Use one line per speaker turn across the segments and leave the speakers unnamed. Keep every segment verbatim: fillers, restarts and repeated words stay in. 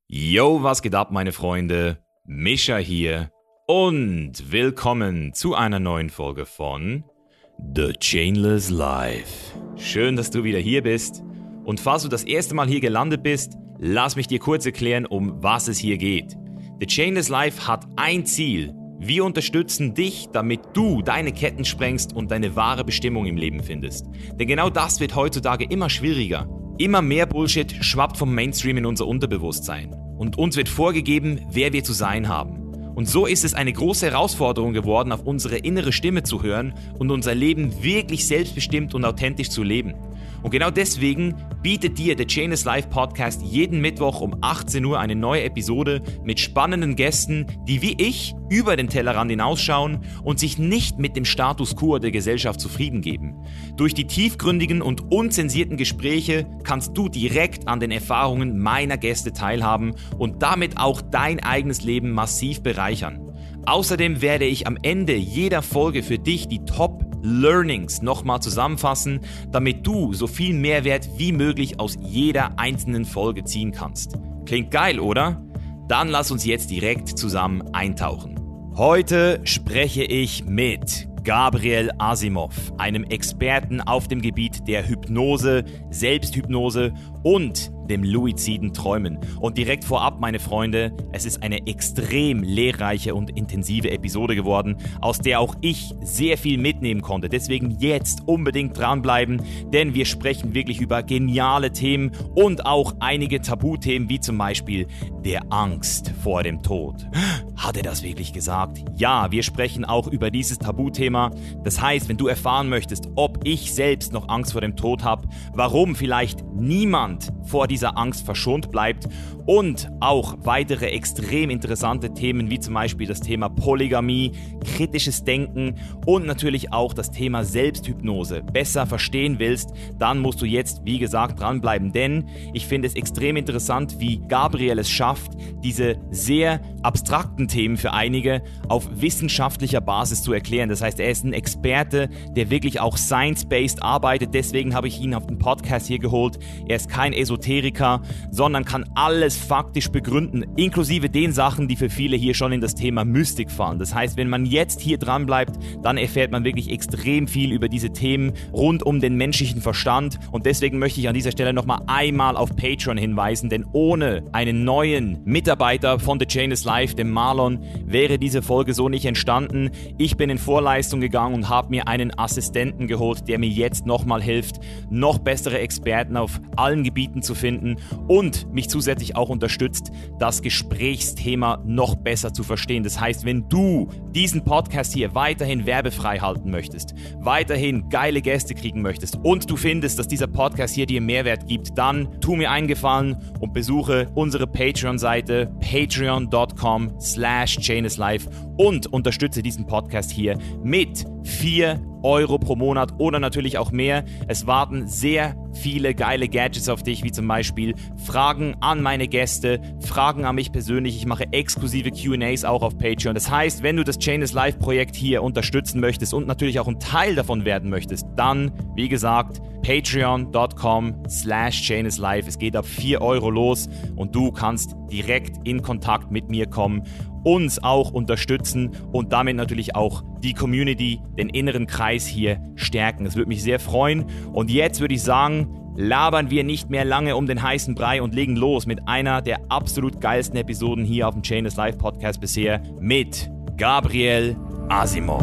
Yo, was geht ab, meine Freunde? Mischa hier und willkommen zu einer neuen Folge von The Chainless Life. Schön, dass du wieder hier bist und falls du das erste Mal hier gelandet bist, lass mich dir kurz erklären, um was es hier geht. The Chainless Life hat ein Ziel. Wir unterstützen dich, damit du deine Ketten sprengst und deine wahre Bestimmung im Leben findest. Denn genau das wird heutzutage immer schwieriger. Immer mehr Bullshit schwappt vom Mainstream in unser Unterbewusstsein. Und uns wird vorgegeben, wer wir zu sein haben. Und so ist es eine große Herausforderung geworden, auf unsere innere Stimme zu hören und unser Leben wirklich selbstbestimmt und authentisch zu leben. Und genau deswegen bietet dir der Chainless Life Podcast jeden Mittwoch um achtzehn Uhr eine neue Episode mit spannenden Gästen, die wie ich über den Tellerrand hinausschauen und sich nicht mit dem Status quo der Gesellschaft zufrieden geben. Durch die tiefgründigen und unzensierten Gespräche kannst du direkt an den Erfahrungen meiner Gäste teilhaben und damit auch dein eigenes Leben massiv bereichern. Außerdem werde ich am Ende jeder Folge für dich die Top-Learnings nochmal zusammenfassen, damit du so viel Mehrwert wie möglich aus jeder einzelnen Folge ziehen kannst. Klingt geil, oder? Dann lass uns jetzt direkt zusammen eintauchen. Heute spreche ich mit Gabriel Asimov, einem Experten auf dem Gebiet der Hypnose, Selbsthypnose und dem luziden Träumen. Und direkt vorab, meine Freunde, es ist eine extrem lehrreiche und intensive Episode geworden, aus der auch ich sehr viel mitnehmen konnte. Deswegen jetzt unbedingt dranbleiben, denn wir sprechen wirklich über geniale Themen und auch einige Tabuthemen, wie zum Beispiel der Angst vor dem Tod. Hat er das wirklich gesagt? Ja, wir sprechen auch über dieses Tabuthema. Das heißt, wenn du erfahren möchtest, ob ich selbst noch Angst vor dem Tod habe, warum vielleicht niemand vor dieser Angst verschont bleibt und auch weitere extrem interessante Themen wie zum Beispiel das Thema Polygamie, kritisches Denken und natürlich auch das Thema Selbsthypnose besser verstehen willst, dann musst du jetzt, wie gesagt, dranbleiben, denn ich finde es extrem interessant, wie Gabriel es schafft, diese sehr abstrakten Themen für einige auf wissenschaftlicher Basis zu erklären. Das heißt, er ist ein Experte, der wirklich auch science-based arbeitet, deswegen habe ich ihn auf den Podcast hier geholt. Er ist kein Esoteriker, sondern kann alles faktisch begründen, inklusive den Sachen, die für viele hier schon in das Thema Mystik fallen. Das heißt, wenn man jetzt hier dran bleibt, dann erfährt man wirklich extrem viel über diese Themen rund um den menschlichen Verstand und deswegen möchte ich an dieser Stelle nochmal einmal auf Patreon hinweisen, denn ohne einen neuen Mitarbeiter von The Chainless Life, dem Marlon, wäre diese Folge so nicht entstanden. Ich bin in Vorleistung gegangen und habe mir einen Assistenten geholt, der mir jetzt nochmal hilft, noch bessere Experten auf allen Gebieten zu finden und mich zusätzlich auch unterstützt, das Gesprächsthema noch besser zu verstehen. Das heißt, wenn du diesen Podcast hier weiterhin werbefrei halten möchtest, weiterhin geile Gäste kriegen möchtest und du findest, dass dieser Podcast hier dir Mehrwert gibt, dann tu mir einen Gefallen und besuche unsere Patreon-Seite patreon.com slash chainlesslife und unterstütze diesen Podcast hier mit vier Euro pro Monat oder natürlich auch mehr. Es warten sehr viele geile Gadgets auf dich, wie zum Beispiel Fragen an meine Gäste, Fragen an mich persönlich. Ich mache exklusive Q and A's auch auf Patreon. Das heißt, wenn du das Chainless Life Projekt hier unterstützen möchtest und natürlich auch ein Teil davon werden möchtest, dann, wie gesagt, patreon.com slash chainlesslife. Es geht ab vier Euro los und du kannst direkt in Kontakt mit mir kommen, uns auch unterstützen und damit natürlich auch die Community, den inneren Kreis hier stärken. Das würde mich sehr freuen. Und jetzt würde ich sagen, labern wir nicht mehr lange um den heißen Brei und legen los mit einer der absolut geilsten Episoden hier auf dem Chainless Life Podcast bisher mit Gabriel Asimov.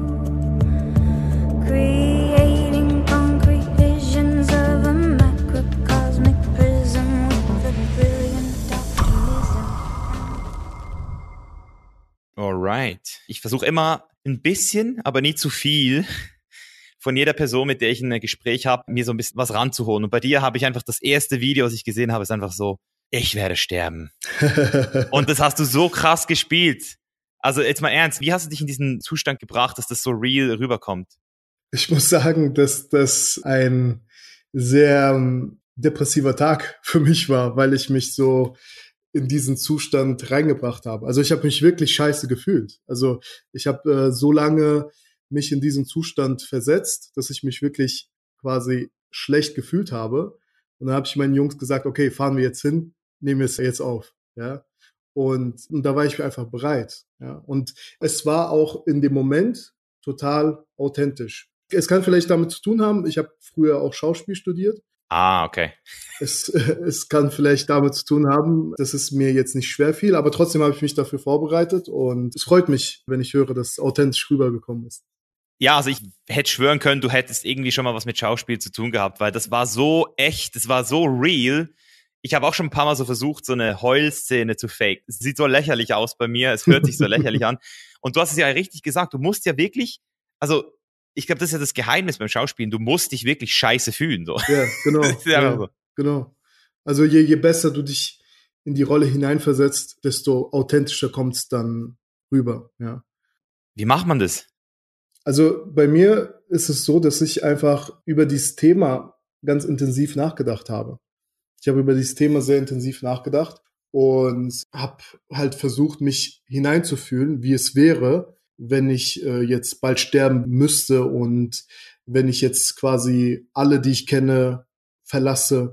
Creating concrete visions of a macrocosmic prism with a brilliant optimism. Alright. Ich versuche immer ein bisschen, aber nie zu viel von jeder Person, mit der ich ein Gespräch habe, mir so ein bisschen was ranzuholen. Und bei dir habe ich einfach das erste Video, was ich gesehen habe, ist einfach so, ich werde sterben. Und das hast du so krass gespielt. Also jetzt mal ernst, wie hast du dich in diesen Zustand gebracht, dass das so real rüberkommt?
Ich muss sagen, dass das ein sehr ähm, depressiver Tag für mich war, weil ich mich so in diesen Zustand reingebracht habe. Also ich habe mich wirklich scheiße gefühlt. Also ich habe äh, so lange mich in diesen Zustand versetzt, dass ich mich wirklich quasi schlecht gefühlt habe. Und dann habe ich meinen Jungs gesagt, okay, fahren wir jetzt hin, nehmen wir es jetzt auf. ja. Und, und da war ich einfach bereit, ja. Und es war auch in dem Moment total authentisch. Es kann vielleicht damit zu tun haben, ich habe früher auch Schauspiel studiert.
Ah, okay.
Es, es kann vielleicht damit zu tun haben, dass es mir jetzt nicht schwer fiel, aber trotzdem habe ich mich dafür vorbereitet und es freut mich, wenn ich höre, dass es authentisch rübergekommen ist.
Ja, also ich hätte schwören können, du hättest irgendwie schon mal was mit Schauspiel zu tun gehabt, weil das war so echt, das war so real. Ich habe auch schon ein paar Mal so versucht, so eine Heulszene zu faken. Es sieht so lächerlich aus bei mir, es hört sich so lächerlich an. Und du hast es ja richtig gesagt, du musst ja wirklich, also ich glaube, das ist ja das Geheimnis beim Schauspielen, du musst dich wirklich scheiße fühlen. So.
Ja, genau. ja, so. Genau. Also je, je besser du dich in die Rolle hineinversetzt, desto authentischer kommt es dann rüber. Ja.
Wie macht man das?
Also bei mir ist es so, dass ich einfach über dieses Thema ganz intensiv nachgedacht habe. Ich habe über dieses Thema sehr intensiv nachgedacht und habe halt versucht, mich hineinzufühlen, wie es wäre, wenn ich äh, jetzt bald sterben müsste und wenn ich jetzt quasi alle, die ich kenne, verlasse.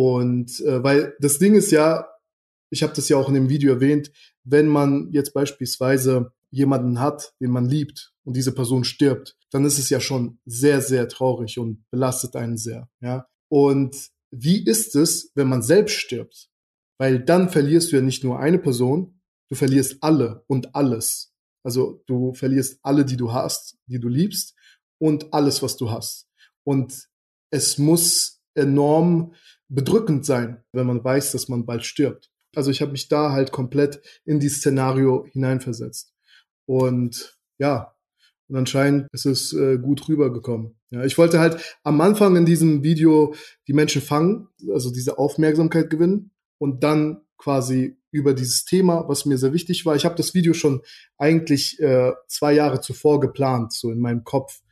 Und äh, weil das Ding ist ja, ich habe das ja auch in dem Video erwähnt, wenn man jetzt beispielsweise jemanden hat, den man liebt und diese Person stirbt, dann ist es ja schon sehr, sehr traurig und belastet einen sehr. Ja. Und wie ist es, wenn man selbst stirbt? Weil dann verlierst du ja nicht nur eine Person, du verlierst alle und alles. Also du verlierst alle, die du hast, die du liebst und alles, was du hast. Und es muss enorm bedrückend sein, wenn man weiß, dass man bald stirbt. Also ich habe mich da halt komplett in dieses Szenario hineinversetzt. Und ja, und anscheinend ist es äh, gut rübergekommen. Ja, ich wollte halt am Anfang in diesem Video die Menschen fangen, also diese Aufmerksamkeit gewinnen und dann quasi über dieses Thema, was mir sehr wichtig war. Ich habe das Video schon eigentlich äh, zwei Jahre zuvor geplant, so in meinem Kopf.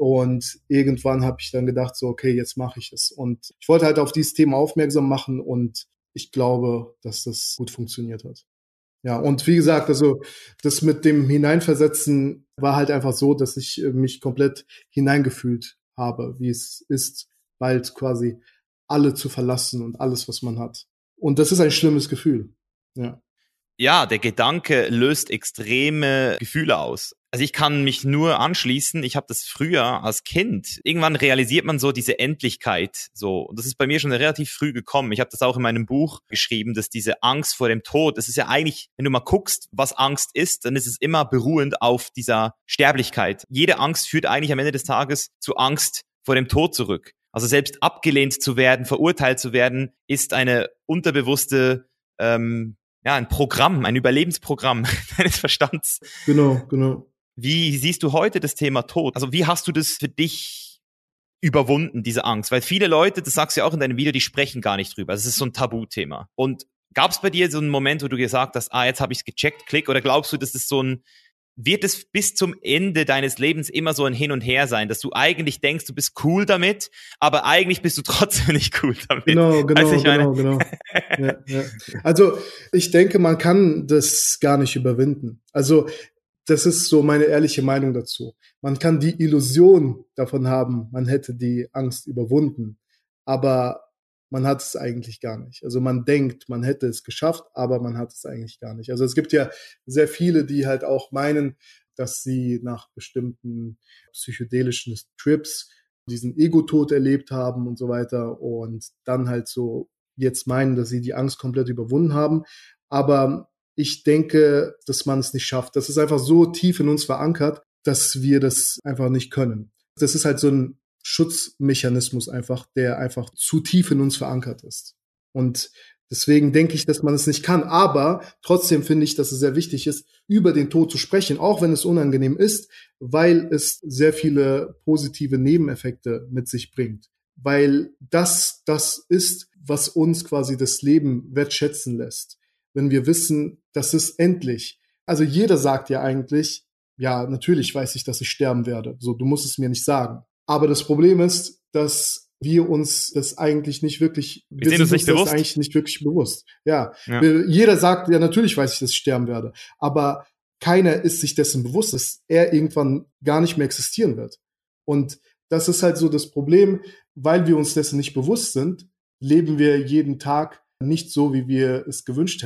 Und irgendwann habe ich dann gedacht, so okay, jetzt mache ich es. Und ich wollte halt auf dieses Thema aufmerksam machen und ich glaube, dass das gut funktioniert hat. Ja, und wie gesagt, also das mit dem Hineinversetzen war halt einfach so, dass ich mich komplett hineingefühlt habe, wie es ist, bald quasi alle zu verlassen und alles, was man hat. Und das ist ein schlimmes Gefühl. Ja.
Ja, der Gedanke löst extreme Gefühle aus. Also ich kann mich nur anschließen, ich habe das früher als Kind, irgendwann realisiert man so diese Endlichkeit so. Und das ist bei mir schon relativ früh gekommen. Ich habe das auch in meinem Buch geschrieben, dass diese Angst vor dem Tod, das ist ja eigentlich, wenn du mal guckst, was Angst ist, dann ist es immer beruhend auf dieser Sterblichkeit. Jede Angst führt eigentlich am Ende des Tages zu Angst vor dem Tod zurück. Also selbst abgelehnt zu werden, verurteilt zu werden, ist eine unterbewusste ähm, ja, ein Programm, ein Überlebensprogramm deines Verstands.
Genau, genau.
Wie siehst du heute das Thema Tod? Also wie hast du das für dich überwunden, diese Angst? Weil viele Leute, das sagst du ja auch in deinem Video, die sprechen gar nicht drüber. Das ist so ein Tabuthema. Und gab es bei dir so einen Moment, wo du gesagt hast, ah, jetzt habe ich es gecheckt, klick, oder glaubst du, dass das so ein, wird es bis zum Ende deines Lebens immer so ein Hin und Her sein, dass du eigentlich denkst, du bist cool damit, aber eigentlich bist du trotzdem nicht cool damit?
Genau, genau,
also ich
genau, genau. ja, ja. Also ich denke, man kann das gar nicht überwinden. Also das ist so meine ehrliche Meinung dazu. Man kann die Illusion davon haben, man hätte die Angst überwunden, aber man hat es eigentlich gar nicht. Also man denkt, man hätte es geschafft, aber man hat es eigentlich gar nicht. Also es gibt ja sehr viele, die halt auch meinen, dass sie nach bestimmten psychedelischen Trips diesen Ego-Tod erlebt haben und so weiter und dann halt so jetzt meinen, dass sie die Angst komplett überwunden haben. Aber ich denke, dass man es nicht schafft. Das ist einfach so tief in uns verankert, dass wir das einfach nicht können. Das ist halt so ein Schutzmechanismus einfach, der einfach zu tief in uns verankert ist. Und deswegen denke ich, dass man es nicht kann. Aber trotzdem finde ich, dass es sehr wichtig ist, über den Tod zu sprechen, auch wenn es unangenehm ist, weil es sehr viele positive Nebeneffekte mit sich bringt. Weil das das ist, was uns quasi das Leben wertschätzen lässt. Wenn wir wissen, das ist endlich. Also jeder sagt ja eigentlich, ja, natürlich weiß ich, dass ich sterben werde. So, du musst es mir nicht sagen. Aber das Problem ist, dass wir uns das eigentlich nicht wirklich, wir,
wir sind uns nicht
das
bewusst.
eigentlich nicht wirklich bewusst. Ja,
ja.
Wir, jeder sagt, ja, natürlich weiß ich, dass ich sterben werde. Aber keiner ist sich dessen bewusst, dass er irgendwann gar nicht mehr existieren wird. Und das ist halt so das Problem, weil wir uns dessen nicht bewusst sind, leben wir jeden Tag nicht so, wie wir es gewünscht hätten.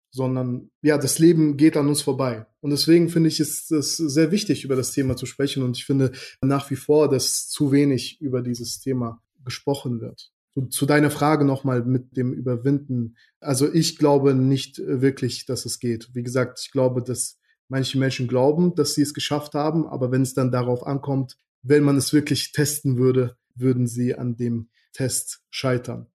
sondern ja, das Leben geht an uns vorbei. Und deswegen finde ich, ist es sehr wichtig, über das Thema zu sprechen. Und ich finde nach wie vor, dass zu wenig über dieses Thema gesprochen wird. Zu, zu deiner Frage nochmal mit dem Überwinden. Also ich glaube nicht wirklich, dass es geht. Wie gesagt, ich glaube, dass manche Menschen glauben, dass sie es geschafft haben. Aber wenn es dann darauf ankommt, wenn man es wirklich testen würde, würden sie an dem Test scheitern.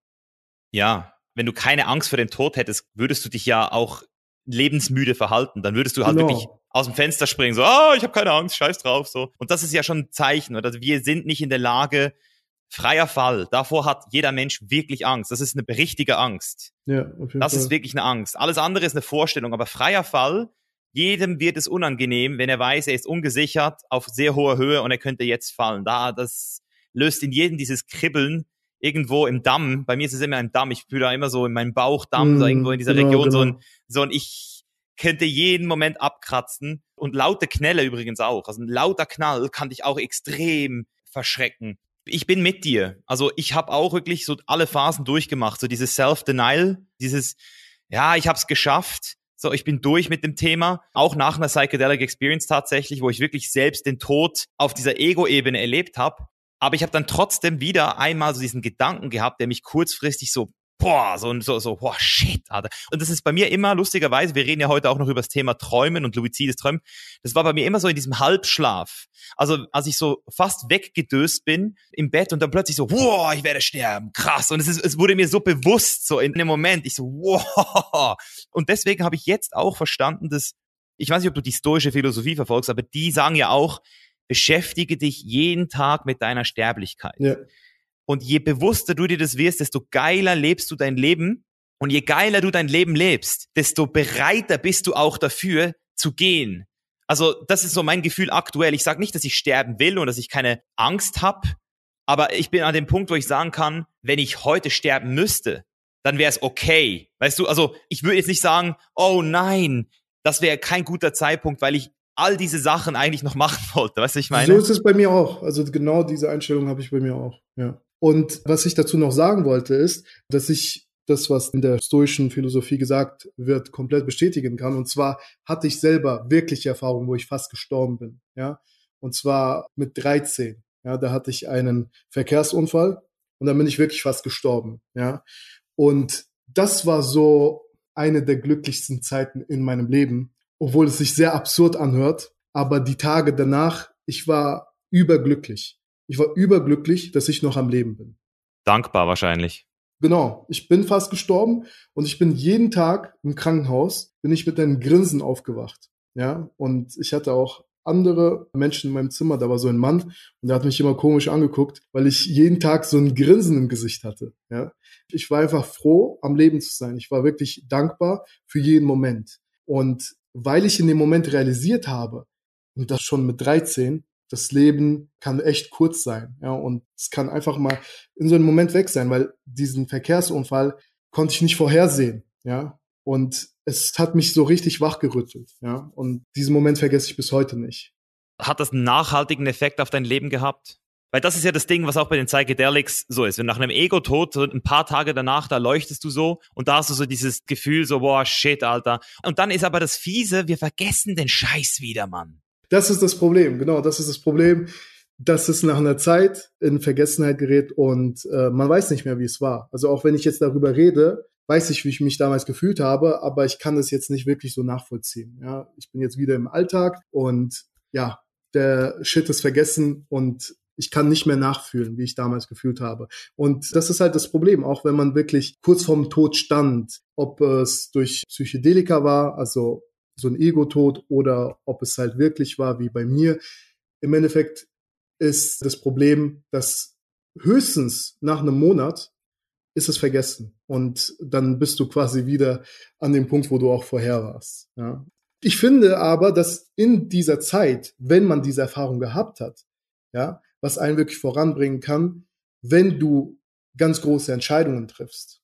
Ja, wenn du keine Angst vor dem Tod hättest, würdest du dich ja auch lebensmüde verhalten. Dann würdest du halt
Genau.
wirklich aus dem Fenster springen, so, ah, ich habe keine Angst, scheiß drauf, so. Und das ist ja schon ein Zeichen, oder? Wir sind nicht in der Lage, freier Fall, davor hat jeder Mensch wirklich Angst. Das ist eine richtige Angst.
Ja, auf jeden
das
Fall.
ist wirklich eine Angst. Alles andere ist eine Vorstellung, aber freier Fall, jedem wird es unangenehm, wenn er weiß, er ist ungesichert auf sehr hoher Höhe und er könnte jetzt fallen. Da, das löst in jedem dieses Kribbeln irgendwo im Damm. Bei mir ist es immer im Damm. Ich fühle da immer so in meinem Bauchdamm, mm, so irgendwo in dieser
genau,
Region,
genau.
so ein, so ein, ich könnte jeden Moment abkratzen. Und laute Knälle übrigens auch. Also ein lauter Knall kann dich auch extrem verschrecken. Ich bin mit dir. Also ich habe auch wirklich so alle Phasen durchgemacht. So dieses Self-Denial, dieses, ja, ich habe es geschafft. So, ich bin durch mit dem Thema. Auch nach einer Psychedelic Experience tatsächlich, wo ich wirklich selbst den Tod auf dieser Ego-Ebene erlebt habe. Aber ich habe dann trotzdem wieder einmal so diesen Gedanken gehabt, der mich kurzfristig so, boah, so, so, so, boah, shit, Alter. Und das ist bei mir immer, lustigerweise, wir reden ja heute auch noch über das Thema Träumen und luzides Träumen. Das war bei mir immer so in diesem Halbschlaf. Also, als ich so fast weggedöst bin im Bett und dann plötzlich so, boah, ich werde sterben, krass. Und es ist, es wurde mir so bewusst, so in dem Moment, ich so, wow. Und deswegen habe ich jetzt auch verstanden, dass, ich weiß nicht, ob du die stoische Philosophie verfolgst, aber die sagen ja auch, beschäftige dich jeden Tag mit deiner Sterblichkeit.
Ja.
Und je bewusster du dir das wirst, desto geiler lebst du dein Leben. Und je geiler du dein Leben lebst, desto bereiter bist du auch dafür zu gehen. Also das ist so mein Gefühl aktuell. Ich sage nicht, dass ich sterben will und dass ich keine Angst habe, aber ich bin an dem Punkt, wo ich sagen kann, wenn ich heute sterben müsste, dann wäre es okay. Weißt du, also ich würde jetzt nicht sagen, oh nein, das wäre kein guter Zeitpunkt, weil ich all diese Sachen eigentlich noch machen wollte. Weißt du, ich meine?
So ist es bei mir auch. Also genau diese Einstellung habe ich bei mir auch. Ja. Und was ich dazu noch sagen wollte, ist, dass ich das, was in der stoischen Philosophie gesagt wird, komplett bestätigen kann. Und zwar hatte ich selber wirkliche Erfahrungen, wo ich fast gestorben bin. Ja. Und zwar mit dreizehn. Ja, da hatte ich einen Verkehrsunfall und dann bin ich wirklich fast gestorben. Ja. Und das war so eine der glücklichsten Zeiten in meinem Leben, obwohl es sich sehr absurd anhört. Aber die Tage danach, ich war überglücklich. Ich war überglücklich, dass ich noch am Leben bin.
Dankbar wahrscheinlich.
Genau, ich bin fast gestorben und ich bin jeden Tag im Krankenhaus, bin ich mit einem Grinsen aufgewacht. Ja, und ich hatte auch andere Menschen in meinem Zimmer, da war so ein Mann und der hat mich immer komisch angeguckt, weil ich jeden Tag so ein Grinsen im Gesicht hatte. Ja, ich war einfach froh, am Leben zu sein. Ich war wirklich dankbar für jeden Moment. Und weil ich in dem Moment realisiert habe, und das schon mit dreizehn, das Leben kann echt kurz sein, ja, und es kann einfach mal in so einem Moment weg sein, weil diesen Verkehrsunfall konnte ich nicht vorhersehen, ja, und es hat mich so richtig wachgerüttelt, ja, und diesen Moment vergesse ich bis heute nicht.
Hat das einen nachhaltigen Effekt auf dein Leben gehabt? Weil das ist ja das Ding, was auch bei den Psychedelics so ist. Wenn nach einem Ego-Tod, so ein paar Tage danach, da leuchtest du so und da hast du so dieses Gefühl so, boah, shit, Alter. Und dann ist aber das Fiese, wir vergessen den Scheiß wieder, Mann.
Das ist das Problem, genau, das ist das Problem, dass es nach einer Zeit in Vergessenheit gerät und äh, man weiß nicht mehr, wie es war. Also auch wenn ich jetzt darüber rede, weiß ich, wie ich mich damals gefühlt habe, aber ich kann das jetzt nicht wirklich so nachvollziehen. Ja, ich bin jetzt wieder im Alltag und ja, der Shit ist vergessen und ich kann nicht mehr nachfühlen, wie ich damals gefühlt habe. Und das ist halt das Problem, auch wenn man wirklich kurz vorm Tod stand, ob es durch Psychedelika war, also so ein Ego-Tod, oder ob es halt wirklich war, wie bei mir. Im Endeffekt ist das Problem, dass höchstens nach einem Monat ist es vergessen. Und dann bist du quasi wieder an dem Punkt, wo du auch vorher warst. Ja. Ich finde aber, dass in dieser Zeit, wenn man diese Erfahrung gehabt hat, ja, was einen wirklich voranbringen kann, wenn du ganz große Entscheidungen triffst.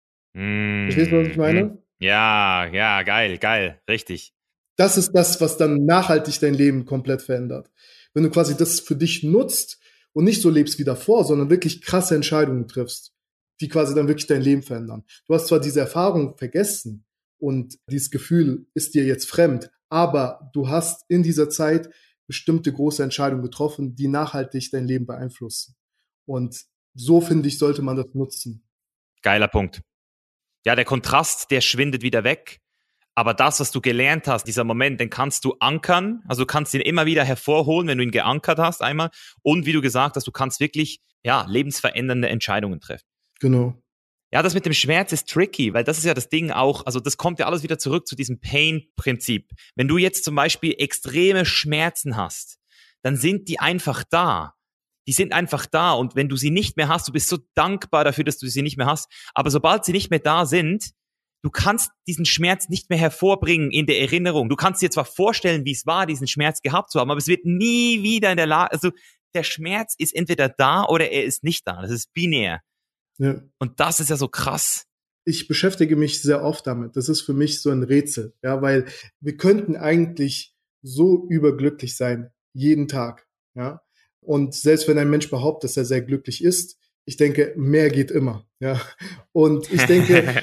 Mm,
Verstehst du, was ich meine?
Ja, ja, geil, geil, richtig.
Das ist das, was dann nachhaltig dein Leben komplett verändert. Wenn du quasi das für dich nutzt und nicht so lebst wie davor, sondern wirklich krasse Entscheidungen triffst, die quasi dann wirklich dein Leben verändern. Du hast zwar diese Erfahrung vergessen, und dieses Gefühl ist dir jetzt fremd, aber du hast in dieser Zeit bestimmte große Entscheidungen getroffen, die nachhaltig dein Leben beeinflussen. Und so, finde ich, sollte man das nutzen.
Geiler Punkt. Ja, der Kontrast, der schwindet wieder weg. Aber das, was du gelernt hast, dieser Moment, den kannst du ankern. Also du kannst ihn immer wieder hervorholen, wenn du ihn geankert hast einmal. Und wie du gesagt hast, du kannst wirklich ja, lebensverändernde Entscheidungen treffen.
Genau.
Ja, das mit dem Schmerz ist tricky, weil das ist ja das Ding auch, also das kommt ja alles wieder zurück zu diesem Pain-Prinzip. Wenn du jetzt zum Beispiel extreme Schmerzen hast, dann sind die einfach da. Die sind einfach da und wenn du sie nicht mehr hast, du bist so dankbar dafür, dass du sie nicht mehr hast, aber sobald sie nicht mehr da sind, du kannst diesen Schmerz nicht mehr hervorbringen in der Erinnerung. Du kannst dir zwar vorstellen, wie es war, diesen Schmerz gehabt zu haben, aber es wird nie wieder in der Lage, also der Schmerz ist entweder da oder er ist nicht da. Das ist binär.
Ja.
Und das ist ja so krass.
Ich beschäftige mich sehr oft damit. Das ist für mich so ein Rätsel, ja, weil wir könnten eigentlich so überglücklich sein, jeden Tag, ja. Und selbst wenn ein Mensch behauptet, dass er sehr glücklich ist, ich denke, mehr geht immer, ja. Und ich denke,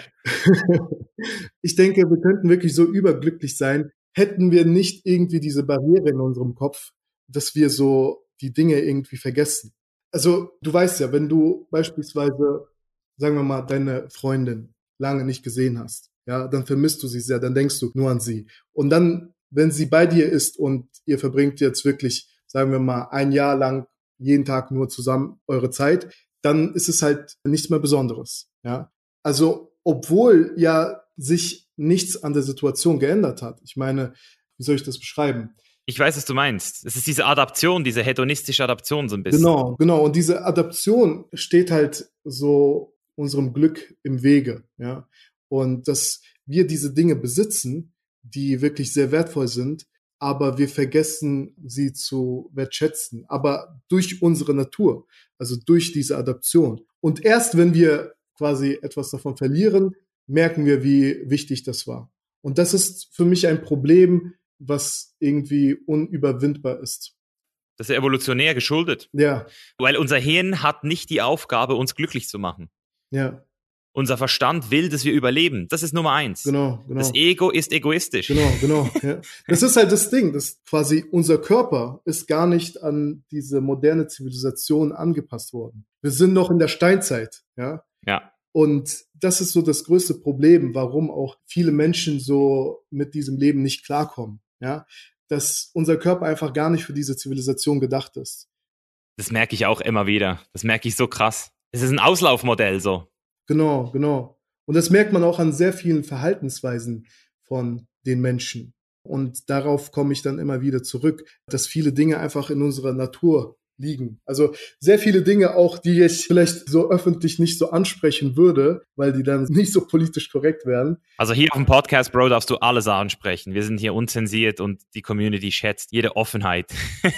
ich denke, wir könnten wirklich so überglücklich sein, hätten wir nicht irgendwie diese Barriere in unserem Kopf, dass wir so die Dinge irgendwie vergessen. Also, du weißt ja, wenn du beispielsweise, sagen wir mal, deine Freundin lange nicht gesehen hast, ja, dann vermisst du sie sehr, dann denkst du nur an sie. Und dann, wenn sie bei dir ist und ihr verbringt jetzt wirklich, sagen wir mal, ein Jahr lang jeden Tag nur zusammen eure Zeit, dann ist es halt nichts mehr Besonderes, ja. Also, obwohl ja sich nichts an der Situation geändert hat. Ich meine, wie soll ich das beschreiben?
Ich weiß, was du meinst. Es ist diese Adaption, diese hedonistische Adaption so ein bisschen.
Genau, genau. Und diese Adaption steht halt so unserem Glück im Wege, ja. Und dass wir diese Dinge besitzen, die wirklich sehr wertvoll sind, aber wir vergessen, sie zu wertschätzen. Aber durch unsere Natur, also durch diese Adaption. Und erst wenn wir quasi etwas davon verlieren, merken wir, wie wichtig das war. Und das ist für mich ein Problem, was irgendwie unüberwindbar ist.
Das ist evolutionär geschuldet.
Ja.
Weil unser Hirn hat nicht die Aufgabe, uns glücklich zu machen.
Ja.
Unser Verstand will, dass wir überleben. Das ist Nummer eins.
Genau, genau.
Das Ego ist egoistisch.
Genau, genau. Ja. Das ist halt das Ding, dass quasi unser Körper ist gar nicht an diese moderne Zivilisation angepasst worden. Wir sind noch in der Steinzeit, ja.
Ja.
Und das ist so das größte Problem, warum auch viele Menschen so mit diesem Leben nicht klarkommen, ja. Dass unser Körper einfach gar nicht für diese Zivilisation gedacht ist.
Das merke ich auch immer wieder. Das merke ich so krass. Es ist ein Auslaufmodell so.
Genau, genau. Und das merkt man auch an sehr vielen Verhaltensweisen von den Menschen. Und darauf komme ich dann immer wieder zurück, dass viele Dinge einfach in unserer Natur liegen. Also sehr viele Dinge auch, die ich vielleicht so öffentlich nicht so ansprechen würde, weil die dann nicht so politisch korrekt wären.
Also hier auf dem Podcast, Bro, darfst du alles ansprechen. Wir sind hier unzensiert und die Community schätzt jede Offenheit.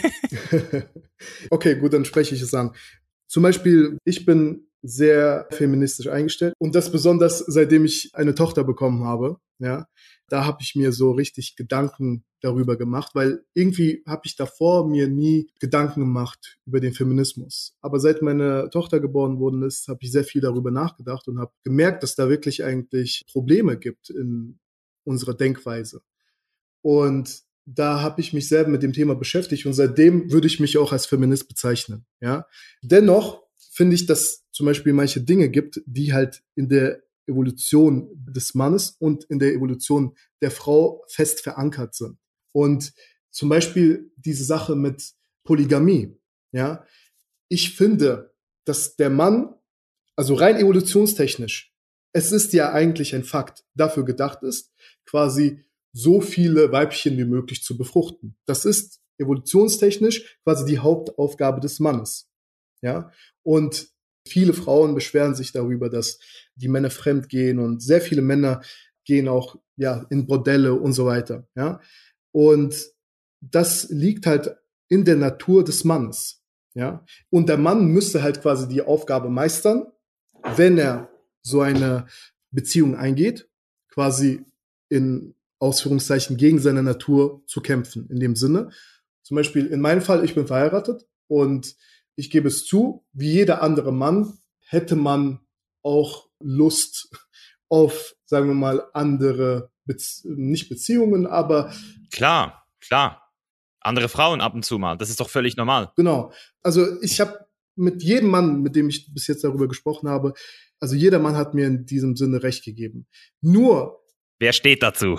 Okay, gut, dann spreche ich es an. Zum Beispiel, ich bin sehr feministisch eingestellt und das besonders seitdem ich eine Tochter bekommen habe, ja, da habe ich mir so richtig Gedanken darüber gemacht, weil irgendwie habe ich davor mir nie Gedanken gemacht über den Feminismus. Aber seit meine Tochter geboren worden ist, habe ich sehr viel darüber nachgedacht und habe gemerkt, dass da wirklich eigentlich Probleme gibt in unserer Denkweise. Und da habe ich mich selber mit dem Thema beschäftigt und seitdem würde ich mich auch als Feminist bezeichnen, ja. Dennoch finde ich, dass zum Beispiel manche Dinge gibt, die halt in der Evolution des Mannes und in der Evolution der Frau fest verankert sind. Und zum Beispiel diese Sache mit Polygamie, ja. Ich finde, dass der Mann, also rein evolutionstechnisch, es ist ja eigentlich ein Fakt, dafür gedacht ist, quasi so viele Weibchen wie möglich zu befruchten. Das ist evolutionstechnisch quasi die Hauptaufgabe des Mannes. Ja, und viele Frauen beschweren sich darüber, dass die Männer fremd gehen und sehr viele Männer gehen auch ja in Bordelle und so weiter. Ja, und das liegt halt in der Natur des Mannes. Ja, und der Mann müsste halt quasi die Aufgabe meistern, wenn er so eine Beziehung eingeht, quasi in Ausführungszeichen gegen seine Natur zu kämpfen. In dem Sinne, zum Beispiel in meinem Fall, ich bin verheiratet und ich gebe es zu, wie jeder andere Mann hätte man auch Lust auf, sagen wir mal, andere, Bezie- nicht Beziehungen, aber
Klar, klar. Andere Frauen ab und zu mal. Das ist doch völlig normal.
genau. Also ich habe mit jedem Mann, mit dem ich bis jetzt darüber gesprochen habe, also jeder Mann hat mir in diesem Sinne recht gegeben. Nur,
Wer steht dazu?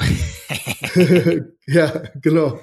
ja, genau.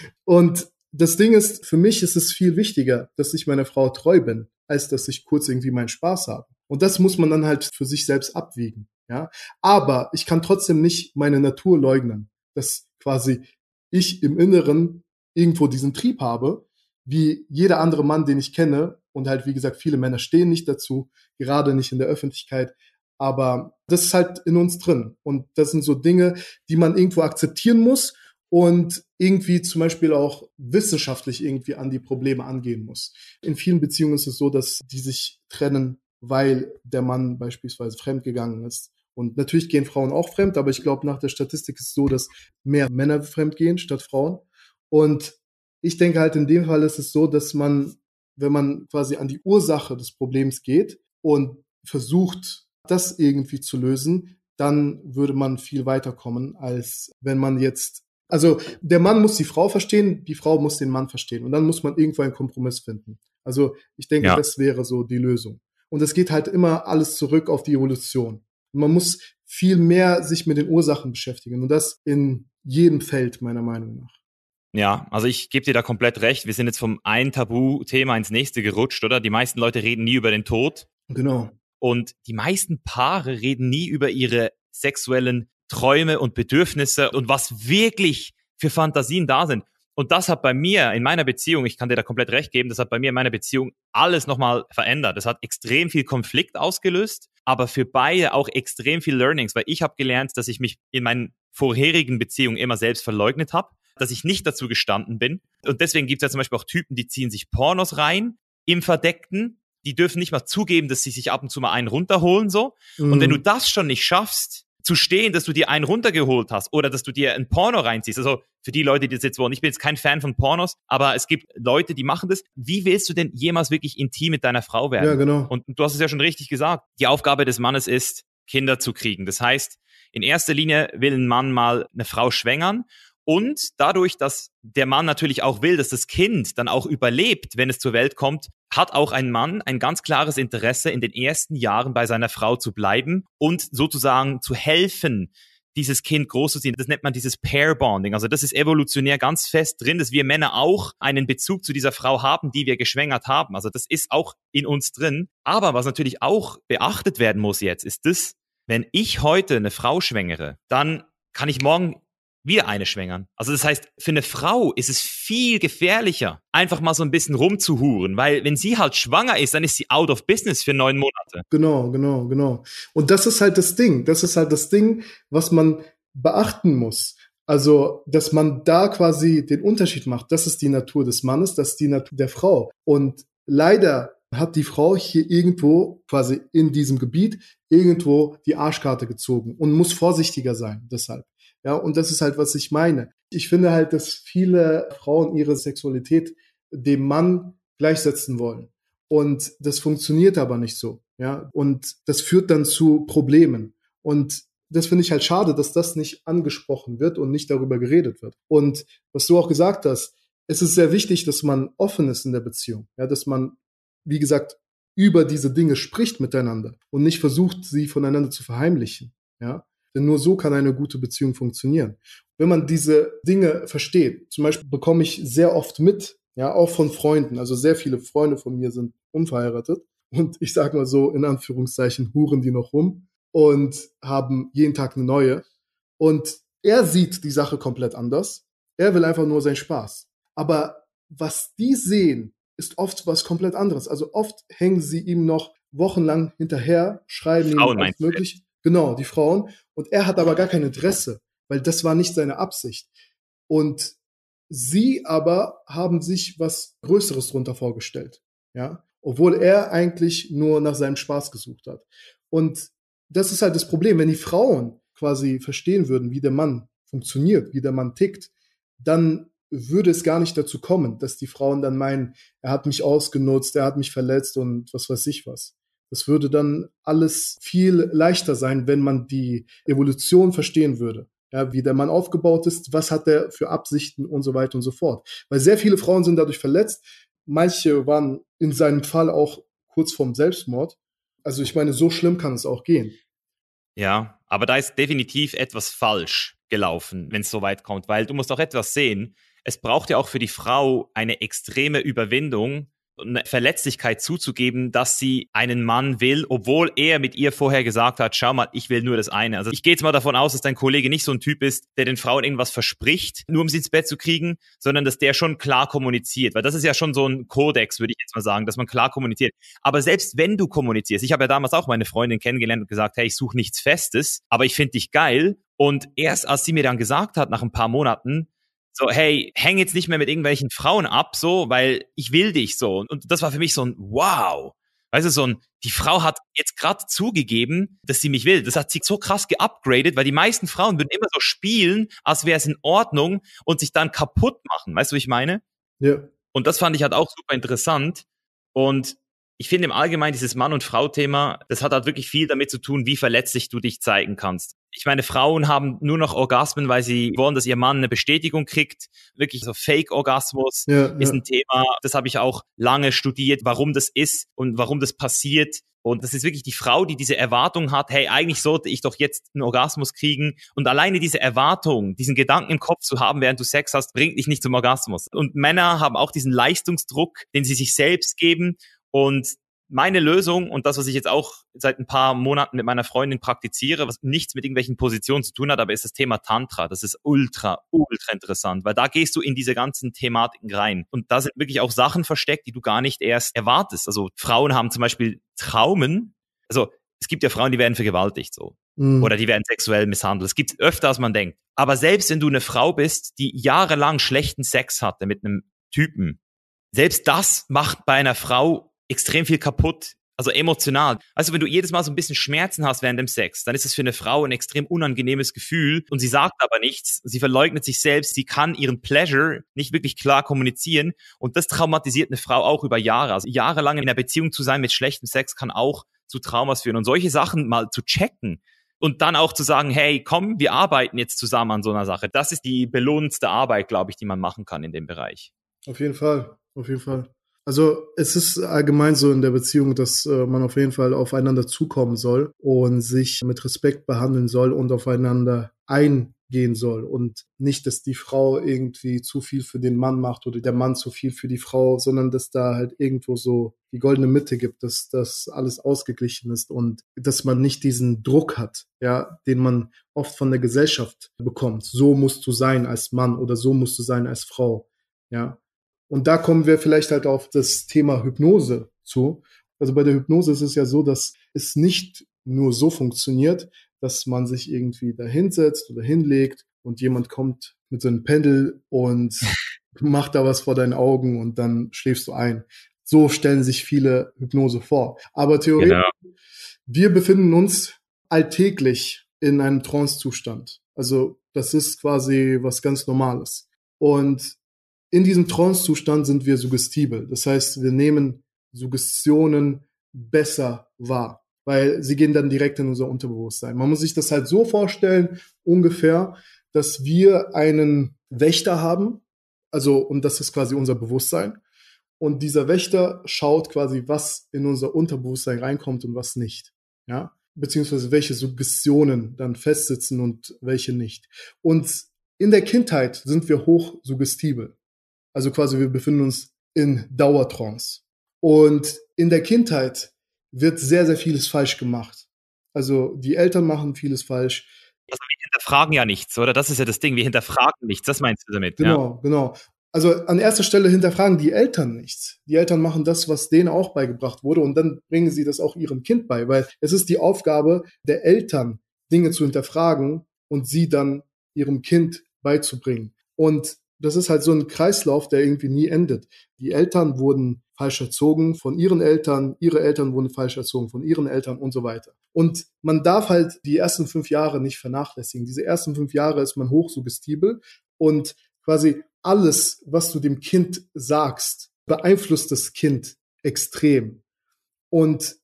Und das Ding ist, für mich ist es viel wichtiger, dass ich meiner Frau treu bin, als dass ich kurz irgendwie meinen Spaß habe. Und das muss man dann halt für sich selbst abwiegen, ja. Aber ich kann trotzdem nicht meine Natur leugnen, dass quasi ich im Inneren irgendwo diesen Trieb habe, wie jeder andere Mann, den ich kenne. Und halt, wie gesagt, viele Männer stehen nicht dazu, gerade nicht in der Öffentlichkeit. Aber das ist halt in uns drin. Und das sind so Dinge, die man irgendwo akzeptieren muss und irgendwie zum Beispiel auch wissenschaftlich irgendwie an die Probleme angehen muss. In vielen Beziehungen ist es so, dass die sich trennen, weil der Mann beispielsweise fremdgegangen ist. Und natürlich gehen Frauen auch fremd, aber ich glaube, nach der Statistik ist es so, dass mehr Männer fremdgehen statt Frauen. Und ich denke halt, in dem Fall ist es so, dass man, wenn man quasi an die Ursache des Problems geht und versucht, das irgendwie zu lösen, dann würde man viel weiterkommen, als wenn man jetzt, also der Mann muss die Frau verstehen, die Frau muss den Mann verstehen und dann muss man irgendwo einen Kompromiss finden. Also ich denke,
Ja.
das wäre so die Lösung. Und es geht halt immer alles zurück auf die Evolution. Und man muss viel mehr sich mit den Ursachen beschäftigen und das in jedem Feld, meiner Meinung nach.
Ja, also ich gebe dir da komplett recht. Wir sind jetzt vom einen Tabuthema ins nächste gerutscht, oder? Die meisten Leute reden nie über den Tod.
Genau.
Und die meisten Paare reden nie über ihre sexuellen Träume und Bedürfnisse und was wirklich für Fantasien da sind. Und das hat bei mir in meiner Beziehung, ich kann dir da komplett recht geben, das hat bei mir in meiner Beziehung alles nochmal verändert. Das hat extrem viel Konflikt ausgelöst, aber für beide auch extrem viel Learnings, weil ich habe gelernt, dass ich mich in meinen vorherigen Beziehungen immer selbst verleugnet habe, dass ich nicht dazu gestanden bin. Und deswegen gibt es ja zum Beispiel auch Typen, die ziehen sich Pornos rein im Verdeckten. Die dürfen nicht mal zugeben, dass sie sich ab und zu mal einen runterholen, so.
Mhm.
Und wenn du das schon nicht schaffst, zu stehen, dass du dir einen runtergeholt hast oder dass du dir ein Porno reinziehst, also für die Leute, die das jetzt wollen, ich bin jetzt kein Fan von Pornos, aber es gibt Leute, die machen das. Wie willst du denn jemals wirklich intim mit deiner Frau werden?
Ja, genau.
Und du hast es ja schon richtig gesagt. Die Aufgabe des Mannes ist, Kinder zu kriegen. Das heißt, in erster Linie will ein Mann mal eine Frau schwängern. Und dadurch, dass der Mann natürlich auch will, dass das Kind dann auch überlebt, wenn es zur Welt kommt, hat auch ein Mann ein ganz klares Interesse, in den ersten Jahren bei seiner Frau zu bleiben und sozusagen zu helfen, dieses Kind großzuziehen. Das nennt man dieses Pair-Bonding. Also das ist evolutionär ganz fest drin, dass wir Männer auch einen Bezug zu dieser Frau haben, die wir geschwängert haben. Also das ist auch in uns drin. Aber was natürlich auch beachtet werden muss jetzt, ist das, wenn ich heute eine Frau schwängere, dann kann ich morgen wieder eine schwängern. Also das heißt, für eine Frau ist es viel gefährlicher, einfach mal so ein bisschen rumzuhuren, weil wenn sie halt schwanger ist, dann ist sie out of business für neun Monate.
Genau, genau, genau. Und das ist halt das Ding. Das ist halt das Ding, was man beachten muss. Also, dass man da quasi den Unterschied macht. Das ist die Natur des Mannes, das ist die Natur der Frau. Und leider hat die Frau hier irgendwo, quasi in diesem Gebiet, irgendwo die Arschkarte gezogen und muss vorsichtiger sein, deshalb. Ja, und das ist halt, was ich meine. Ich finde halt, dass viele Frauen ihre Sexualität dem Mann gleichsetzen wollen. Und das funktioniert aber nicht so. Ja, und das führt dann zu Problemen. Und das finde ich halt schade, dass das nicht angesprochen wird und nicht darüber geredet wird. Und was du auch gesagt hast, es ist sehr wichtig, dass man offen ist in der Beziehung. Ja, dass man, wie gesagt, über diese Dinge spricht miteinander und nicht versucht, sie voneinander zu verheimlichen. Ja, denn nur so kann eine gute Beziehung funktionieren. Wenn man diese Dinge versteht, zum Beispiel bekomme ich sehr oft mit, ja, auch von Freunden, also sehr viele Freunde von mir sind unverheiratet und ich sage mal so, in Anführungszeichen, huren die noch rum und haben jeden Tag eine neue. Und er sieht die Sache komplett anders. Er will einfach nur seinen Spaß. Aber was die sehen, ist oft was komplett anderes. Also oft hängen sie ihm noch wochenlang hinterher, schreiben
Frauen
ihm alles
meinst du?
möglich. Genau, die Frauen. Und er hat aber gar kein Interesse, weil das war nicht seine Absicht. Und sie aber haben sich was Größeres drunter vorgestellt. Ja, obwohl er eigentlich nur nach seinem Spaß gesucht hat. Und das ist halt das Problem, wenn die Frauen quasi verstehen würden, wie der Mann funktioniert, wie der Mann tickt, dann würde es gar nicht dazu kommen, dass die Frauen dann meinen, er hat mich ausgenutzt, er hat mich verletzt und was weiß ich was. Das würde dann alles viel leichter sein, wenn man die Evolution verstehen würde. Ja, wie der Mann aufgebaut ist, was hat er für Absichten und so weiter und so fort. Weil sehr viele Frauen sind dadurch verletzt. Manche waren in seinem Fall auch kurz vorm Selbstmord. Also ich meine, so schlimm kann es auch gehen.
Ja, aber da ist definitiv etwas falsch gelaufen, wenn es so weit kommt, weil du musst auch etwas sehen. Es braucht ja auch für die Frau eine extreme Überwindung, eine Verletzlichkeit zuzugeben, dass sie einen Mann will, obwohl er mit ihr vorher gesagt hat, schau mal, ich will nur das eine. Also ich gehe jetzt mal davon aus, dass dein Kollege nicht so ein Typ ist, der den Frauen irgendwas verspricht, nur um sie ins Bett zu kriegen, sondern dass der schon klar kommuniziert. Weil das ist ja schon so ein Kodex, würde ich jetzt mal sagen, dass man klar kommuniziert. Aber selbst wenn du kommunizierst, ich habe ja damals auch meine Freundin kennengelernt und gesagt, hey, ich suche nichts Festes, aber ich finde dich geil. Und erst als sie mir dann gesagt hat, nach ein paar Monaten, so, hey, häng jetzt nicht mehr mit irgendwelchen Frauen ab, so, weil ich will dich so. Und das war für mich so ein Wow. Weißt du, so ein, die Frau hat jetzt gerade zugegeben, dass sie mich will. Das hat sie so krass geupgradet, weil die meisten Frauen würden immer so spielen, als wäre es in Ordnung und sich dann kaputt machen. Weißt du, wie ich meine?
Ja.
Und das fand ich halt auch super interessant. Und ich finde im Allgemeinen dieses Mann- und Frau-Thema, das hat halt wirklich viel damit zu tun, wie verletzlich du dich zeigen kannst. Ich meine, Frauen haben nur noch Orgasmen, weil sie wollen, dass ihr Mann eine Bestätigung kriegt. Wirklich so Fake-Orgasmus
Ja,
ist
ja.
ein Thema. Das habe ich auch lange studiert, warum das ist und warum das passiert. Und das ist wirklich die Frau, die diese Erwartung hat, hey, eigentlich sollte ich doch jetzt einen Orgasmus kriegen. Und alleine diese Erwartung, diesen Gedanken im Kopf zu haben, während du Sex hast, bringt dich nicht zum Orgasmus. Und Männer haben auch diesen Leistungsdruck, den sie sich selbst geben. Und meine Lösung und das, was ich jetzt auch seit ein paar Monaten mit meiner Freundin praktiziere, was nichts mit irgendwelchen Positionen zu tun hat, aber ist das Thema Tantra. Das ist ultra, ultra interessant, weil da gehst du in diese ganzen Thematiken rein. Und da sind wirklich auch Sachen versteckt, die du gar nicht erst erwartest. Also Frauen haben zum Beispiel Traumen. Also es gibt ja Frauen, die werden vergewaltigt so.
Mhm.
Oder die werden sexuell misshandelt. Es gibt öfter, als man denkt. Aber selbst wenn du eine Frau bist, die jahrelang schlechten Sex hatte mit einem Typen, selbst das macht bei einer Frau extrem viel kaputt, also emotional. Also wenn du jedes Mal so ein bisschen Schmerzen hast während dem Sex, dann ist es für eine Frau ein extrem unangenehmes Gefühl und sie sagt aber nichts, sie verleugnet sich selbst, sie kann ihren Pleasure nicht wirklich klar kommunizieren und das traumatisiert eine Frau auch über Jahre. Also jahrelang in einer Beziehung zu sein mit schlechtem Sex kann auch zu Traumas führen und solche Sachen mal zu checken und dann auch zu sagen, hey, komm, wir arbeiten jetzt zusammen an so einer Sache. Das ist die belohnendste Arbeit, glaube ich, die man machen kann in dem Bereich.
Auf jeden Fall, auf jeden Fall. Also es ist allgemein so in der Beziehung, dass äh, man auf jeden Fall aufeinander zukommen soll und sich mit Respekt behandeln soll und aufeinander eingehen soll und nicht, dass die Frau irgendwie zu viel für den Mann macht oder der Mann zu viel für die Frau, sondern dass da halt irgendwo so die goldene Mitte gibt, dass das alles ausgeglichen ist und dass man nicht diesen Druck hat, ja, den man oft von der Gesellschaft bekommt. So musst du sein als Mann oder so musst du sein als Frau, ja. Und da kommen wir vielleicht halt auf das Thema Hypnose zu. Also bei der Hypnose ist es ja so, dass es nicht nur so funktioniert, dass man sich irgendwie da hinsetzt oder hinlegt und jemand kommt mit so einem Pendel und macht da was vor deinen Augen und dann schläfst du ein. So stellen sich viele Hypnose vor. Aber theoretisch, genau. Wir befinden uns alltäglich in einem Trance-Zustand. Also das ist quasi was ganz Normales. Und in diesem Trance-Zustand sind wir suggestibel. Das heißt, wir nehmen Suggestionen besser wahr, weil sie gehen dann direkt in unser Unterbewusstsein. Man muss sich das halt so vorstellen, ungefähr, dass wir einen Wächter haben, also, und das ist quasi unser Bewusstsein. Und dieser Wächter schaut quasi, was in unser Unterbewusstsein reinkommt und was nicht, ja, beziehungsweise welche Suggestionen dann festsitzen und welche nicht. Und in der Kindheit sind wir hoch suggestibel. Also quasi wir befinden uns in Dauertrance. Und in der Kindheit wird sehr, sehr vieles falsch gemacht. Also die Eltern machen vieles falsch.
Also wir hinterfragen ja nichts, oder? Das ist ja das Ding, wir hinterfragen nichts, das meinst du damit?
Genau, ja. Genau. Also an erster Stelle hinterfragen die Eltern nichts. Die Eltern machen das, was denen auch beigebracht wurde und dann bringen sie das auch ihrem Kind bei, weil es ist die Aufgabe der Eltern, Dinge zu hinterfragen und sie dann ihrem Kind beizubringen. Und das ist halt so ein Kreislauf, der irgendwie nie endet. Die Eltern wurden falsch erzogen von ihren Eltern, ihre Eltern wurden falsch erzogen von ihren Eltern und so weiter. Und man darf halt die ersten fünf Jahre nicht vernachlässigen. Diese ersten fünf Jahre ist man hochsuggestibel und quasi alles, was du dem Kind sagst, beeinflusst das Kind extrem. Und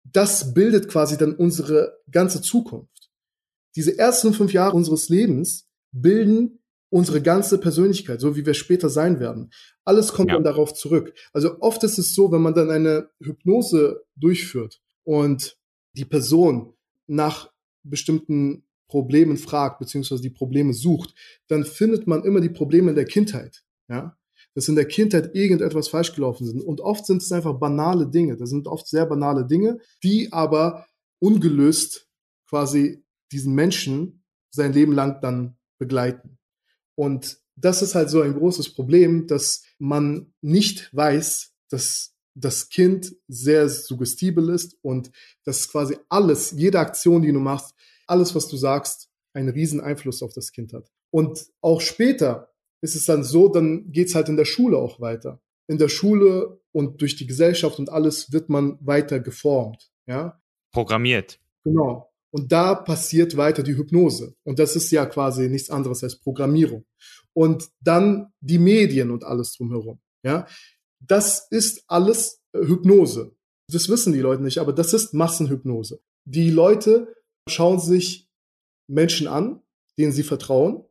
das bildet quasi dann unsere ganze Zukunft. Diese ersten fünf Jahre unseres Lebens bilden unsere ganze Persönlichkeit, so wie wir später sein werden. Alles kommt ja. dann darauf zurück. Also oft ist es so, wenn man dann eine Hypnose durchführt und die Person nach bestimmten Problemen fragt, beziehungsweise die Probleme sucht, dann findet man immer die Probleme in der Kindheit. Ja? Dass in der Kindheit irgendetwas falsch gelaufen sind. Und oft sind es einfach banale Dinge. Das sind oft sehr banale Dinge, die aber ungelöst quasi diesen Menschen sein Leben lang dann begleiten. Und das ist halt so ein großes Problem, dass man nicht weiß, dass das Kind sehr suggestibel ist und dass quasi alles, jede Aktion, die du machst, alles, was du sagst, einen riesen Einfluss auf das Kind hat. Und auch später ist es dann so, dann geht's halt in der Schule auch weiter. In der Schule und durch die Gesellschaft und alles wird man weiter geformt. Ja?
Programmiert.
Genau. Und da passiert weiter die Hypnose. Und das ist ja quasi nichts anderes als Programmierung. Und dann die Medien und alles drumherum. Ja? Das ist alles Hypnose. Das wissen die Leute nicht, aber das ist Massenhypnose. Die Leute schauen sich Menschen an, denen sie vertrauen.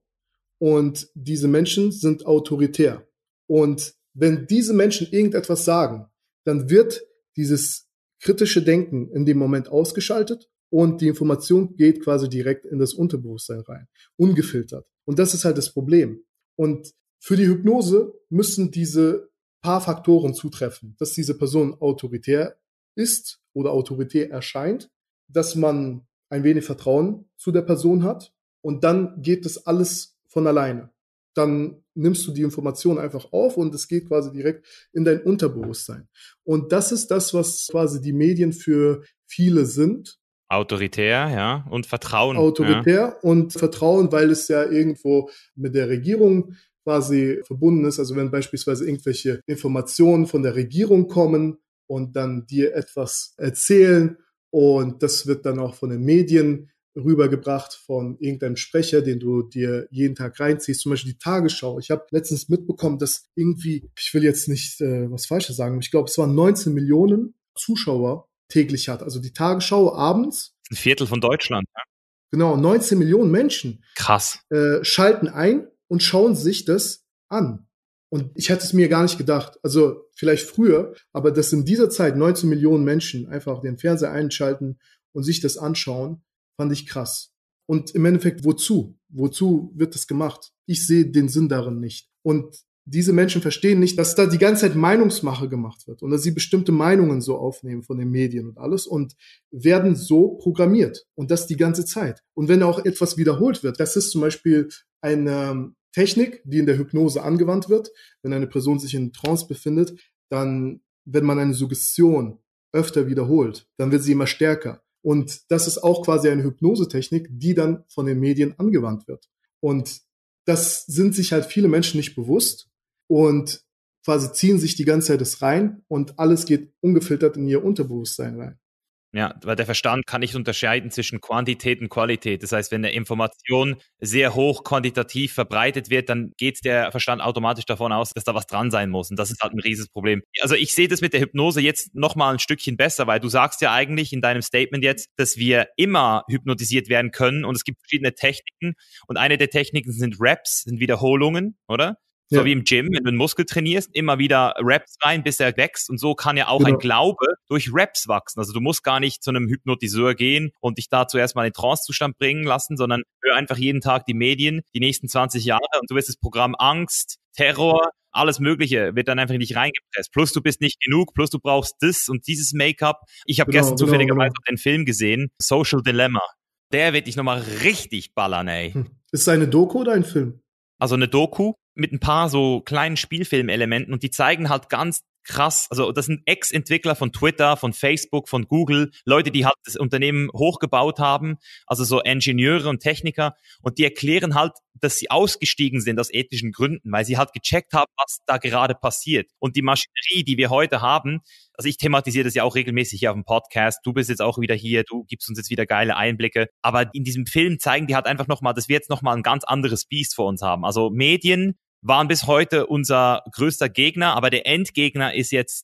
Und diese Menschen sind autoritär. Und wenn diese Menschen irgendetwas sagen, dann wird dieses kritische Denken in dem Moment ausgeschaltet und die Information geht quasi direkt in das Unterbewusstsein rein, ungefiltert. Und das ist halt das Problem. Und für die Hypnose müssen diese paar Faktoren zutreffen, dass diese Person autoritär ist oder autoritär erscheint, dass man ein wenig Vertrauen zu der Person hat und dann geht das alles von alleine. Dann nimmst du die Information einfach auf und es geht quasi direkt in dein Unterbewusstsein. Und das ist das, was quasi die Medien für viele sind.
Autoritär, ja, und Vertrauen.
Autoritär
ja.
und Vertrauen, weil es ja irgendwo mit der Regierung quasi verbunden ist. Also wenn beispielsweise irgendwelche Informationen von der Regierung kommen und dann dir etwas erzählen und das wird dann auch von den Medien rübergebracht von irgendeinem Sprecher, den du dir jeden Tag reinziehst, zum Beispiel die Tagesschau. Ich habe letztens mitbekommen, dass irgendwie, ich will jetzt nicht äh, was Falsches sagen, aber ich glaube, es waren neunzehn Millionen Zuschauer täglich hat. Also die Tagesschau abends.
Ein Viertel von Deutschland. Ja?
Genau, neunzehn Millionen Menschen.
Krass.
Äh, schalten ein und schauen sich das an. Und ich hätte es mir gar nicht gedacht. Also vielleicht früher, aber dass in dieser Zeit neunzehn Millionen Menschen einfach den Fernseher einschalten und sich das anschauen, fand ich krass. Und im Endeffekt, wozu? Wozu wird das gemacht? Ich sehe den Sinn darin nicht. Und diese Menschen verstehen nicht, dass da die ganze Zeit Meinungsmache gemacht wird und dass sie bestimmte Meinungen so aufnehmen von den Medien und alles und werden so programmiert. Und das die ganze Zeit. Und wenn auch etwas wiederholt wird, das ist zum Beispiel eine Technik, die in der Hypnose angewandt wird. Wenn eine Person sich in Trance befindet, dann, wenn man eine Suggestion öfter wiederholt, dann wird sie immer stärker. Und das ist auch quasi eine Hypnosetechnik, die dann von den Medien angewandt wird. Und das sind sich halt viele Menschen nicht bewusst und quasi ziehen sich die ganze Zeit das rein und alles geht ungefiltert in ihr Unterbewusstsein rein.
Ja, weil der Verstand kann nicht unterscheiden zwischen Quantität und Qualität. Das heißt, wenn eine Information sehr hoch quantitativ verbreitet wird, dann geht der Verstand automatisch davon aus, dass da was dran sein muss. Und das ist halt ein riesiges Problem. Also ich sehe das mit der Hypnose jetzt nochmal ein Stückchen besser, weil du sagst ja eigentlich in deinem Statement jetzt, dass wir immer hypnotisiert werden können und es gibt verschiedene Techniken. Und eine der Techniken sind Reps, sind Wiederholungen, oder? So ja. Wie im Gym, wenn du einen Muskel trainierst, immer wieder Reps rein, bis er wächst. Und so kann ja auch genau. ein Glaube durch Reps wachsen. Also du musst gar nicht zu einem Hypnotiseur gehen und dich da zuerst mal in den Trance-Zustand bringen lassen, sondern hör einfach jeden Tag die Medien, die nächsten zwanzig Jahre und du wirst das Programm Angst, Terror, alles Mögliche wird dann einfach in dich reingepresst. Plus du bist nicht genug, plus du brauchst das und dieses Make-up. Ich habe genau, gestern genau, zufälligerweise genau. den Film gesehen, Social Dilemma. Der wird dich nochmal richtig ballern, ey.
Hm. Ist es eine Doku oder ein Film?
Also eine Doku mit ein paar so kleinen Spielfilmelementen und die zeigen halt ganz krass, also das sind Ex-Entwickler von Twitter, von Facebook, von Google, Leute, die halt das Unternehmen hochgebaut haben, also so Ingenieure und Techniker und die erklären halt, dass sie ausgestiegen sind aus ethischen Gründen, weil sie halt gecheckt haben, was da gerade passiert. Und die Maschinerie, die wir heute haben, also ich thematisiere das ja auch regelmäßig hier auf dem Podcast, du bist jetzt auch wieder hier, du gibst uns jetzt wieder geile Einblicke, aber in diesem Film zeigen die halt einfach nochmal, dass wir jetzt nochmal ein ganz anderes Biest vor uns haben. Also Medien waren bis heute unser größter Gegner, aber der Endgegner ist jetzt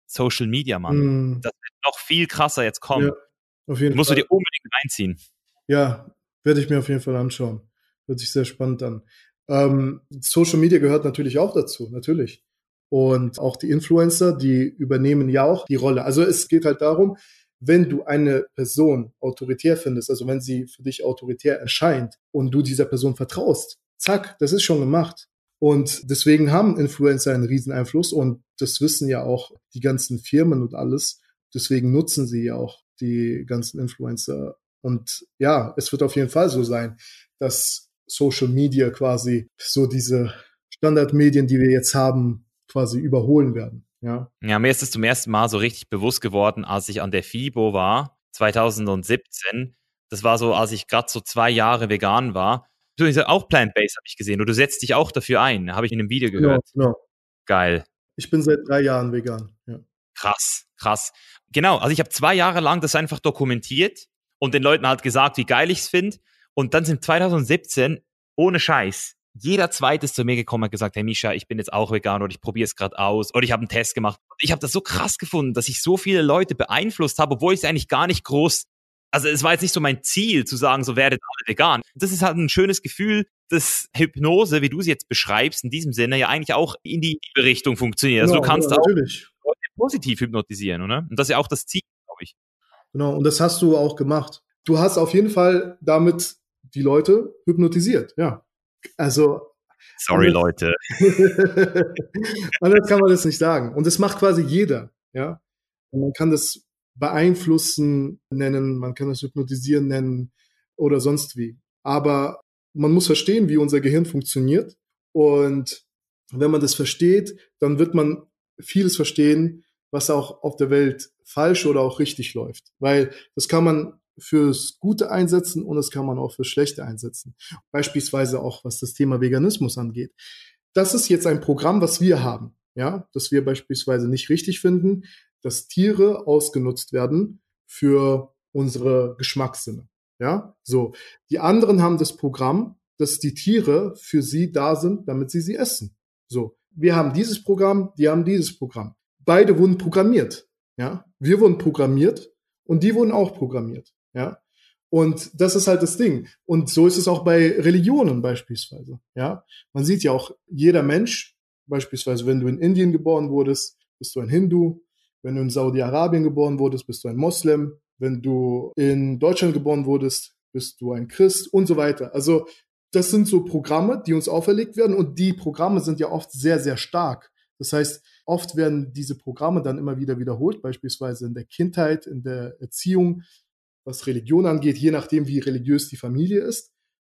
Social Media, Mann.
Mm.
Das wird noch viel krasser jetzt kommen.
Ja, auf jeden
Musst
Fall.
du dir unbedingt reinziehen.
Ja, werde ich mir auf jeden Fall anschauen. Hört sich sehr spannend an. Ähm, Social Media gehört natürlich auch dazu, natürlich. Und auch die Influencer, die übernehmen ja auch die Rolle. Also es geht halt darum, wenn du eine Person autoritär findest, also wenn sie für dich autoritär erscheint und du dieser Person vertraust, zack, das ist schon gemacht. Und deswegen haben Influencer einen riesen Einfluss und das wissen ja auch die ganzen Firmen und alles. Deswegen nutzen sie ja auch die ganzen Influencer. Und ja, es wird auf jeden Fall so sein, dass Social Media quasi so diese Standardmedien, die wir jetzt haben, quasi überholen werden. Ja.
Ja, mir ist es zum ersten Mal so richtig bewusst geworden, als ich an der FIBO war, zwanzig siebzehn. Das war so, als ich gerade so zwei Jahre vegan war. Du bist ja auch Plant-Based, habe ich gesehen. Und du setzt dich auch dafür ein, habe ich in einem Video gehört.
Genau, genau.
Geil.
Ich bin seit drei Jahren vegan. Ja.
Krass, krass. Genau, also ich habe zwei Jahre lang das einfach dokumentiert und den Leuten halt gesagt, wie geil ich es finde. Und dann sind zwanzig siebzehn, ohne Scheiß, jeder Zweite ist zu mir gekommen und hat gesagt, hey Misha, ich bin jetzt auch vegan oder ich probiere es gerade aus oder ich habe einen Test gemacht. Ich habe das so krass gefunden, dass ich so viele Leute beeinflusst habe, obwohl ich es eigentlich gar nicht groß, also es war jetzt nicht so mein Ziel zu sagen, so werdet alle vegan. Das ist halt ein schönes Gefühl, dass Hypnose, wie du sie jetzt beschreibst, in diesem Sinne ja eigentlich auch in die Richtung funktioniert. Also
Genau,
du kannst
ja,
auch
natürlich.
Leute positiv hypnotisieren, oder? Und das ist ja auch das Ziel, glaube ich.
Genau, und das hast du auch gemacht. Du hast auf jeden Fall damit die Leute hypnotisiert, ja. Also
Sorry,
anders,
Leute.
anders kann man das nicht sagen. Und das macht quasi jeder, ja. Und man kann das beeinflussen nennen, man kann das hypnotisieren nennen oder sonst wie. Aber man muss verstehen, wie unser Gehirn funktioniert. Und wenn man das versteht, dann wird man vieles verstehen, was auch auf der Welt falsch oder auch richtig läuft. Weil das kann man fürs Gute einsetzen und das kann man auch fürs Schlechte einsetzen. Beispielsweise auch, was das Thema Veganismus angeht. Das ist jetzt ein Programm, was wir haben, ja, das wir beispielsweise nicht richtig finden, dass Tiere ausgenutzt werden für unsere Geschmackssinne, ja. So, die anderen haben das Programm, dass die Tiere für sie da sind, damit sie sie essen. So, wir haben dieses Programm, die haben dieses Programm. Beide wurden programmiert, ja. Wir wurden programmiert und die wurden auch programmiert. Ja, und das ist halt das Ding. Und so ist es auch bei Religionen beispielsweise. Ja, man sieht ja auch, jeder Mensch, beispielsweise, wenn du in Indien geboren wurdest, bist du ein Hindu. Wenn du in Saudi-Arabien geboren wurdest, bist du ein Moslem. Wenn du in Deutschland geboren wurdest, bist du ein Christ und so weiter. Also das sind so Programme, die uns auferlegt werden und die Programme sind ja oft sehr, sehr stark. Das heißt, oft werden diese Programme dann immer wieder wiederholt, beispielsweise in der Kindheit, in der Erziehung, was Religion angeht, je nachdem, wie religiös die Familie ist,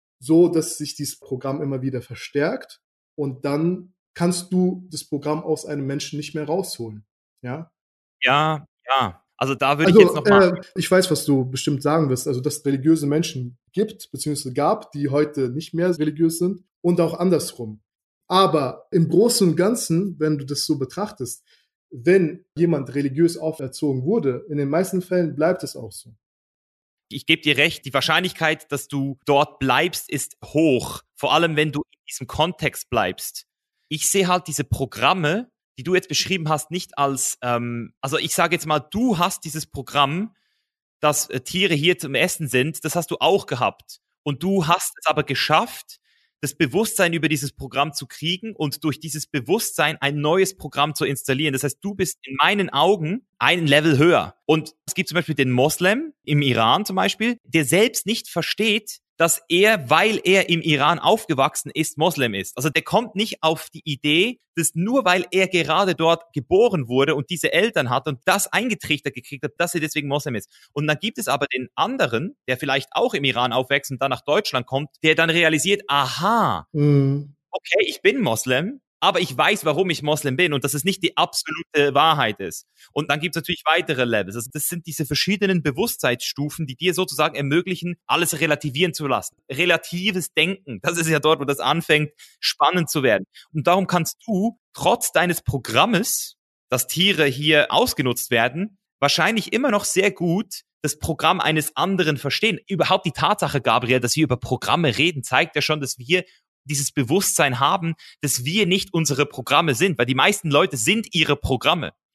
so dass sich dieses Programm immer wieder verstärkt und dann kannst du das Programm aus einem Menschen nicht mehr rausholen. Ja,
ja, ja. Also da würde
also,
ich jetzt noch mal...
Äh, ich weiß, was du bestimmt sagen wirst, also dass es religiöse Menschen gibt, beziehungsweise gab, die heute nicht mehr religiös sind und auch andersrum. Aber im Großen und Ganzen, wenn du das so betrachtest, wenn jemand religiös auferzogen wurde, in den meisten Fällen bleibt es auch so.
Ich gebe dir recht, die Wahrscheinlichkeit, dass du dort bleibst, ist hoch. Vor allem, wenn du in diesem Kontext bleibst. Ich sehe halt diese Programme, die du jetzt beschrieben hast, nicht als, ähm, also ich sage jetzt mal, du hast dieses Programm, dass äh, Tiere hier zum Essen sind, das hast du auch gehabt. Und du hast es aber geschafft, das Bewusstsein über dieses Programm zu kriegen und durch dieses Bewusstsein ein neues Programm zu installieren. Das heißt, du bist in meinen Augen ein Level höher. Und es gibt zum Beispiel den Moslem im Iran zum Beispiel, der selbst nicht versteht, dass er, weil er im Iran aufgewachsen ist, Moslem ist. Also der kommt nicht auf die Idee, dass nur weil er gerade dort geboren wurde und diese Eltern hat und das eingetrichtert gekriegt hat, dass er deswegen Moslem ist. Und dann gibt es aber den anderen, der vielleicht auch im Iran aufwächst und dann nach Deutschland kommt, der dann realisiert, aha,
Mhm.
okay, ich bin Moslem, aber ich weiß, warum ich Moslem bin und dass es nicht die absolute Wahrheit ist. Und dann gibt es natürlich weitere Levels. Also das sind diese verschiedenen Bewusstseinsstufen, die dir sozusagen ermöglichen, alles relativieren zu lassen. Relatives Denken, das ist ja dort, wo das anfängt, spannend zu werden. Und darum kannst du trotz deines Programmes, dass Tiere hier ausgenutzt werden, wahrscheinlich immer noch sehr gut das Programm eines anderen verstehen. Überhaupt die Tatsache, Gabriel, dass wir über Programme reden, zeigt ja schon, dass wir dieses Bewusstsein haben, dass wir nicht unsere Programme sind, weil die meisten Leute sind ihre Programme.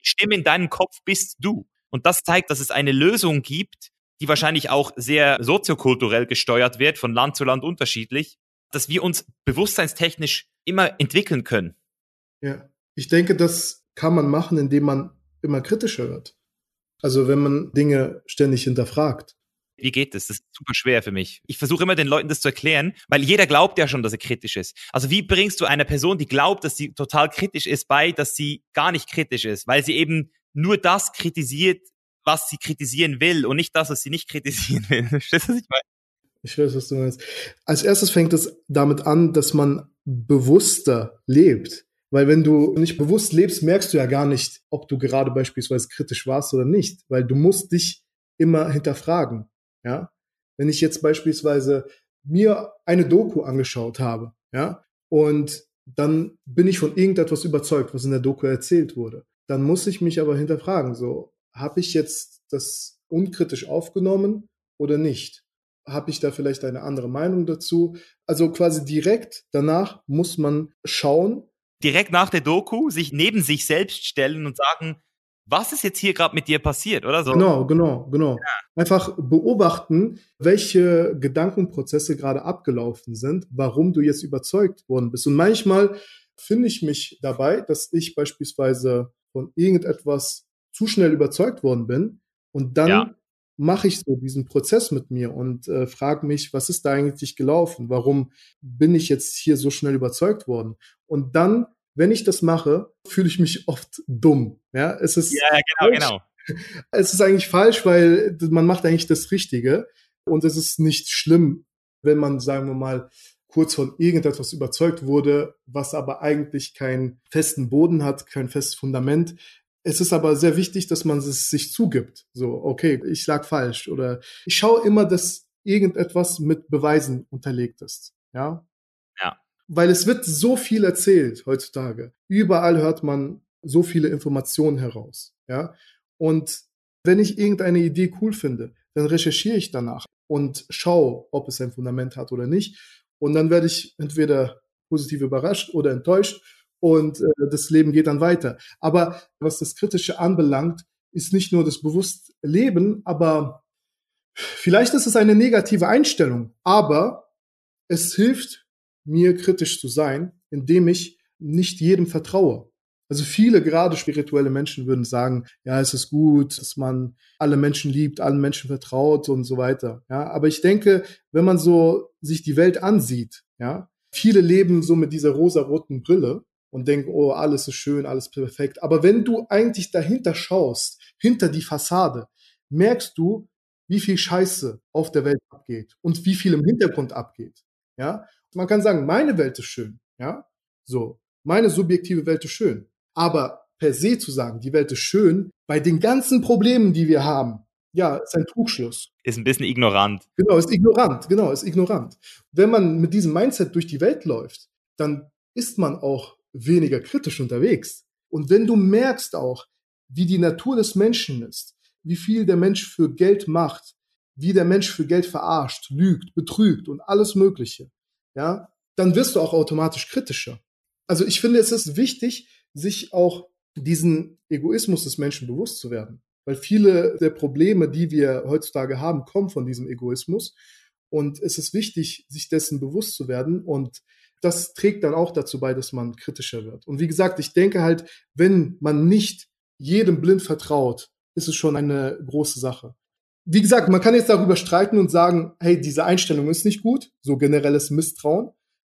die Stimme in deinem Kopf bist du. Und das zeigt, dass es eine Lösung gibt, die wahrscheinlich auch sehr soziokulturell gesteuert wird, von Land zu Land unterschiedlich, dass wir uns bewusstseinstechnisch immer entwickeln können.
Ja, ich denke, das kann man machen, indem man immer kritischer wird. Also wenn man Dinge ständig hinterfragt.
Wie geht das? Das ist super schwer für mich. Ich versuche immer den Leuten das zu erklären, weil jeder glaubt ja schon, dass er kritisch ist. Also wie bringst du einer Person, die glaubt, dass sie total kritisch ist, bei, dass sie gar nicht kritisch ist, weil sie eben nur das kritisiert, was sie kritisieren will und nicht das, was sie nicht kritisieren will. Verstehst du, was ich meine?
Ich weiß, was du meinst. Als erstes fängt es damit an, dass man bewusster lebt. Weil wenn du nicht bewusst lebst, merkst du ja gar nicht, ob du gerade beispielsweise kritisch warst oder nicht. Weil du musst dich immer hinterfragen. Ja, wenn ich jetzt beispielsweise mir eine Doku angeschaut habe, ja, und dann bin ich von irgendetwas überzeugt, was in der Doku erzählt wurde, dann muss ich mich aber hinterfragen, so, habe ich jetzt das unkritisch aufgenommen oder nicht? Habe ich da vielleicht eine andere Meinung dazu? Also quasi direkt danach muss man schauen.
Direkt nach der Doku sich neben sich selbst stellen und sagen, was ist jetzt hier gerade mit dir passiert, oder so?
Genau, genau, genau. Ja. Einfach beobachten, welche Gedankenprozesse gerade abgelaufen sind, warum du jetzt überzeugt worden bist. Und manchmal finde ich mich dabei, dass ich beispielsweise von irgendetwas zu schnell überzeugt worden bin und dann ja. mache ich so diesen Prozess mit mir und äh, frage mich, was ist da eigentlich gelaufen? Warum bin ich jetzt hier so schnell überzeugt worden? Und dann, wenn ich das mache, fühle ich mich oft dumm. Ja, es ist
ja, genau, genau.
Es ist eigentlich falsch, weil man macht eigentlich das Richtige und es ist nicht schlimm, wenn man, sagen wir mal, kurz von irgendetwas überzeugt wurde, was aber eigentlich keinen festen Boden hat, kein festes Fundament. Es ist aber sehr wichtig, dass man es sich zugibt. So, okay, ich lag falsch oder ich schaue immer, dass irgendetwas mit Beweisen unterlegt ist. Ja.
Ja.
Weil es wird so viel erzählt heutzutage. Überall hört man so viele Informationen heraus. Ja. Und wenn ich irgendeine Idee cool finde, dann recherchiere ich danach und schaue, ob es ein Fundament hat oder nicht. Und dann werde ich entweder positiv überrascht oder enttäuscht und äh, das Leben geht dann weiter. Aber was das Kritische anbelangt, ist nicht nur das Bewusstleben, aber vielleicht ist es eine negative Einstellung, aber es hilft mir, kritisch zu sein, indem ich nicht jedem vertraue. Also viele, gerade spirituelle Menschen würden sagen, ja, es ist gut, dass man alle Menschen liebt, allen Menschen vertraut und so weiter. Ja, aber ich denke, wenn man so sich die Welt ansieht, ja, viele leben so mit dieser rosaroten Brille und denken, oh, alles ist schön, alles perfekt. Aber wenn du eigentlich dahinter schaust, hinter die Fassade, merkst du, wie viel Scheiße auf der Welt abgeht und wie viel im Hintergrund abgeht. Ja, man kann sagen, meine Welt ist schön. Ja, so, meine subjektive Welt ist schön. Aber per se zu sagen, die Welt ist schön, bei den ganzen Problemen, die wir haben, ja, ist ein Trugschluss.
Ist ein bisschen ignorant.
Genau, ist ignorant, genau, ist ignorant. Wenn man mit diesem Mindset durch die Welt läuft, dann ist man auch weniger kritisch unterwegs. Und wenn du merkst auch, wie die Natur des Menschen ist, wie viel der Mensch für Geld macht, wie der Mensch für Geld verarscht, lügt, betrügt und alles Mögliche, ja, dann wirst du auch automatisch kritischer. Also ich finde, es ist wichtig, sich auch diesen Egoismus des Menschen bewusst zu werden. Weil viele der Probleme, die wir heutzutage haben, kommen von diesem Egoismus. Und es ist wichtig, sich dessen bewusst zu werden. Und das trägt dann auch dazu bei, dass man kritischer wird. Und wie gesagt, ich denke halt, wenn man nicht jedem blind vertraut, ist es schon eine große Sache. Wie gesagt, man kann jetzt darüber streiten und sagen, hey, diese Einstellung ist nicht gut, so generelles Misstrauen.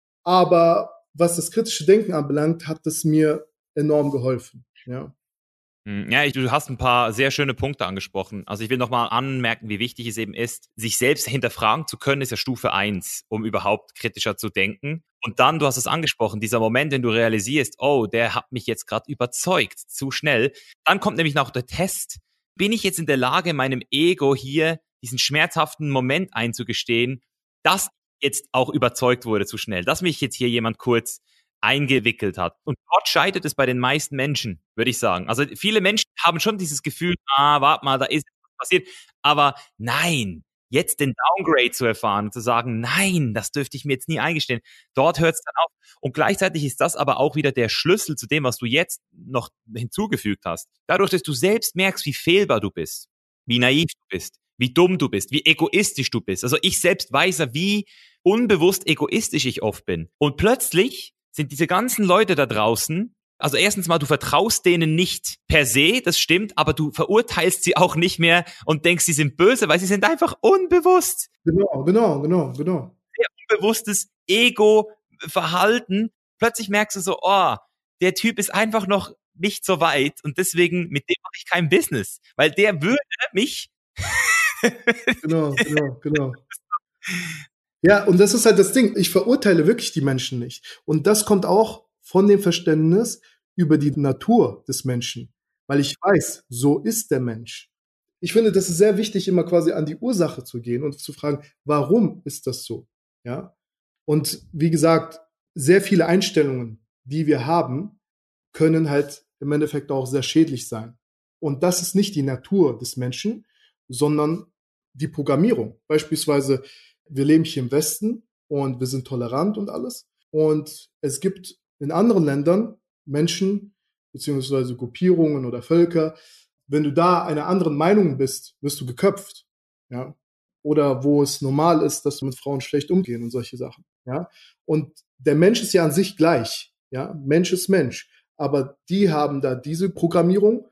Aber was das kritische Denken anbelangt, hat es mir enorm geholfen, ja.
Ja, ich, du hast ein paar sehr schöne Punkte angesprochen. Also ich will nochmal anmerken, wie wichtig es eben ist, sich selbst hinterfragen zu können, ist ja Stufe eins, um überhaupt kritischer zu denken. Und dann, du hast es angesprochen, dieser Moment, wenn du realisierst, oh, der hat mich jetzt gerade überzeugt, zu schnell. Dann kommt nämlich noch der Test. Bin ich jetzt in der Lage, meinem Ego hier diesen schmerzhaften Moment einzugestehen, dass jetzt auch überzeugt wurde zu schnell, dass mich jetzt hier jemand kurz eingewickelt hat. Und dort scheitert es bei den meisten Menschen, würde ich sagen. Also viele Menschen haben schon dieses Gefühl, ah, warte mal, da ist was passiert. Aber nein, jetzt den Downgrade zu erfahren, zu sagen, nein, das dürfte ich mir jetzt nie eingestehen. Dort hört es dann auf. Und gleichzeitig ist das aber auch wieder der Schlüssel zu dem, was du jetzt noch hinzugefügt hast. Dadurch, dass du selbst merkst, wie fehlbar du bist, wie naiv du bist, wie dumm du bist, wie egoistisch du bist. Also ich selbst weiß ja, wie unbewusst egoistisch ich oft bin. Und plötzlich sind diese ganzen Leute da draußen, also erstens mal, du vertraust denen nicht per se, das stimmt, aber du verurteilst sie auch nicht mehr und denkst, sie sind böse, weil sie sind einfach unbewusst.
Genau, genau, genau, genau.
Sehr unbewusstes Ego-Verhalten. Plötzlich merkst du so, oh, der Typ ist einfach noch nicht so weit und deswegen, mit dem mache ich kein Business, weil der würde mich...
Genau, genau, genau. Ja, und das ist halt das Ding. Ich verurteile wirklich die Menschen nicht. Und das kommt auch von dem Verständnis über die Natur des Menschen. Weil ich weiß, so ist der Mensch. Ich finde, das ist sehr wichtig, immer quasi an die Ursache zu gehen und zu fragen, warum ist das so? Ja. Und wie gesagt, sehr viele Einstellungen, die wir haben, können halt im Endeffekt auch sehr schädlich sein. Und das ist nicht die Natur des Menschen, sondern die Programmierung. Beispielsweise, wir leben hier im Westen und wir sind tolerant und alles. Und es gibt in anderen Ländern Menschen beziehungsweise Gruppierungen oder Völker, wenn du da einer anderen Meinung bist, wirst du geköpft. Ja? Oder wo es normal ist, dass du mit Frauen schlecht umgehen und solche Sachen. Ja? Und der Mensch ist ja an sich gleich. Ja? Mensch ist Mensch. Aber die haben da diese Programmierung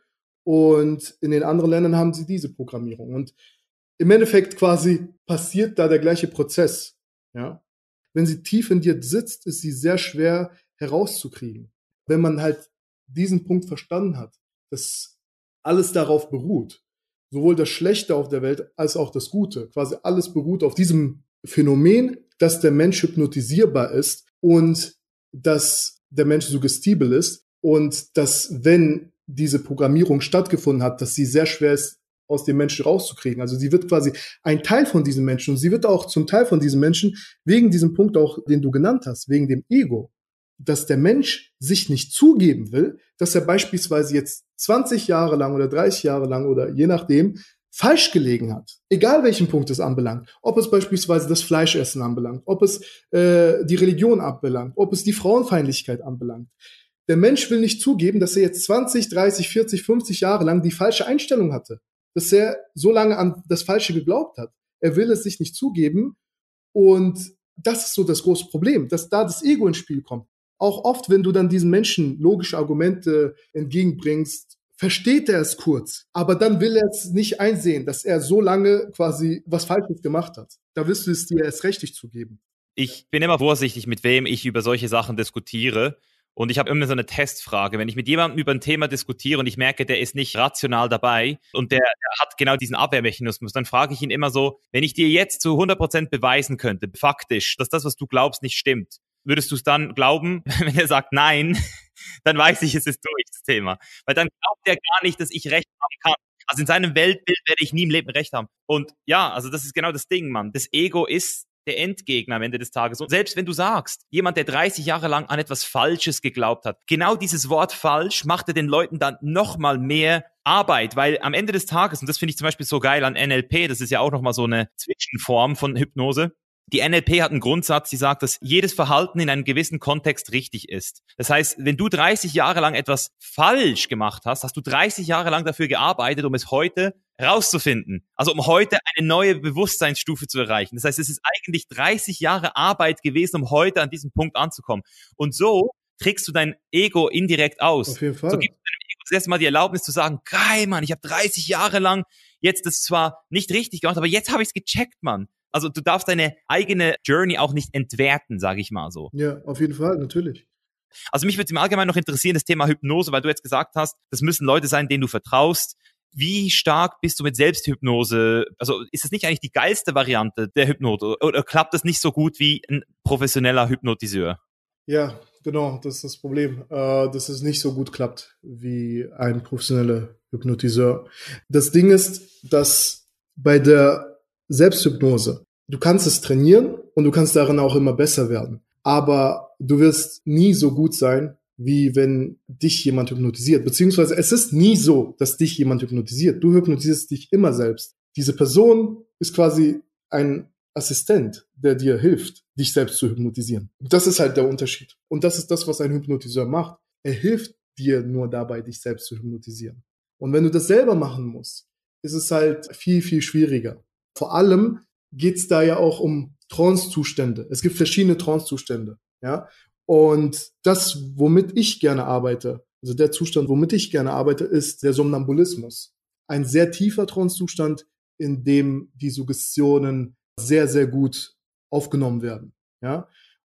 und in den anderen Ländern haben sie diese Programmierung. Und im Endeffekt quasi passiert da der gleiche Prozess. Ja? Wenn sie tief in dir sitzt, ist sie sehr schwer herauszukriegen. Wenn man halt diesen Punkt verstanden hat, dass alles darauf beruht, sowohl das Schlechte auf der Welt als auch das Gute, quasi alles beruht auf diesem Phänomen, dass der Mensch hypnotisierbar ist und dass der Mensch suggestibel ist und dass, wenn diese Programmierung stattgefunden hat, dass sie sehr schwer ist, aus dem Menschen rauszukriegen. Also sie wird quasi ein Teil von diesem Menschen und sie wird auch zum Teil von diesem Menschen wegen diesem Punkt auch, den du genannt hast, wegen dem Ego, dass der Mensch sich nicht zugeben will, dass er beispielsweise jetzt zwanzig Jahre lang oder dreißig Jahre lang oder je nachdem falsch gelegen hat. Egal welchen Punkt es anbelangt. Ob es beispielsweise das Fleischessen anbelangt, ob es äh, die Religion anbelangt, ob es die Frauenfeindlichkeit anbelangt. Der Mensch will nicht zugeben, dass er jetzt zwanzig, dreißig, vierzig, fünfzig Jahre lang die falsche Einstellung hatte. Dass er so lange an das Falsche geglaubt hat. Er will es sich nicht zugeben. Und das ist so das große Problem, dass da das Ego ins Spiel kommt. Auch oft, wenn du dann diesen Menschen logische Argumente entgegenbringst, versteht er es kurz. Aber dann will er es nicht einsehen, dass er so lange quasi was Falsches gemacht hat. Da wirst du es dir erst rechtlich zugeben.
Ich bin immer vorsichtig, mit wem ich über solche Sachen diskutiere. Und ich habe immer so eine Testfrage. Wenn ich mit jemandem über ein Thema diskutiere und ich merke, der ist nicht rational dabei und der, der hat genau diesen Abwehrmechanismus, dann frage ich ihn immer so, wenn ich dir jetzt zu hundert Prozent beweisen könnte, faktisch, dass das, was du glaubst, nicht stimmt, würdest du es dann glauben? Wenn er sagt nein, dann weiß ich, es ist durch, das Thema. Weil dann glaubt er gar nicht, dass ich Recht haben kann. Also in seinem Weltbild werde ich nie im Leben Recht haben. Und ja, also das ist genau das Ding, Mann. Das Ego ist der Endgegner am Ende des Tages. Und selbst wenn du sagst, jemand, der dreißig Jahre lang an etwas Falsches geglaubt hat, genau dieses Wort falsch machte den Leuten dann nochmal mehr Arbeit, weil am Ende des Tages, und das finde ich zum Beispiel so geil an N L P, das ist ja auch nochmal so eine Zwischenform von Hypnose, die N L P hat einen Grundsatz, die sagt, dass jedes Verhalten in einem gewissen Kontext richtig ist. Das heißt, wenn du dreißig Jahre lang etwas falsch gemacht hast, hast du dreißig Jahre lang dafür gearbeitet, um es heute rauszufinden. Also um heute eine neue Bewusstseinsstufe zu erreichen. Das heißt, es ist eigentlich dreißig Jahre Arbeit gewesen, um heute an diesem Punkt anzukommen. Und so kriegst du dein Ego indirekt aus.
Auf jeden Fall.
So gibst du deinem Ego das erste Mal die Erlaubnis zu sagen, geil, Mann, ich habe dreißig Jahre lang jetzt das zwar nicht richtig gemacht, aber jetzt habe ich es gecheckt, Mann. Also du darfst deine eigene Journey auch nicht entwerten, sage ich mal so.
Ja, auf jeden Fall, natürlich.
Also mich würde im Allgemeinen noch interessieren, das Thema Hypnose, weil du jetzt gesagt hast, das müssen Leute sein, denen du vertraust. Wie stark bist du mit Selbsthypnose? Also ist das nicht eigentlich die geilste Variante der Hypnose? Oder klappt das nicht so gut wie ein professioneller Hypnotiseur?
Ja, genau, das ist das Problem, äh, dass es nicht so gut klappt wie ein professioneller Hypnotiseur. Das Ding ist, dass bei der Selbsthypnose, du kannst es trainieren und du kannst darin auch immer besser werden. Aber du wirst nie so gut sein, wie wenn dich jemand hypnotisiert. Beziehungsweise es ist nie so, dass dich jemand hypnotisiert. Du hypnotisierst dich immer selbst. Diese Person ist quasi ein Assistent, der dir hilft, dich selbst zu hypnotisieren. Das ist halt der Unterschied. Und das ist das, was ein Hypnotiseur macht. Er hilft dir nur dabei, dich selbst zu hypnotisieren. Und wenn du das selber machen musst, ist es halt viel, viel schwieriger. Vor allem geht es da ja auch um Trance-Zustände. Es gibt verschiedene Trance-Zustände. Ja? Und das, womit ich gerne arbeite, also der Zustand, womit ich gerne arbeite, ist der Somnambulismus. Ein sehr tiefer Trance-Zustand, in dem die Suggestionen sehr, sehr gut aufgenommen werden. Ja?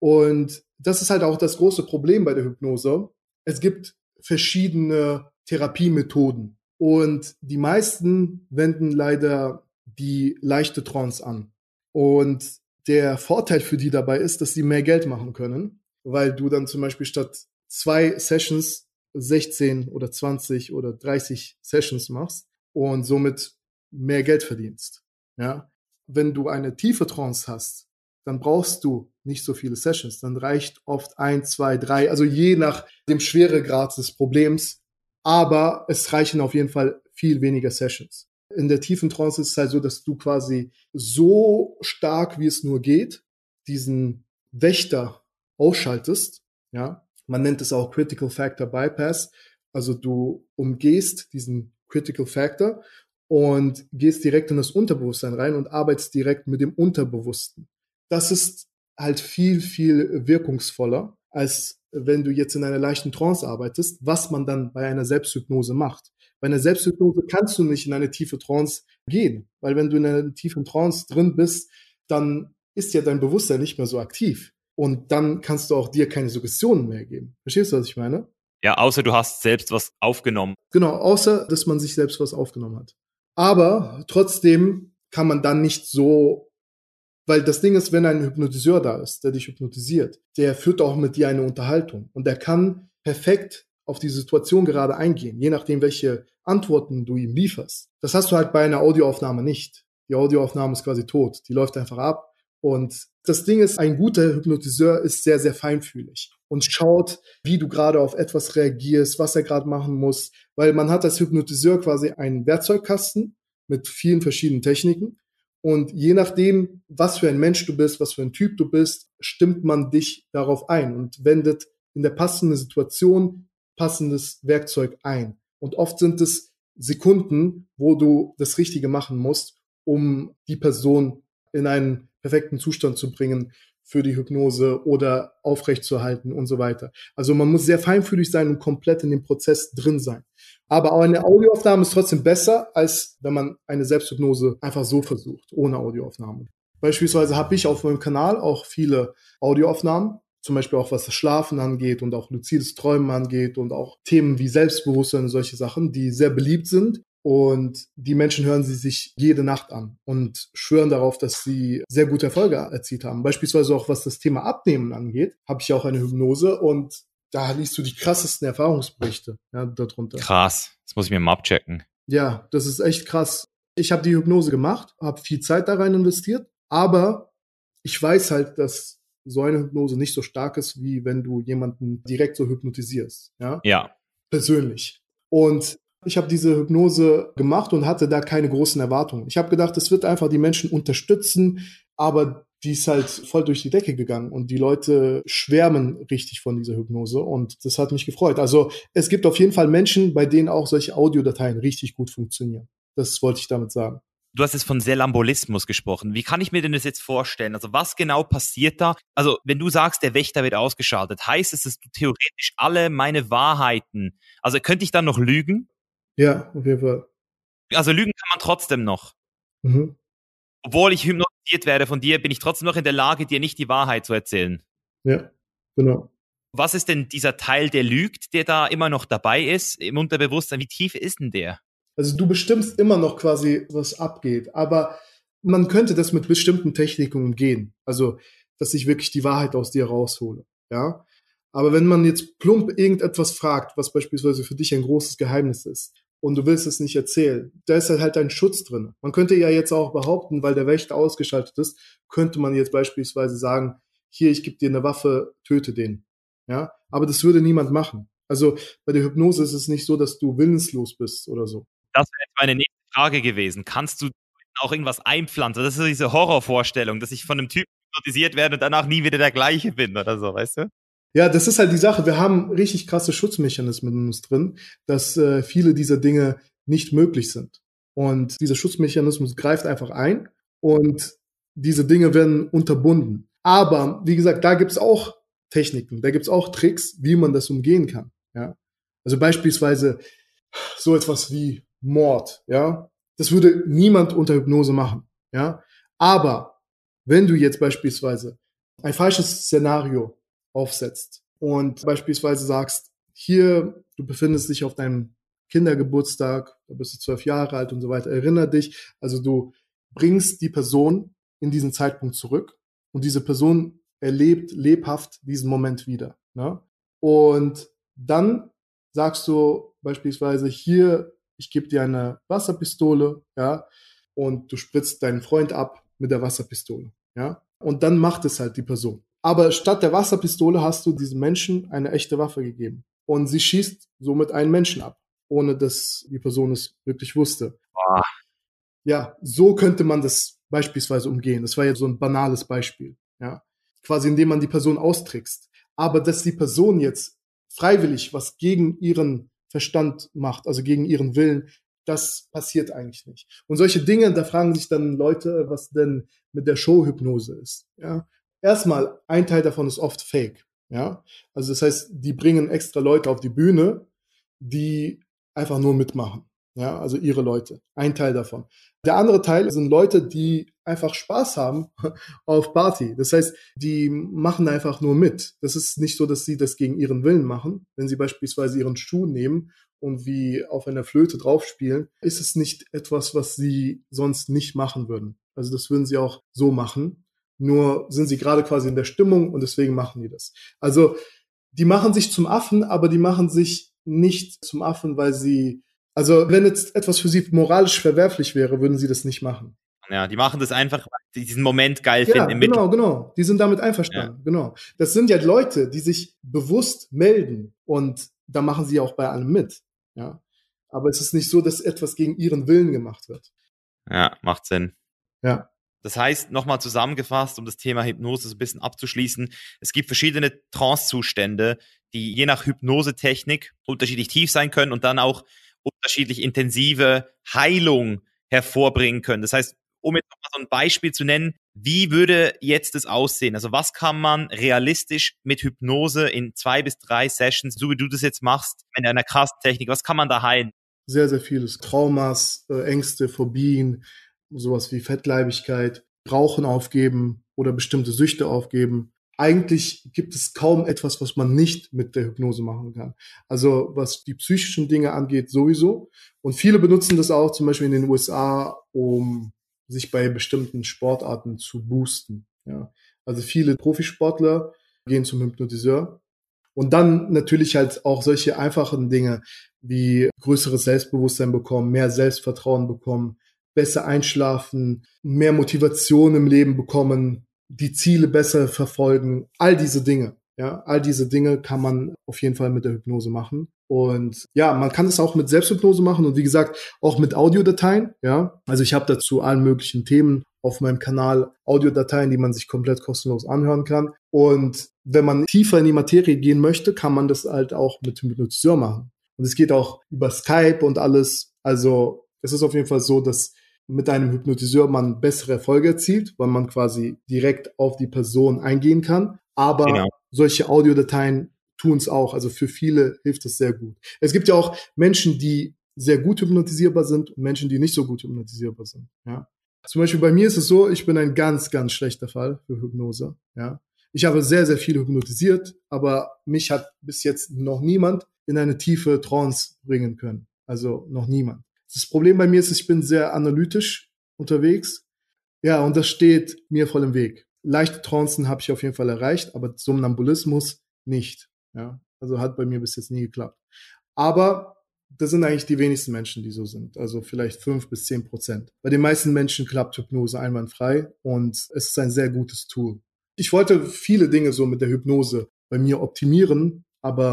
Und das ist halt auch das große Problem bei der Hypnose. Es gibt verschiedene Therapiemethoden und die meisten wenden leider die leichte Trance an. Und der Vorteil für die dabei ist, dass sie mehr Geld machen können, weil du dann zum Beispiel statt zwei Sessions sechzehn oder zwanzig oder dreißig Sessions machst und somit mehr Geld verdienst. Ja? Wenn du eine tiefe Trance hast, dann brauchst du nicht so viele Sessions. Dann reicht oft ein, zwei, drei, also je nach dem Schweregrad des Problems. Aber es reichen auf jeden Fall viel weniger Sessions. In der tiefen Trance ist es halt so, dass du quasi so stark, wie es nur geht, diesen Wächter ausschaltest. Ja, man nennt es auch Critical Factor Bypass. Also du umgehst diesen Critical Factor und gehst direkt in das Unterbewusstsein rein und arbeitest direkt mit dem Unterbewussten. Das ist halt viel, viel wirkungsvoller, als wenn du jetzt in einer leichten Trance arbeitest, was man dann bei einer Selbsthypnose macht. Bei einer Selbsthypnose kannst du nicht in eine tiefe Trance gehen, weil wenn du in einer tiefen Trance drin bist, dann ist ja dein Bewusstsein nicht mehr so aktiv. Und dann kannst du auch dir keine Suggestionen mehr geben. Verstehst du, was ich meine?
Ja, außer du hast selbst was aufgenommen.
Genau, außer dass man sich selbst was aufgenommen hat. Aber trotzdem kann man dann nicht so, weil das Ding ist, wenn ein Hypnotiseur da ist, der dich hypnotisiert, der führt auch mit dir eine Unterhaltung und der kann perfekt auf die Situation gerade eingehen, je nachdem, welche Antworten du ihm lieferst. Das hast du halt bei einer Audioaufnahme nicht. Die Audioaufnahme ist quasi tot, die läuft einfach ab. Und das Ding ist, ein guter Hypnotiseur ist sehr, sehr feinfühlig und schaut, wie du gerade auf etwas reagierst, was er gerade machen muss, weil man hat als Hypnotiseur quasi einen Werkzeugkasten mit vielen verschiedenen Techniken und je nachdem, was für ein Mensch du bist, was für ein Typ du bist, stimmt man dich darauf ein und wendet in der passenden Situation passendes Werkzeug ein. Und oft sind es Sekunden, wo du das Richtige machen musst, um die Person in einen perfekten Zustand zu bringen für die Hypnose oder aufrechtzuerhalten und so weiter. Also man muss sehr feinfühlig sein und komplett in dem Prozess drin sein. Aber auch eine Audioaufnahme ist trotzdem besser, als wenn man eine Selbsthypnose einfach so versucht, ohne Audioaufnahme. Beispielsweise habe ich auf meinem Kanal auch viele Audioaufnahmen, zum Beispiel auch was das Schlafen angeht und auch luzides Träumen angeht und auch Themen wie Selbstbewusstsein und solche Sachen, die sehr beliebt sind. Und die Menschen hören sie sich jede Nacht an und schwören darauf, dass sie sehr gute Erfolge erzielt haben. Beispielsweise auch was das Thema Abnehmen angeht, habe ich auch eine Hypnose und da liest du die krassesten Erfahrungsberichte ja, darunter.
Krass, das muss ich mir mal abchecken.
Ja, das ist echt krass. Ich habe die Hypnose gemacht, habe viel Zeit da rein investiert, aber ich weiß halt, dass so eine Hypnose nicht so stark ist, wie wenn du jemanden direkt so hypnotisierst. Ja.
Ja.
Persönlich. Und ich habe diese Hypnose gemacht und hatte da keine großen Erwartungen. Ich habe gedacht, es wird einfach die Menschen unterstützen, aber die ist halt voll durch die Decke gegangen und die Leute schwärmen richtig von dieser Hypnose und das hat mich gefreut. Also es gibt auf jeden Fall Menschen, bei denen auch solche Audiodateien richtig gut funktionieren. Das wollte ich damit sagen.
Du hast jetzt von Selambolismus gesprochen. Wie kann ich mir denn das jetzt vorstellen? Also was genau passiert da? Also wenn du sagst, der Wächter wird ausgeschaltet, heißt es, dass du theoretisch alle meine Wahrheiten, also könnte ich dann noch lügen?
Ja, auf jeden Fall.
Also lügen kann man trotzdem noch.
Mhm.
Obwohl ich hypnotisiert werde von dir, bin ich trotzdem noch in der Lage, dir nicht die Wahrheit zu erzählen.
Ja, genau.
Was ist denn dieser Teil, der lügt, der da immer noch dabei ist im Unterbewusstsein? Wie tief ist denn der?
Also du bestimmst immer noch quasi, was abgeht, aber man könnte das mit bestimmten Techniken umgehen. Also, dass ich wirklich die Wahrheit aus dir raushole, ja. Aber wenn man jetzt plump irgendetwas fragt, was beispielsweise für dich ein großes Geheimnis ist und du willst es nicht erzählen, da ist halt ein Schutz drin. Man könnte ja jetzt auch behaupten, weil der Wächter ausgeschaltet ist, könnte man jetzt beispielsweise sagen, hier, ich gebe dir eine Waffe, töte den, ja. Aber das würde niemand machen. Also bei der Hypnose ist es nicht so, dass du willenslos bist oder so.
Das wäre jetzt meine nächste Frage gewesen. Kannst du auch irgendwas einpflanze. Das ist so diese Horrorvorstellung, dass ich von einem Typen hypnotisiert werde und danach nie wieder der gleiche bin oder so, weißt du?
Ja, das ist halt die Sache. Wir haben richtig krasse Schutzmechanismen in uns drin, dass äh, viele dieser Dinge nicht möglich sind. Und dieser Schutzmechanismus greift einfach ein und diese Dinge werden unterbunden. Aber wie gesagt, da gibt's auch Techniken, da gibt's auch Tricks, wie man das umgehen kann. Ja? Also beispielsweise so etwas wie Mord. Ja, das würde niemand unter Hypnose machen. Ja, aber wenn du jetzt beispielsweise ein falsches Szenario aufsetzt und beispielsweise sagst, hier, du befindest dich auf deinem Kindergeburtstag, da bist du zwölf Jahre alt und so weiter, erinner dich, also du bringst die Person in diesen Zeitpunkt zurück und diese Person erlebt lebhaft diesen Moment wieder. Ne? Und dann sagst du beispielsweise hier, ich gebe dir eine Wasserpistole, ja, und du spritzt deinen Freund ab mit der Wasserpistole, ja, und dann macht es halt die Person. Aber statt der Wasserpistole hast du diesem Menschen eine echte Waffe gegeben und sie schießt somit einen Menschen ab, ohne dass die Person es wirklich wusste.
Boah.
Ja, so könnte man das beispielsweise umgehen. Das war jetzt so ein banales Beispiel, ja, quasi indem man die Person austrickst. Aber dass die Person jetzt freiwillig was gegen ihren Verstand macht, also gegen ihren Willen, das passiert eigentlich nicht. Und solche Dinge, da fragen sich dann Leute, was denn mit der Showhypnose ist. Ja, erstmal, ein Teil davon ist oft Fake. Ja, also das heißt, die bringen extra Leute auf die Bühne, die einfach nur mitmachen. Ja, also ihre Leute. Ein Teil davon. Der andere Teil sind Leute, die einfach Spaß haben auf Party. Das heißt, die machen einfach nur mit. Das ist nicht so, dass sie das gegen ihren Willen machen. Wenn sie beispielsweise ihren Schuh nehmen und wie auf einer Flöte draufspielen, ist es nicht etwas, was sie sonst nicht machen würden. Also das würden sie auch so machen. Nur sind sie gerade quasi in der Stimmung und deswegen machen die das. Also die machen sich zum Affen, aber die machen sich nicht zum Affen, weil sie Also wenn jetzt etwas für sie moralisch verwerflich wäre, würden sie das nicht machen.
Ja, die machen das einfach, weil sie diesen Moment geil
Ja,
finden im
genau,
Mittel.
genau. Die sind damit einverstanden, ja. Genau. Das sind ja Leute, die sich bewusst melden und da machen sie auch bei allem mit. Ja. Aber es ist nicht so, dass etwas gegen ihren Willen gemacht wird.
Ja, macht Sinn.
Ja.
Das heißt, nochmal zusammengefasst, um das Thema Hypnose so ein bisschen abzuschließen, es gibt verschiedene Trance-Zustände, die je nach Hypnosetechnik unterschiedlich tief sein können und dann auch unterschiedlich intensive Heilung hervorbringen können. Das heißt, um jetzt nochmal so ein Beispiel zu nennen, wie würde jetzt das aussehen? Also was kann man realistisch mit Hypnose in zwei bis drei Sessions, so wie du das jetzt machst, in einer krassen Technik, was kann man da heilen?
Sehr, sehr vieles. Traumas, äh, Ängste, Phobien, sowas wie Fettleibigkeit, Rauchen aufgeben oder bestimmte Süchte aufgeben. Eigentlich gibt es kaum etwas, was man nicht mit der Hypnose machen kann. Also was die psychischen Dinge angeht, sowieso. Und viele benutzen das auch zum Beispiel in den U S A, um sich bei bestimmten Sportarten zu boosten. Ja. Also viele Profisportler gehen zum Hypnotiseur. Und dann natürlich halt auch solche einfachen Dinge wie größeres Selbstbewusstsein bekommen, mehr Selbstvertrauen bekommen, besser einschlafen, mehr Motivation im Leben bekommen, die Ziele besser verfolgen, all diese Dinge. Ja, all diese Dinge kann man auf jeden Fall mit der Hypnose machen. Und ja, man kann es auch mit Selbsthypnose machen und wie gesagt, auch mit Audiodateien. Ja, also ich habe dazu allen möglichen Themen auf meinem Kanal Audiodateien, die man sich komplett kostenlos anhören kann. Und wenn man tiefer in die Materie gehen möchte, kann man das halt auch mit dem Hypnotiseur machen. Und es geht auch über Skype und alles. Also es ist auf jeden Fall so, dass mit einem Hypnotiseur man bessere Erfolge erzielt, weil man quasi direkt auf die Person eingehen kann. Aber genau. Solche Audiodateien tun es auch. Also für viele hilft es sehr gut. Es gibt ja auch Menschen, die sehr gut hypnotisierbar sind und Menschen, die nicht so gut hypnotisierbar sind. Ja. Zum Beispiel bei mir ist es so, ich bin ein ganz, ganz schlechter Fall für Hypnose. Ja. Ich habe sehr, sehr viel hypnotisiert, aber mich hat bis jetzt noch niemand in eine tiefe Trance bringen können. Also noch niemand. Das Problem bei mir ist, ich bin sehr analytisch unterwegs. Ja, und das steht mir voll im Weg. Leichte Trancen habe ich auf jeden Fall erreicht, aber Somnambulismus nicht. Ja, also hat bei mir bis jetzt nie geklappt. Aber das sind eigentlich die wenigsten Menschen, die so sind. Also vielleicht fünf bis zehn Prozent. Bei den meisten Menschen klappt Hypnose einwandfrei und es ist ein sehr gutes Tool. Ich wollte viele Dinge so mit der Hypnose bei mir optimieren, aber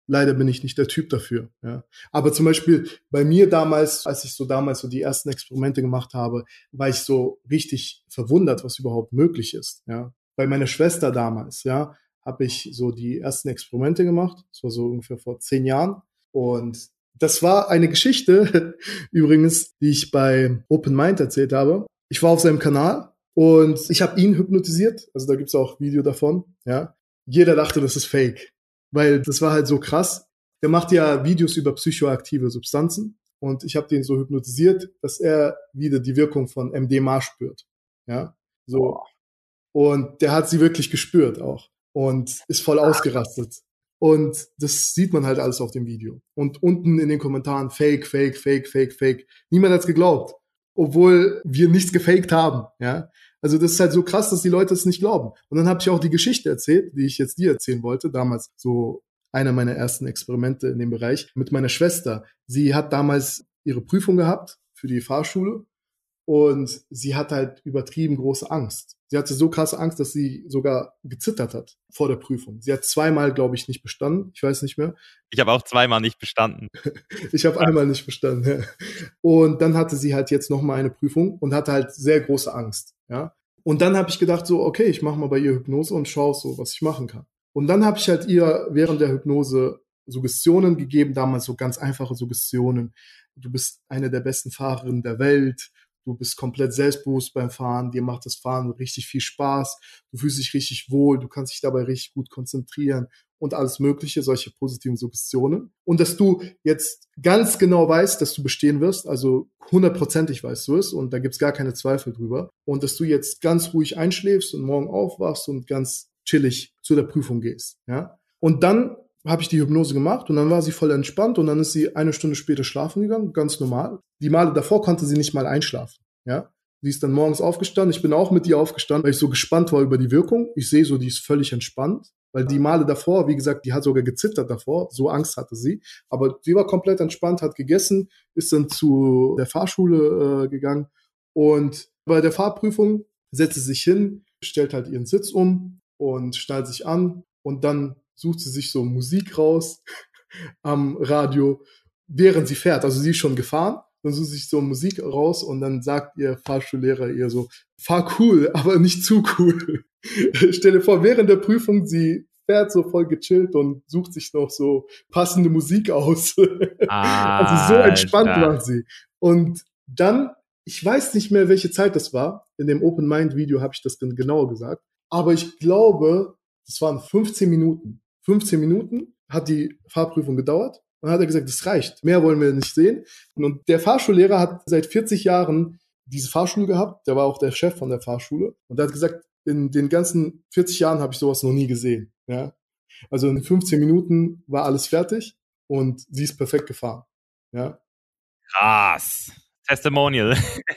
leider bin ich nicht der Typ dafür. Ja. Aber zum Beispiel bei mir damals, als ich so damals so die ersten Experimente gemacht habe, war ich so richtig verwundert, was überhaupt möglich ist. Ja. Bei meiner Schwester damals, ja, habe ich so die ersten Experimente gemacht. Das war so ungefähr vor zehn Jahren. Und das war eine Geschichte, übrigens, die ich bei Open Mind erzählt habe. Ich war auf seinem Kanal und ich habe ihn hypnotisiert. Also da gibt's auch Video davon. Ja. Jeder dachte, das ist fake, weil das war halt so krass. Der macht ja Videos über psychoaktive Substanzen und ich habe den so hypnotisiert, dass er wieder die Wirkung von M D M A spürt. Ja, so. Und der hat sie wirklich gespürt auch und ist voll ausgerastet. Und das sieht man halt alles auf dem Video. Und unten in den Kommentaren Fake, Fake, Fake, Fake, Fake. Niemand hat's geglaubt, obwohl wir nichts gefaked haben. Ja, also das ist halt so krass, dass die Leute es nicht glauben. Und dann habe ich auch die Geschichte erzählt, die ich jetzt dir erzählen wollte. Damals so einer meiner ersten Experimente in dem Bereich mit meiner Schwester. Sie hat damals ihre Prüfung gehabt für die Fahrschule und sie hat halt übertrieben große Angst. Sie hatte so krasse Angst, dass sie sogar gezittert hat vor der Prüfung. Sie hat zweimal, glaube ich, nicht bestanden. Ich weiß nicht mehr.
Ich habe auch zweimal nicht bestanden.
Ich habe einmal nicht bestanden. Ja. Und dann hatte sie halt jetzt nochmal eine Prüfung und hatte halt sehr große Angst. Ja. Und dann habe ich gedacht so, okay, ich mache mal bei ihr Hypnose und schaue so, was ich machen kann. Und dann habe ich halt ihr während der Hypnose Suggestionen gegeben, damals so ganz einfache Suggestionen. Du bist eine der besten Fahrerinnen der Welt. Du bist komplett selbstbewusst beim Fahren, dir macht das Fahren richtig viel Spaß, du fühlst dich richtig wohl, du kannst dich dabei richtig gut konzentrieren und alles mögliche, solche positiven Suggestionen. Und dass du jetzt ganz genau weißt, dass du bestehen wirst, also hundertprozentig weißt du es und da gibt's gar keine Zweifel drüber. Und dass du jetzt ganz ruhig einschläfst und morgen aufwachst und ganz chillig zu der Prüfung gehst. Ja? Und dann habe ich die Hypnose gemacht und dann war sie voll entspannt und dann ist sie eine Stunde später schlafen gegangen, ganz normal. Die Male davor konnte sie nicht mal einschlafen, ja. Sie ist dann morgens aufgestanden, ich bin auch mit ihr aufgestanden, weil ich so gespannt war über die Wirkung. Ich sehe so, die ist völlig entspannt, weil die Male davor, wie gesagt, die hat sogar gezittert davor, so Angst hatte sie. Aber sie war komplett entspannt, hat gegessen, ist dann zu der Fahrschule äh, gegangen und bei der Fahrprüfung setzt sie sich hin, stellt halt ihren Sitz um und schnallt sich an und dann sucht sie sich so Musik raus am Radio, während sie fährt. Also sie ist schon gefahren, dann sucht sie sich so Musik raus und dann sagt ihr Fahrschullehrer ihr so, fahr cool, aber nicht zu cool. Stell dir vor, während der Prüfung, sie fährt so voll gechillt und sucht sich noch so passende Musik aus. Ah, also so entspannt war sie. Und dann, ich weiß nicht mehr, welche Zeit das war, in dem Open Mind Video habe ich das dann genauer gesagt, aber ich glaube, das waren fünfzehn Minuten. fünfzehn Minuten hat die Fahrprüfung gedauert. Dann hat er gesagt, das reicht. Mehr wollen wir nicht sehen. Und der Fahrschullehrer hat seit vierzig Jahren diese Fahrschule gehabt. Der war auch der Chef von der Fahrschule. Und er hat gesagt, in den ganzen vierzig Jahren habe ich sowas noch nie gesehen. Ja? Also in fünfzehn Minuten war alles fertig und sie ist perfekt gefahren. Ja?
Krass. Testimonial.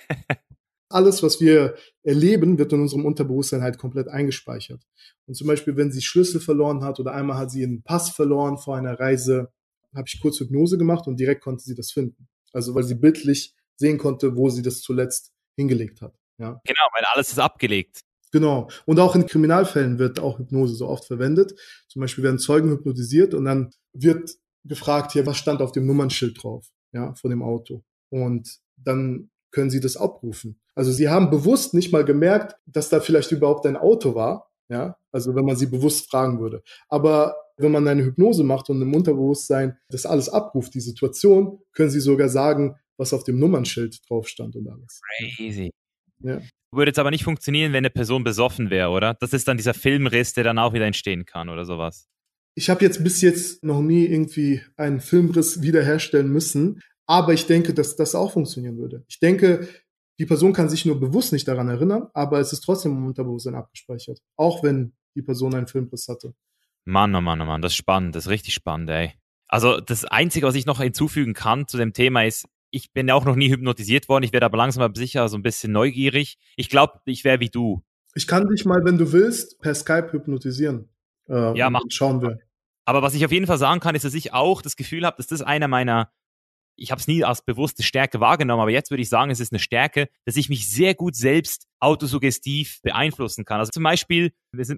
Alles, was wir erleben, wird in unserem Unterbewusstsein halt komplett eingespeichert. Und zum Beispiel, wenn sie Schlüssel verloren hat oder einmal hat sie einen Pass verloren vor einer Reise, habe ich kurz Hypnose gemacht und direkt konnte sie das finden. Also weil sie bildlich sehen konnte, wo sie das zuletzt hingelegt hat. Ja.
Genau, weil alles ist abgelegt.
Genau. Und auch in Kriminalfällen wird auch Hypnose so oft verwendet. Zum Beispiel werden Zeugen hypnotisiert und dann wird gefragt, hier, was stand auf dem Nummernschild drauf, ja, von dem Auto. Und dann können sie das abrufen. Also sie haben bewusst nicht mal gemerkt, dass da vielleicht überhaupt ein Auto war, ja, also wenn man sie bewusst fragen würde. Aber wenn man eine Hypnose macht und im Unterbewusstsein das alles abruft, die Situation, können sie sogar sagen, was auf dem Nummernschild drauf stand und alles.
Crazy.
Ja.
Würde jetzt aber nicht funktionieren, wenn eine Person besoffen wäre, oder? Das ist dann dieser Filmriss, der dann auch wieder entstehen kann oder sowas.
Ich habe jetzt bis jetzt noch nie irgendwie einen Filmriss wiederherstellen müssen, aber ich denke, dass das auch funktionieren würde. Ich denke, die Person kann sich nur bewusst nicht daran erinnern, aber es ist trotzdem im Unterbewusstsein abgespeichert. Auch wenn die Person einen Filmriss hatte.
Mann, oh Mann, oh Mann, das ist spannend, das ist richtig spannend, ey. Also das Einzige, was ich noch hinzufügen kann zu dem Thema ist, ich bin ja auch noch nie hypnotisiert worden, ich werde aber langsam aber sicher so ein bisschen neugierig. Ich glaube, ich wäre wie du.
Ich kann dich mal, wenn du willst, per Skype hypnotisieren. Äh,
ja, mach.
Schauen wir.
Aber was ich auf jeden Fall sagen kann, ist, dass ich auch das Gefühl habe, dass das einer meiner, ich habe es nie als bewusste Stärke wahrgenommen, aber jetzt würde ich sagen, es ist eine Stärke, dass ich mich sehr gut selbst autosuggestiv beeinflussen kann. Also zum Beispiel, wir sind mit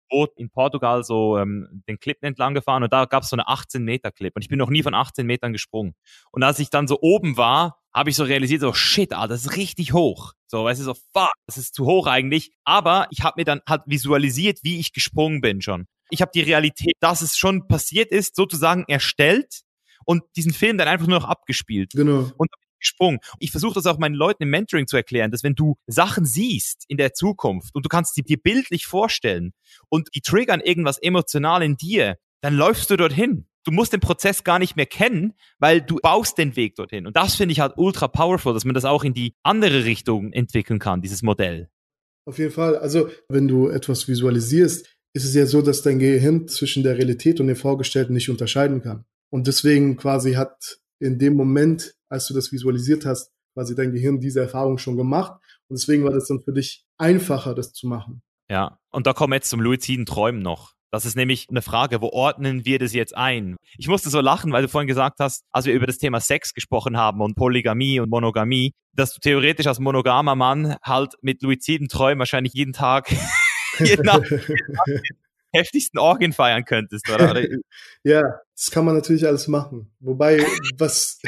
Boot in Portugal so ähm, den Klippen entlang gefahren und da gab es so eine achtzehn Meter Clip und ich bin noch nie von achtzehn Metern gesprungen. Und als ich dann so oben war, habe ich so realisiert, so shit, ah, das ist richtig hoch. So, weißt du, so fuck, das ist zu hoch eigentlich. Aber ich habe mir dann halt visualisiert, wie ich gesprungen bin schon. Ich habe die Realität, dass es schon passiert ist, sozusagen erstellt und diesen Film dann einfach nur noch abgespielt.
Genau.
Und gesprungen. Ich versuche das auch meinen Leuten im Mentoring zu erklären, dass wenn du Sachen siehst in der Zukunft und du kannst sie dir bildlich vorstellen und die triggern irgendwas emotional in dir, dann läufst du dorthin. Du musst den Prozess gar nicht mehr kennen, weil du baust den Weg dorthin. Und das finde ich halt ultra powerful, dass man das auch in die andere Richtung entwickeln kann, dieses Modell.
Auf jeden Fall. Also, wenn du etwas visualisierst, ist es ja so, dass dein Gehirn zwischen der Realität und dem Vorgestellten nicht unterscheiden kann. Und deswegen quasi hat in dem Moment, als du das visualisiert hast, quasi dein Gehirn diese Erfahrung schon gemacht. Und deswegen war das dann für dich einfacher, das zu machen.
Ja, und da kommen wir jetzt zum luziden Träumen noch. Das ist nämlich eine Frage, wo ordnen wir das jetzt ein? Ich musste so lachen, weil du vorhin gesagt hast, als wir über das Thema Sex gesprochen haben und Polygamie und Monogamie, dass du theoretisch als monogamer Mann halt mit luziden Träumen wahrscheinlich jeden Tag, jeden Nacht, jeden Nacht den heftigsten Orgien feiern könntest, oder? oder?
Ja, das kann man natürlich alles machen. Wobei, was,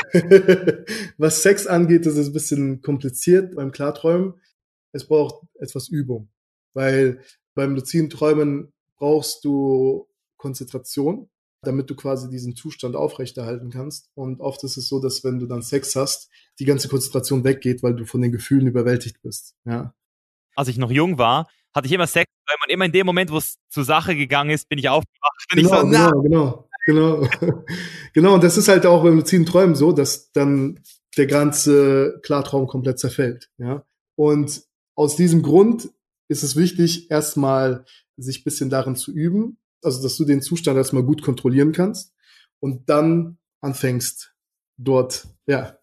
was Sex angeht, ist es ein bisschen kompliziert beim Klarträumen. Es braucht etwas Übung, weil beim luziden Träumen brauchst du Konzentration, damit du quasi diesen Zustand aufrechterhalten kannst. Und oft ist es so, dass wenn du dann Sex hast, die ganze Konzentration weggeht, weil du von den Gefühlen überwältigt bist. Ja.
Als ich noch jung war, hatte ich immer Sex und immer in dem Moment, wo es zur Sache gegangen ist, bin ich aufgewacht. Und
Genau,
ich so, na.
genau, genau, genau. Genau, und das ist halt auch beim luziden Träumen so, dass dann der ganze Klartraum komplett zerfällt. Ja. Und aus diesem Grund ist es wichtig, erstmal sich ein bisschen darin zu üben, also dass du den Zustand erstmal gut kontrollieren kannst und dann anfängst dort, ja.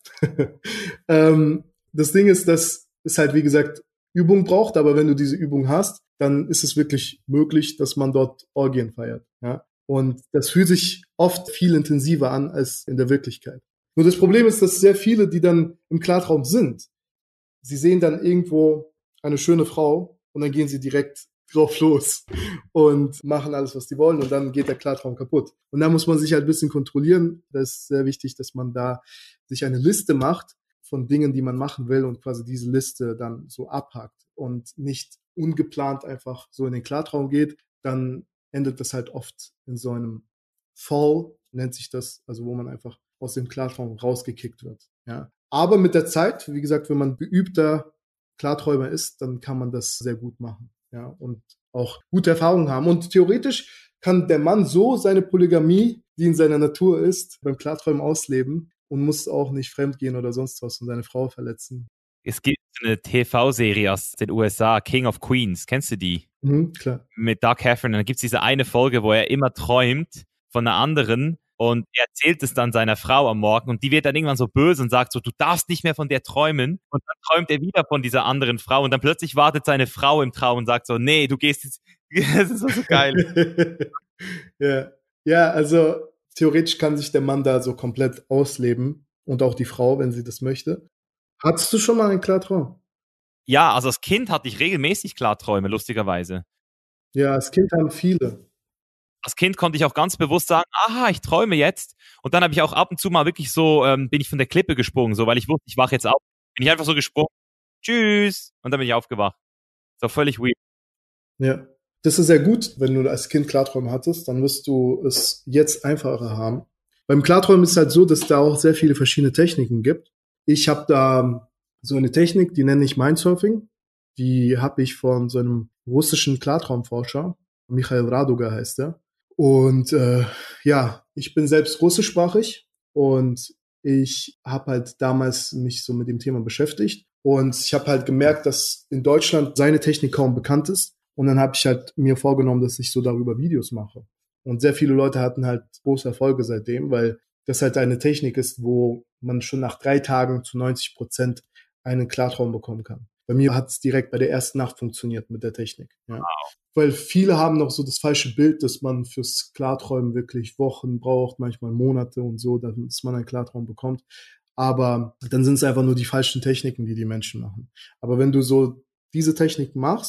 ähm, das Ding ist, dass es halt, wie gesagt, Übung braucht, aber wenn du diese Übung hast, dann ist es wirklich möglich, dass man dort Orgien feiert. Ja? Und das fühlt sich oft viel intensiver an als in der Wirklichkeit. Nur das Problem ist, dass sehr viele, die dann im Klartraum sind, sie sehen dann irgendwo eine schöne Frau und dann gehen sie direkt drauf los und machen alles, was die wollen und dann geht der Klartraum kaputt. Und da muss man sich halt ein bisschen kontrollieren. Das ist sehr wichtig, dass man da sich eine Liste macht von Dingen, die man machen will und quasi diese Liste dann so abhakt und nicht ungeplant einfach so in den Klartraum geht. Dann endet das halt oft in so einem Fall, nennt sich das, also wo man einfach aus dem Klartraum rausgekickt wird. Ja. Aber mit der Zeit, wie gesagt, wenn man geübter Klarträumer ist, dann kann man das sehr gut machen. Ja, und auch gute Erfahrungen haben. Und theoretisch kann der Mann so seine Polygamie, die in seiner Natur ist, beim Klarträumen ausleben und muss auch nicht fremdgehen oder sonst was und seine Frau verletzen.
Es gibt eine T V-Serie aus den U S A, King of Queens. Kennst du die?
Mhm, klar.
Mit Doug Heffernan. Dann gibt es diese eine Folge, wo er immer träumt von einer anderen und er erzählt es dann seiner Frau am Morgen und die wird dann irgendwann so böse und sagt so, du darfst nicht mehr von der träumen. Und dann träumt er wieder von dieser anderen Frau und dann plötzlich wartet seine Frau im Traum und sagt so, nee, du gehst jetzt, das ist so, so geil.
ja. ja, also theoretisch kann sich der Mann da so komplett ausleben und auch die Frau, wenn sie das möchte. Hattest du schon mal einen Klartraum?
Ja, also als Kind hatte ich regelmäßig Klarträume, lustigerweise.
Ja, als Kind haben viele.
Als Kind konnte ich auch ganz bewusst sagen, aha, ich träume jetzt. Und dann habe ich auch ab und zu mal wirklich so, ähm, bin ich von der Klippe gesprungen, so, weil ich wusste, ich wache jetzt auf. Bin ich einfach so gesprungen, tschüss, und dann bin ich aufgewacht. So völlig weird.
Ja, das ist sehr gut, wenn du als Kind Klarträume hattest, dann wirst du es jetzt einfacher haben. Beim Klarträumen ist es halt so, dass da auch sehr viele verschiedene Techniken gibt. Ich habe da so eine Technik, die nenne ich Mindsurfing. Die habe ich von so einem russischen Klartraumforscher, Michael Raduga heißt er. Und äh, ja, ich bin selbst russischsprachig und ich habe halt damals mich so mit dem Thema beschäftigt. Und ich habe halt gemerkt, dass in Deutschland seine Technik kaum bekannt ist. Und dann habe ich halt mir vorgenommen, dass ich so darüber Videos mache. Und sehr viele Leute hatten halt große Erfolge seitdem, weil das halt eine Technik ist, wo man schon nach drei Tagen zu neunzig Prozent einen Klartraum bekommen kann. Bei mir hat es direkt bei der ersten Nacht funktioniert mit der Technik. Ja.
Wow.
Weil viele haben noch so das falsche Bild, dass man fürs Klarträumen wirklich Wochen braucht, manchmal Monate und so, dass man einen Klartraum bekommt. Aber dann sind es einfach nur die falschen Techniken, die die Menschen machen. Aber wenn du so diese Technik machst,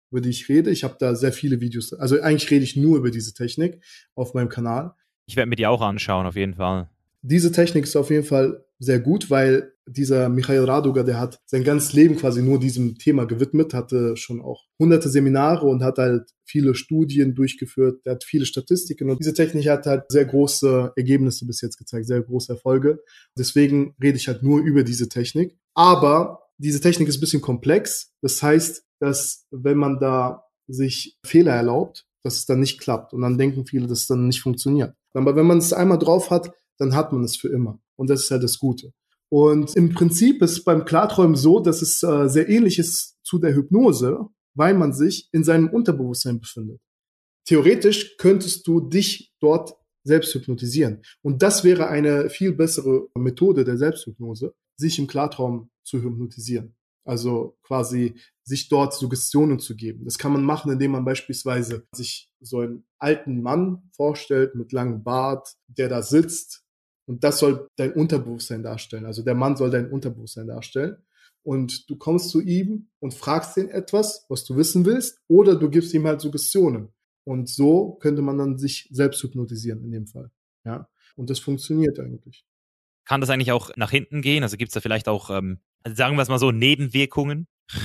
über die ich rede. Ich habe da sehr viele Videos. Also eigentlich rede ich nur über diese Technik auf meinem Kanal.
Ich werde mir die auch anschauen, auf jeden Fall.
Diese Technik ist auf jeden Fall sehr gut, weil dieser Michail Raduga, der hat sein ganzes Leben quasi nur diesem Thema gewidmet, hatte schon auch hunderte Seminare und hat halt viele Studien durchgeführt, der hat viele Statistiken und diese Technik hat halt sehr große Ergebnisse bis jetzt gezeigt, sehr große Erfolge. Deswegen rede ich halt nur über diese Technik. Aber diese Technik ist ein bisschen komplex. Das heißt, dass wenn man da sich Fehler erlaubt, dass es dann nicht klappt und dann denken viele, dass es dann nicht funktioniert. Aber wenn man es einmal drauf hat, dann hat man es für immer. Und das ist halt das Gute. Und im Prinzip ist beim Klarträumen so, dass es äh, sehr ähnlich ist zu der Hypnose, weil man sich in seinem Unterbewusstsein befindet. Theoretisch könntest du dich dort selbst hypnotisieren. Und das wäre eine viel bessere Methode der Selbsthypnose, sich im Klartraum zu hypnotisieren. Also quasi sich dort Suggestionen zu geben. Das kann man machen, indem man beispielsweise sich so einen alten Mann vorstellt mit langem Bart, der da sitzt. Und das soll dein Unterbewusstsein darstellen. Also der Mann soll dein Unterbewusstsein darstellen. Und du kommst zu ihm und fragst ihn etwas, was du wissen willst, oder du gibst ihm halt Suggestionen. Und so könnte man dann sich selbst hypnotisieren in dem Fall. Ja. Und das funktioniert eigentlich.
Kann das eigentlich auch nach hinten gehen? Also gibt es da vielleicht auch, ähm, also sagen wir es mal so, Nebenwirkungen?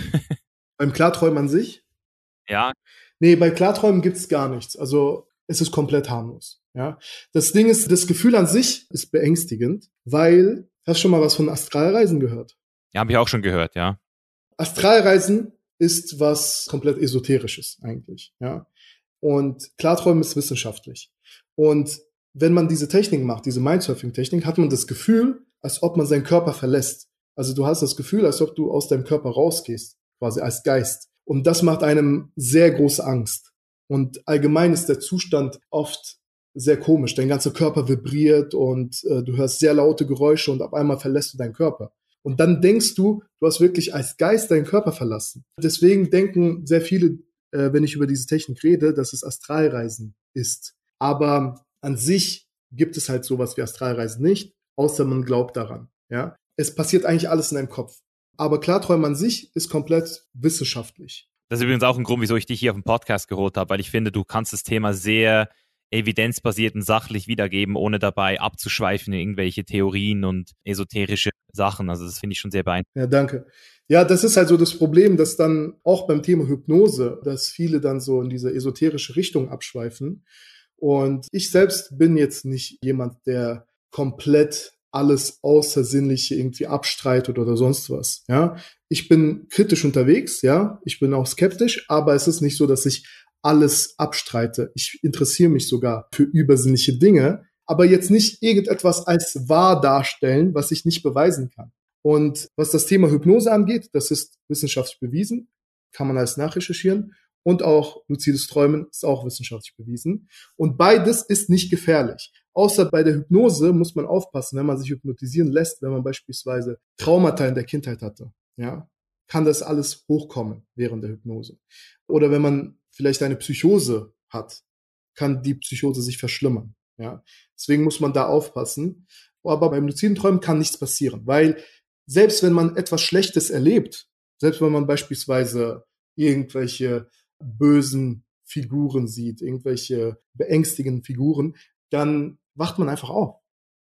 Beim Klarträumen an sich?
Ja.
Nee, bei Klarträumen gibt es gar nichts. Also es ist komplett harmlos. Ja. Das Ding ist, das Gefühl an sich ist beängstigend, weil, hast du schon mal was von Astralreisen gehört?
Ja, habe ich auch schon gehört, ja.
Astralreisen ist was komplett Esoterisches eigentlich. Ja. Und Klarträumen ist wissenschaftlich. Und wenn man diese Technik macht, diese Mindsurfing-Technik, hat man das Gefühl, als ob man seinen Körper verlässt. Also du hast das Gefühl, als ob du aus deinem Körper rausgehst, quasi als Geist. Und das macht einem sehr große Angst. Und allgemein ist der Zustand oft sehr komisch. Dein ganzer Körper vibriert und äh, du hörst sehr laute Geräusche und auf einmal verlässt du deinen Körper. Und dann denkst du, du hast wirklich als Geist deinen Körper verlassen. Deswegen denken sehr viele, äh, wenn ich über diese Technik rede, dass es Astralreisen ist. Aber an sich gibt es halt sowas wie Astralreisen nicht, außer man glaubt daran. Ja, es passiert eigentlich alles in deinem Kopf. Aber Klarträumen an sich ist komplett wissenschaftlich.
Das ist übrigens auch ein Grund, wieso ich dich hier auf den Podcast geholt habe, weil ich finde, du kannst das Thema sehr evidenzbasiert und sachlich wiedergeben, ohne dabei abzuschweifen in irgendwelche Theorien und esoterische Sachen. Also das finde ich schon sehr beeindruckend.
Ja, danke. Ja, das ist halt so das Problem, dass dann auch beim Thema Hypnose, dass viele dann so in diese esoterische Richtung abschweifen. Und ich selbst bin jetzt nicht jemand, der komplett alles Außersinnliche irgendwie abstreitet oder sonst was. Ja, ich bin kritisch unterwegs, ja, ich bin auch skeptisch, aber es ist nicht so, dass ich alles abstreite. Ich interessiere mich sogar für übersinnliche Dinge, aber jetzt nicht irgendetwas als wahr darstellen, was ich nicht beweisen kann. Und was das Thema Hypnose angeht, das ist wissenschaftlich bewiesen, kann man alles nachrecherchieren. Und auch luzides Träumen ist auch wissenschaftlich bewiesen. Und beides ist nicht gefährlich. Außer bei der Hypnose muss man aufpassen, wenn man sich hypnotisieren lässt, wenn man beispielsweise Traumata in der Kindheit hatte, ja, kann das alles hochkommen während der Hypnose. Oder wenn man vielleicht eine Psychose hat, kann die Psychose sich verschlimmern, ja. Deswegen muss man da aufpassen. Aber beim luziden Träumen kann nichts passieren, weil selbst wenn man etwas Schlechtes erlebt, selbst wenn man beispielsweise irgendwelche bösen Figuren sieht, irgendwelche beängstigenden Figuren, dann wacht man einfach auf.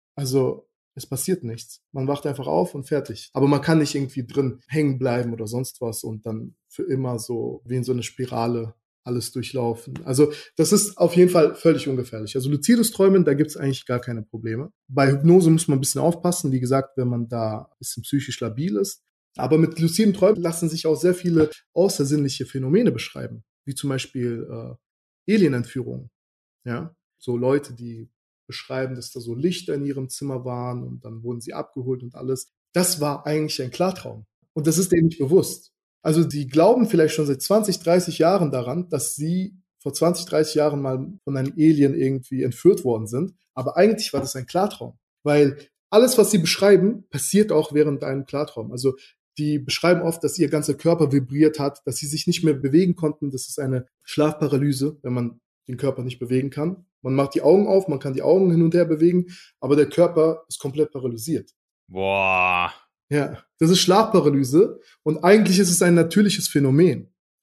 Also es passiert nichts. Man wacht einfach auf und fertig. Aber man kann nicht irgendwie drin hängen bleiben oder sonst was und dann für immer so wie in so eine Spirale alles durchlaufen. Also das ist auf jeden Fall völlig ungefährlich. Also luzides Träumen, da gibt es eigentlich gar keine Probleme. Bei Hypnose muss man ein bisschen aufpassen, wie gesagt, wenn man da ein bisschen psychisch labil ist. Aber mit luziden Träumen lassen sich auch sehr viele außersinnliche Phänomene beschreiben, wie zum Beispiel äh, Alienentführungen. Ja, so Leute, die beschreiben, dass da so Lichter in ihrem Zimmer waren und dann wurden sie abgeholt und alles. Das war eigentlich ein Klartraum. Und das ist denen nicht bewusst. Also die glauben vielleicht schon seit zwanzig, dreißig Jahren daran, dass sie vor zwanzig, dreißig Jahren mal von einem Alien irgendwie entführt worden sind. Aber eigentlich war das ein Klartraum. Weil alles, was sie beschreiben, passiert auch während einem Klartraum. Also die beschreiben oft, dass ihr ganzer Körper vibriert hat, dass sie sich nicht mehr bewegen konnten. Das ist eine Schlafparalyse, wenn man den Körper nicht bewegen kann. Man macht die Augen auf, man kann die Augen hin und her bewegen, aber der Körper ist komplett paralysiert.
Boah.
Ja, das ist Schlafparalyse und eigentlich ist es ein natürliches Phänomen.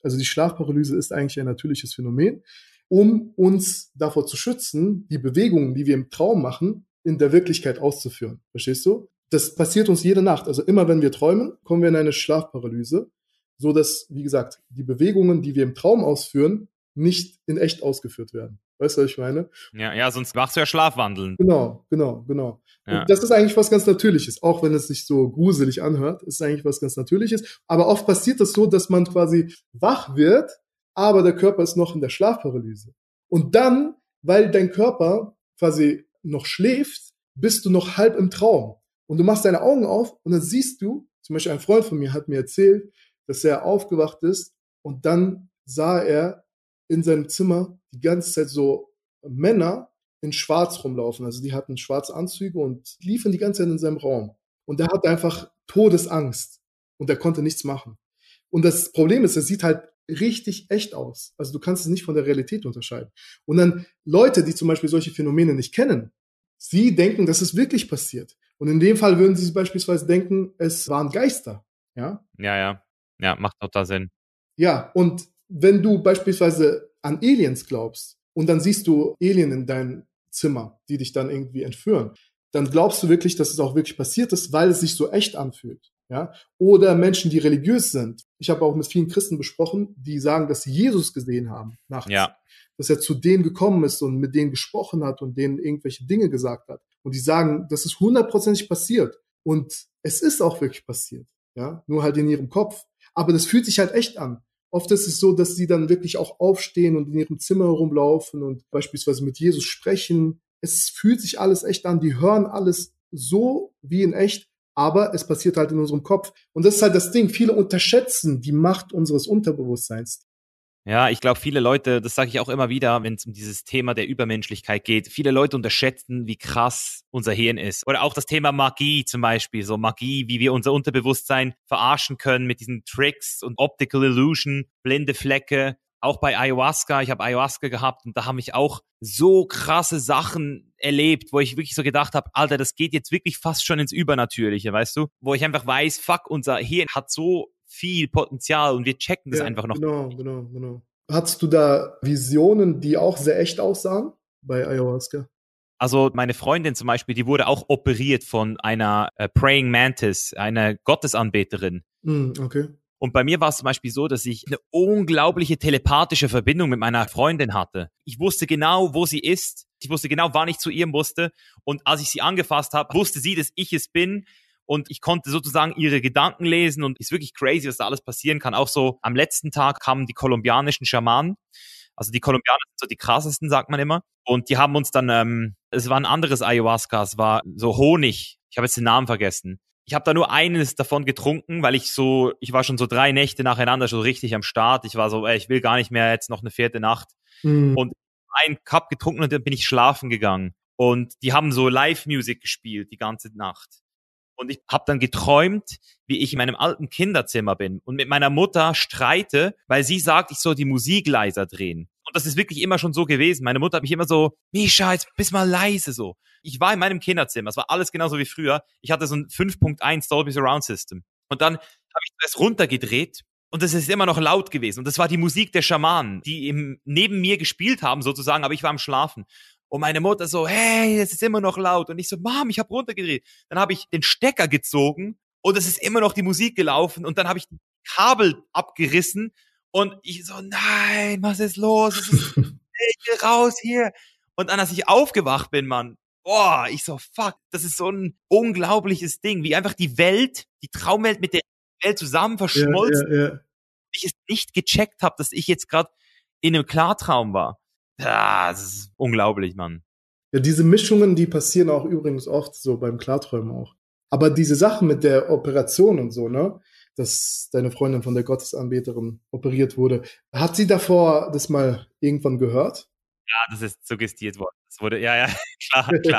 Also die Schlafparalyse ist eigentlich ein natürliches Phänomen, um uns davor zu schützen, die Bewegungen, die wir im Traum machen, in der Wirklichkeit auszuführen. Verstehst du? Das passiert uns jede Nacht. Also immer wenn wir träumen, kommen wir in eine Schlafparalyse, so dass, wie gesagt, die Bewegungen, die wir im Traum ausführen, nicht in echt ausgeführt werden. Weißt du, was ich meine?
Ja, ja, sonst machst du ja Schlafwandeln.
Genau, genau, genau.
Ja.
Und das ist eigentlich was ganz Natürliches, auch wenn es sich so gruselig anhört, ist eigentlich was ganz Natürliches. Aber oft passiert das so, dass man quasi wach wird, aber der Körper ist noch in der Schlafparalyse. Und dann, weil dein Körper quasi noch schläft, bist du noch halb im Traum. Und du machst deine Augen auf und dann siehst du, zum Beispiel ein Freund von mir hat mir erzählt, dass er aufgewacht ist und dann sah er in seinem Zimmer die ganze Zeit so Männer in Schwarz rumlaufen. Also die hatten schwarze Anzüge und liefen die ganze Zeit in seinem Raum. Und er hatte einfach Todesangst und er konnte nichts machen. Und das Problem ist, es sieht halt richtig echt aus. Also du kannst es nicht von der Realität unterscheiden. Und dann Leute, die zum Beispiel solche Phänomene nicht kennen, sie denken, dass es wirklich passiert. Und in dem Fall würden sie beispielsweise denken, es waren Geister. Ja,
ja, ja. Ja, macht total Sinn.
Ja, und wenn du beispielsweise an Aliens glaubst und dann siehst du Alien in deinem Zimmer, die dich dann irgendwie entführen, dann glaubst du wirklich, dass es auch wirklich passiert ist, weil es sich so echt anfühlt. Ja? Oder Menschen, die religiös sind. Ich habe auch mit vielen Christen besprochen, die sagen, dass sie Jesus gesehen haben nachts.
Ja.
Dass er zu denen gekommen ist und mit denen gesprochen hat und denen irgendwelche Dinge gesagt hat. Und die sagen, das ist hundertprozentig passiert. Und es ist auch wirklich passiert. Ja? Nur halt in ihrem Kopf. Aber das fühlt sich halt echt an. Oft ist es so, dass sie dann wirklich auch aufstehen und in ihrem Zimmer herumlaufen und beispielsweise mit Jesus sprechen. Es fühlt sich alles echt an. Die hören alles so wie in echt, aber es passiert halt in unserem Kopf. Und das ist halt das Ding. Viele unterschätzen die Macht unseres Unterbewusstseins.
Ja, ich glaube, viele Leute, das sage ich auch immer wieder, wenn es um dieses Thema der Übermenschlichkeit geht, viele Leute unterschätzen, wie krass unser Hirn ist. Oder auch das Thema Magie zum Beispiel, so Magie, wie wir unser Unterbewusstsein verarschen können mit diesen Tricks und Optical Illusion, blinde Flecke. Auch bei Ayahuasca, ich habe Ayahuasca gehabt und da habe ich auch so krasse Sachen erlebt, wo ich wirklich so gedacht habe, Alter, das geht jetzt wirklich fast schon ins Übernatürliche, weißt du? Wo ich einfach weiß, fuck, unser Hirn hat so viel Potenzial und wir checken das
ja,
einfach noch.
Genau, genau, genau. Hattest du da Visionen, die auch sehr echt aussahen bei Ayahuasca?
Also meine Freundin zum Beispiel, die wurde auch operiert von einer äh, Praying Mantis, einer Gottesanbeterin.
Mm, okay.
Und bei mir war es zum Beispiel so, dass ich eine unglaubliche telepathische Verbindung mit meiner Freundin hatte. Ich wusste genau, wo sie ist. Ich wusste genau, wann ich zu ihr musste. Und als ich sie angefasst habe, wusste sie, dass ich es bin. Und ich konnte sozusagen ihre Gedanken lesen und ist wirklich crazy, was da alles passieren kann. Auch so am letzten Tag kamen die kolumbianischen Schamanen. Also die Kolumbianer sind so die krassesten, sagt man immer. Und die haben uns dann, ähm, es war ein anderes Ayahuasca, es war so Honig. Ich habe jetzt den Namen vergessen. Ich habe da nur eines davon getrunken, weil ich so, ich war schon so drei Nächte nacheinander so richtig am Start. Ich war so, ey, ich will gar nicht mehr jetzt noch eine vierte Nacht. Mhm. Und einen Cup getrunken und dann bin ich schlafen gegangen. Und die haben so Live-Music gespielt die ganze Nacht. Und ich habe dann geträumt, wie ich in meinem alten Kinderzimmer bin und mit meiner Mutter streite, weil sie sagt, ich soll die Musik leiser drehen. Und das ist wirklich immer schon so gewesen. Meine Mutter hat mich immer so, Mischa, jetzt bist mal leise so. Ich war in meinem Kinderzimmer, es war alles genauso wie früher. Ich hatte so ein fünf Punkt eins Dolby Surround System. Und dann habe ich das runtergedreht und das ist immer noch laut gewesen. Und das war die Musik der Schamanen, die eben neben mir gespielt haben sozusagen, aber ich war am Schlafen. Und meine Mutter so, hey, es ist immer noch laut. Und ich so, Mom, ich habe runtergedreht. Dann habe ich den Stecker gezogen und es ist immer noch die Musik gelaufen. Und dann habe ich die Kabel abgerissen und ich so, nein, was ist los? Was ist, ich will raus hier. Und dann, als ich aufgewacht bin, Mann, boah, ich so, fuck, das ist so ein unglaubliches Ding, wie einfach die Welt, die Traumwelt mit der Welt zusammen verschmolzen. Ja, ja, ja. Ich es nicht gecheckt habe, dass ich jetzt gerade in einem Klartraum war. Ja, das ist unglaublich, Mann.
Ja, diese Mischungen, die passieren auch übrigens oft so beim Klarträumen auch. Aber diese Sachen mit der Operation und so, ne, dass deine Freundin von der Gottesanbeterin operiert wurde, hat sie davor das mal irgendwann gehört?
Ja, das ist suggestiert worden. Das wurde, ja, ja, klar, klar.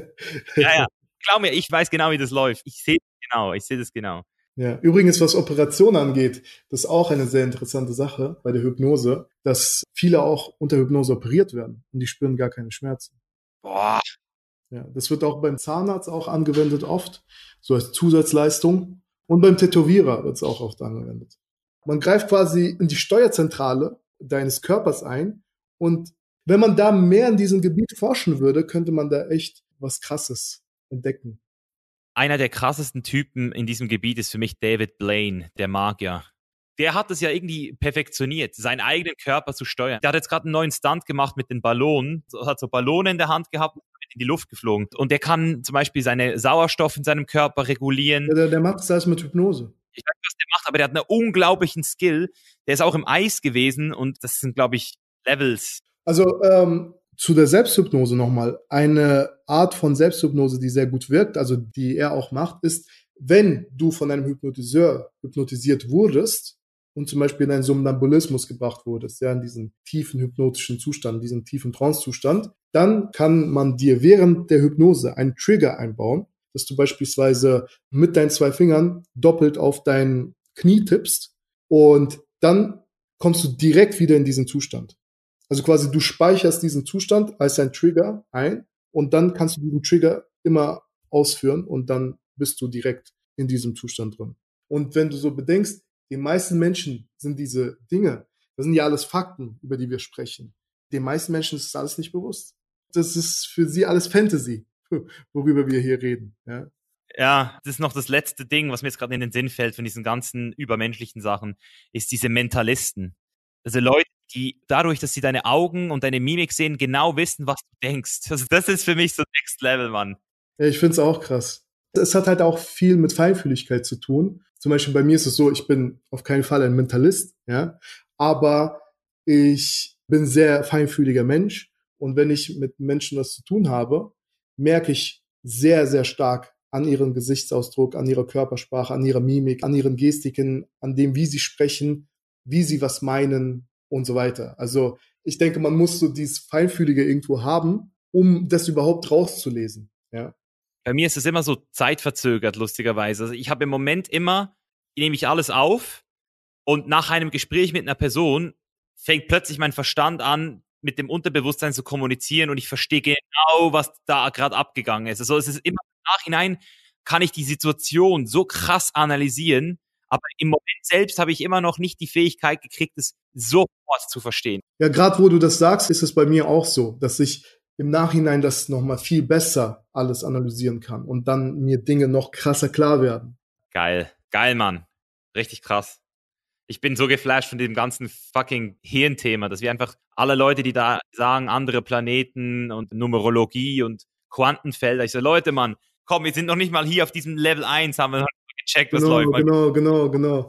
ja, ja, glaub mir, ich weiß genau, wie das läuft. Ich sehe das genau, ich sehe das genau.
Ja, übrigens, was Operation angeht, das ist auch eine sehr interessante Sache bei der Hypnose, dass viele auch unter Hypnose operiert werden und die spüren gar keine Schmerzen.
Boah.
Ja, das wird auch beim Zahnarzt auch angewendet oft, so als Zusatzleistung. Und beim Tätowierer wird es auch oft angewendet. Man greift quasi in die Steuerzentrale deines Körpers ein und wenn man da mehr in diesem Gebiet forschen würde, könnte man da echt was Krasses entdecken.
Einer der krassesten Typen in diesem Gebiet ist für mich David Blaine, der Magier. Der hat es ja irgendwie perfektioniert, seinen eigenen Körper zu steuern. Der hat jetzt gerade einen neuen Stunt gemacht mit den Ballonen, hat so Ballone in der Hand gehabt und in die Luft geflogen. Und der kann zum Beispiel seine Sauerstoff in seinem Körper regulieren.
Ja, der, der macht das alles mit Hypnose.
Ich weiß nicht, was der macht, aber der hat einen unglaublichen Skill. Der ist auch im Eis gewesen und das sind, glaube ich, Levels.
Also ähm, zu der Selbsthypnose nochmal. Eine Art von Selbsthypnose, die sehr gut wirkt, also die er auch macht, ist, wenn du von einem Hypnotiseur hypnotisiert wurdest und zum Beispiel in einen Somnambulismus gebracht wurdest, ja, in diesen tiefen hypnotischen Zustand, diesen tiefen Trance-Zustand, dann kann man dir während der Hypnose einen Trigger einbauen, dass du beispielsweise mit deinen zwei Fingern doppelt auf dein Knie tippst und dann kommst du direkt wieder in diesen Zustand. Also quasi du speicherst diesen Zustand als ein Trigger ein und dann kannst du diesen Trigger immer ausführen und dann bist du direkt in diesem Zustand drin. Und wenn du so bedenkst, den meisten Menschen sind diese Dinge, das sind ja alles Fakten, über die wir sprechen. Den meisten Menschen ist das alles nicht bewusst. Das ist für sie alles Fantasy, worüber wir hier reden. Ja,
ja, das ist noch das letzte Ding, was mir jetzt gerade in den Sinn fällt von diesen ganzen übermenschlichen Sachen, ist diese Mentalisten. Also Leute, die dadurch, dass sie deine Augen und deine Mimik sehen, genau wissen, was du denkst. Also das ist für mich so Next Level, Mann.
Ja, ich finde es auch krass. Es hat halt auch viel mit Feinfühligkeit zu tun. Zum Beispiel bei mir ist es so, ich bin auf keinen Fall ein Mentalist, ja, aber ich bin ein sehr feinfühliger Mensch und wenn ich mit Menschen was zu tun habe, merke ich sehr, sehr stark an ihrem Gesichtsausdruck, an ihrer Körpersprache, an ihrer Mimik, an ihren Gestiken, an dem, wie sie sprechen, wie sie was meinen und so weiter. Also ich denke, man muss so dieses Feinfühlige irgendwo haben, um das überhaupt rauszulesen, ja.
Bei mir ist es immer so zeitverzögert, lustigerweise. Also ich habe im Moment immer, nehme ich alles auf und nach einem Gespräch mit einer Person fängt plötzlich mein Verstand an, mit dem Unterbewusstsein zu kommunizieren und ich verstehe genau, was da gerade abgegangen ist. Also es ist immer im Nachhinein, kann ich die Situation so krass analysieren, aber im Moment selbst habe ich immer noch nicht die Fähigkeit gekriegt, es sofort zu verstehen.
Ja, gerade wo du das sagst, ist es bei mir auch so, dass ich im Nachhinein das nochmal viel besser alles analysieren kann und dann mir Dinge noch krasser klar werden.
Geil. Geil, Mann. Richtig krass. Ich bin so geflasht von dem ganzen fucking Hirnthema, dass wir einfach alle Leute, die da sagen, andere Planeten und Numerologie und Quantenfelder, ich so, Leute, Mann, komm, wir sind noch nicht mal hier auf diesem Level eins, haben wir noch nicht gecheckt, was
Genau,
läuft.
genau, genau, genau.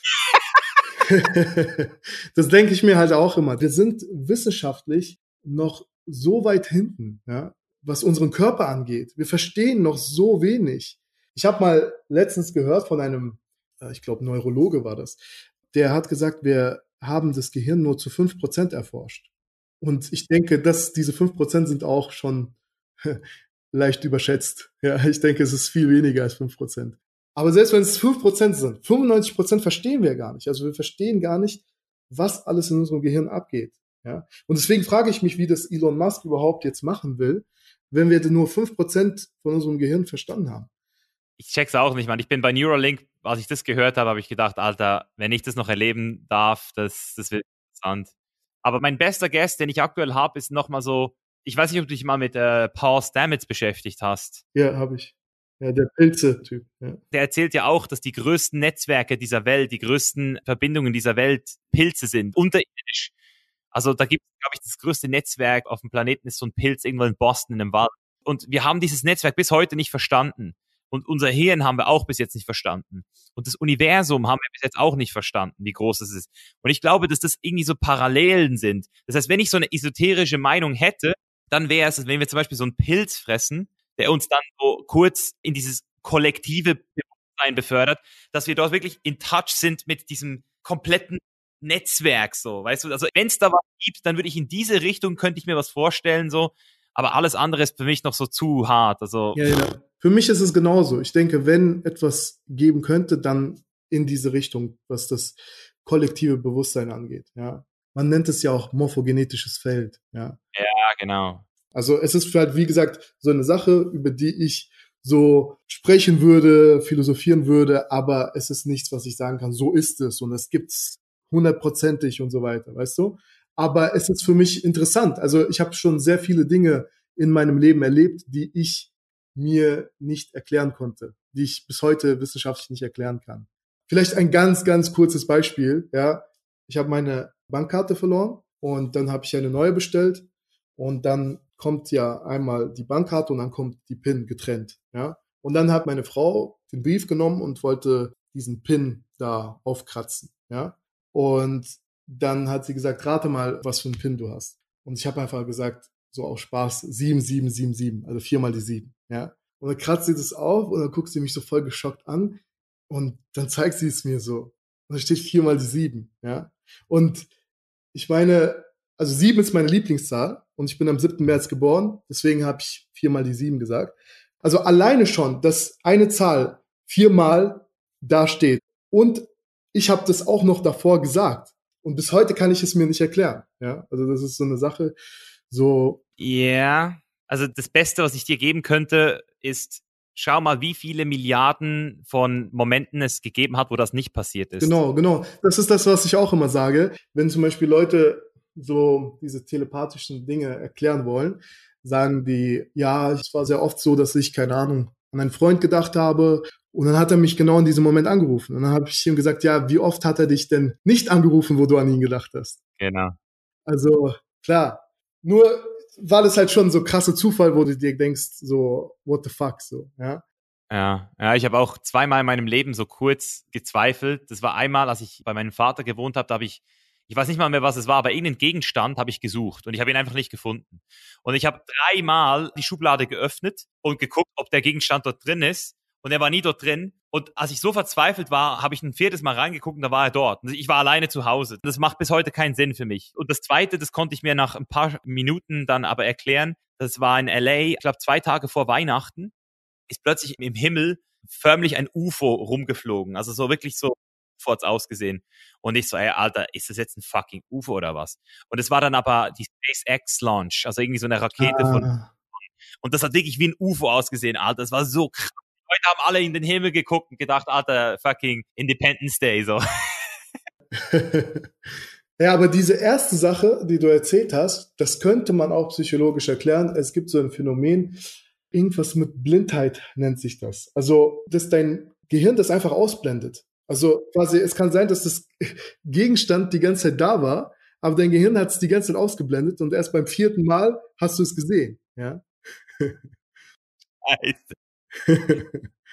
Das denke ich mir halt auch immer. Wir sind wissenschaftlich noch so weit hinten, ja, was unseren Körper angeht. Wir verstehen noch so wenig. Ich habe mal letztens gehört von einem, ich glaube, Neurologe war das, der hat gesagt, wir haben das Gehirn nur zu fünf Prozent erforscht. Und ich denke, dass diese fünf Prozent sind auch schon leicht überschätzt. Ja, ich denke, es ist viel weniger als fünf Prozent. Aber selbst wenn es fünf Prozent sind, fünfundneunzig Prozent verstehen wir gar nicht. Also wir verstehen gar nicht, was alles in unserem Gehirn abgeht. Ja? Und deswegen frage ich mich, wie das Elon Musk überhaupt jetzt machen will, wenn wir nur fünf Prozent von unserem Gehirn verstanden haben.
Ich check's auch nicht, Mann. Ich bin bei Neuralink, als ich das gehört habe, habe ich gedacht, Alter, wenn ich das noch erleben darf, das, das wird interessant. Aber mein bester Guest, den ich aktuell habe, ist nochmal so, ich weiß nicht, ob du dich mal mit äh, Paul Stamets beschäftigt hast.
Ja, habe ich. Ja, der Pilze-Typ. Ja.
Der erzählt ja auch, dass die größten Netzwerke dieser Welt, die größten Verbindungen dieser Welt Pilze sind, unterirdisch. Also da gibt es, glaube ich, das größte Netzwerk auf dem Planeten ist so ein Pilz irgendwo in Boston in einem Wald. Und wir haben dieses Netzwerk bis heute nicht verstanden. Und unser Hirn haben wir auch bis jetzt nicht verstanden. Und das Universum haben wir bis jetzt auch nicht verstanden, wie groß es ist. Und ich glaube, dass das irgendwie so Parallelen sind. Das heißt, wenn ich so eine esoterische Meinung hätte, dann wäre es, wenn wir zum Beispiel so einen Pilz fressen, der uns dann so kurz in dieses kollektive Bewusstsein befördert, dass wir dort wirklich in Touch sind mit diesem kompletten Netzwerk, so, weißt du? Also wenn es da was gibt, dann würde ich in diese Richtung, könnte ich mir was vorstellen, so. Aber alles andere ist für mich noch so zu hart. Also
ja, ja. Für mich ist es genauso. Ich denke, wenn etwas geben könnte, dann in diese Richtung, was das kollektive Bewusstsein angeht. Ja, man nennt es ja auch morphogenetisches Feld. Ja,
ja, genau.
Also es ist halt, wie gesagt, so eine Sache, über die ich so sprechen würde, philosophieren würde, aber es ist nichts, was ich sagen kann, so ist es und es gibt's hundertprozentig und so weiter, weißt du? Aber es ist für mich interessant. Also ich habe schon sehr viele Dinge in meinem Leben erlebt, die ich mir nicht erklären konnte, die ich bis heute wissenschaftlich nicht erklären kann. Vielleicht ein ganz, ganz kurzes Beispiel. Ja, ich habe meine Bankkarte verloren und dann habe ich eine neue bestellt und dann kommt ja einmal die Bankkarte und dann kommt die PIN getrennt. Ja, und dann hat meine Frau den Brief genommen und wollte diesen PIN da aufkratzen. Ja, und dann hat sie gesagt, rate mal, was für einen PIN du hast. Und ich habe einfach gesagt, so aus Spaß, sieben sieben sieben sieben, also viermal die sieben. Ja, und dann kratzt sie das auf und dann guckt sie mich so voll geschockt an. Und dann zeigt sie es mir so. Und da steht viermal die sieben, ja. Und ich meine, also sieben ist meine Lieblingszahl und ich bin am siebten März geboren, deswegen habe ich viermal die sieben gesagt. Also alleine schon, dass eine Zahl viermal da steht und ich habe das auch noch davor gesagt und bis heute kann ich es mir nicht erklären, ja. Also das ist so eine Sache, so.
Ja, yeah. Also das Beste, was ich dir geben könnte, ist, schau mal, wie viele Milliarden von Momenten es gegeben hat, wo das nicht passiert ist.
Genau, genau. Das ist das, was ich auch immer sage. Wenn zum Beispiel Leute so diese telepathischen Dinge erklären wollen, sagen die, ja, es war sehr oft so, dass ich, keine Ahnung, an einen Freund gedacht habe und dann hat er mich genau in diesem Moment angerufen. Und dann habe ich ihm gesagt, ja, wie oft hat er dich denn nicht angerufen, wo du an ihn gedacht hast?
Genau.
Also, klar. Nur war das halt schon so krasse Zufall, wo du dir denkst, so, what the fuck, so, ja.
Ja, ja, ich habe auch zweimal in meinem Leben so kurz gezweifelt. Das war einmal, als ich bei meinem Vater gewohnt habe, da habe ich, ich weiß nicht mal mehr, was es war, aber irgendeinen Gegenstand habe ich gesucht und ich habe ihn einfach nicht gefunden. Und ich habe dreimal die Schublade geöffnet und geguckt, ob der Gegenstand dort drin ist und er war nie dort drin. Und als ich so verzweifelt war, habe ich ein viertes Mal reingeguckt und da war er dort. Und ich war alleine zu Hause. Das macht bis heute keinen Sinn für mich. Und das Zweite, das konnte ich mir nach ein paar Minuten dann aber erklären. Das war in L A, ich glaube zwei Tage vor Weihnachten, ist plötzlich im Himmel förmlich ein U F O rumgeflogen. Also so wirklich so, U F O hat's ausgesehen. Und ich so, ey, Alter, ist das jetzt ein fucking U F O oder was? Und es war dann aber die SpaceX Launch, also irgendwie so eine Rakete ah. von, und das hat wirklich wie ein U F O ausgesehen, Alter. Das war so krass. Die Leute haben alle in den Himmel geguckt und gedacht, Alter, fucking Independence Day, so.
Ja, aber diese erste Sache, die du erzählt hast, das könnte man auch psychologisch erklären. Es gibt so ein Phänomen, irgendwas mit Blindheit nennt sich das. Also, dass dein Gehirn das einfach ausblendet. Also quasi, es kann sein, dass das Gegenstand die ganze Zeit da war, aber dein Gehirn hat es die ganze Zeit ausgeblendet und erst beim vierten Mal hast du es gesehen. Ja.
Scheiße.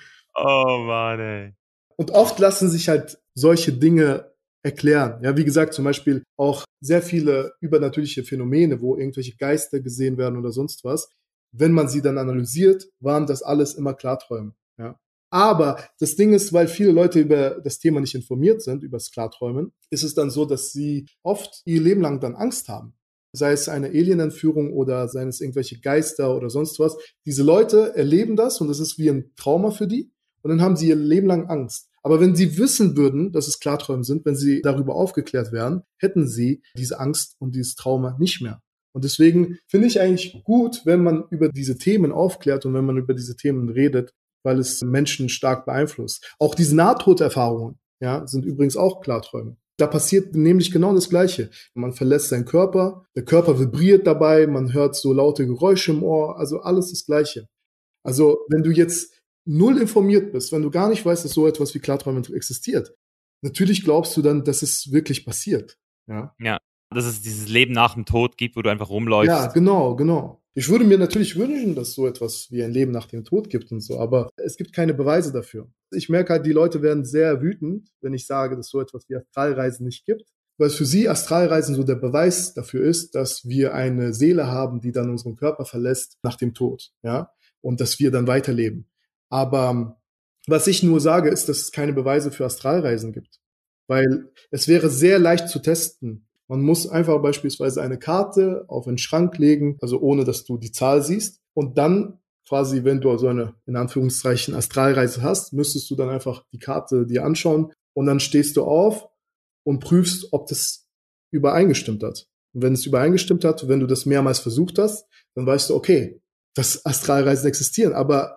Oh Mann, ey.
Und oft lassen sich halt solche Dinge erklären. Ja, wie gesagt, zum Beispiel auch sehr viele übernatürliche Phänomene, wo irgendwelche Geister gesehen werden oder sonst was. Wenn man sie dann analysiert, waren das alles immer Klarträume. Ja. Aber das Ding ist, weil viele Leute über das Thema nicht informiert sind, über das Klarträumen, ist es dann so, dass sie oft ihr Leben lang dann Angst haben. Sei es eine Alienentführung oder seien es irgendwelche Geister oder sonst was. Diese Leute erleben das und das ist wie ein Trauma für die und dann haben sie ihr Leben lang Angst. Aber wenn sie wissen würden, dass es Klarträume sind, wenn sie darüber aufgeklärt wären, hätten sie diese Angst und dieses Trauma nicht mehr. Und deswegen finde ich eigentlich gut, wenn man über diese Themen aufklärt und wenn man über diese Themen redet, weil es Menschen stark beeinflusst. Auch diese Nahtoderfahrungen, ja, sind übrigens auch Klarträume. Da passiert nämlich genau das Gleiche. Man verlässt seinen Körper, der Körper vibriert dabei, man hört so laute Geräusche im Ohr, also alles das Gleiche. Also wenn du jetzt null informiert bist, wenn du gar nicht weißt, dass so etwas wie Klarträume existiert, natürlich glaubst du dann, dass es wirklich passiert. Ja.
Ja, dass es dieses Leben nach dem Tod gibt, wo du einfach rumläufst.
Ja, genau, genau. Ich würde mir natürlich wünschen, dass es so etwas wie ein Leben nach dem Tod gibt und so, aber es gibt keine Beweise dafür. Ich merke halt, die Leute werden sehr wütend, wenn ich sage, dass es so etwas wie Astralreisen nicht gibt, weil für sie Astralreisen so der Beweis dafür ist, dass wir eine Seele haben, die dann unseren Körper verlässt nach dem Tod, ja, und dass wir dann weiterleben. Aber was ich nur sage, ist, dass es keine Beweise für Astralreisen gibt, weil es wäre sehr leicht zu testen. Man muss einfach beispielsweise eine Karte auf einen Schrank legen, also ohne, dass du die Zahl siehst. Und dann quasi, wenn du so eine, in Anführungszeichen, Astralreise hast, müsstest du dann einfach die Karte dir anschauen und dann stehst du auf und prüfst, ob das übereingestimmt hat. Und wenn es übereingestimmt hat, wenn du das mehrmals versucht hast, dann weißt du, okay, dass Astralreisen existieren. Aber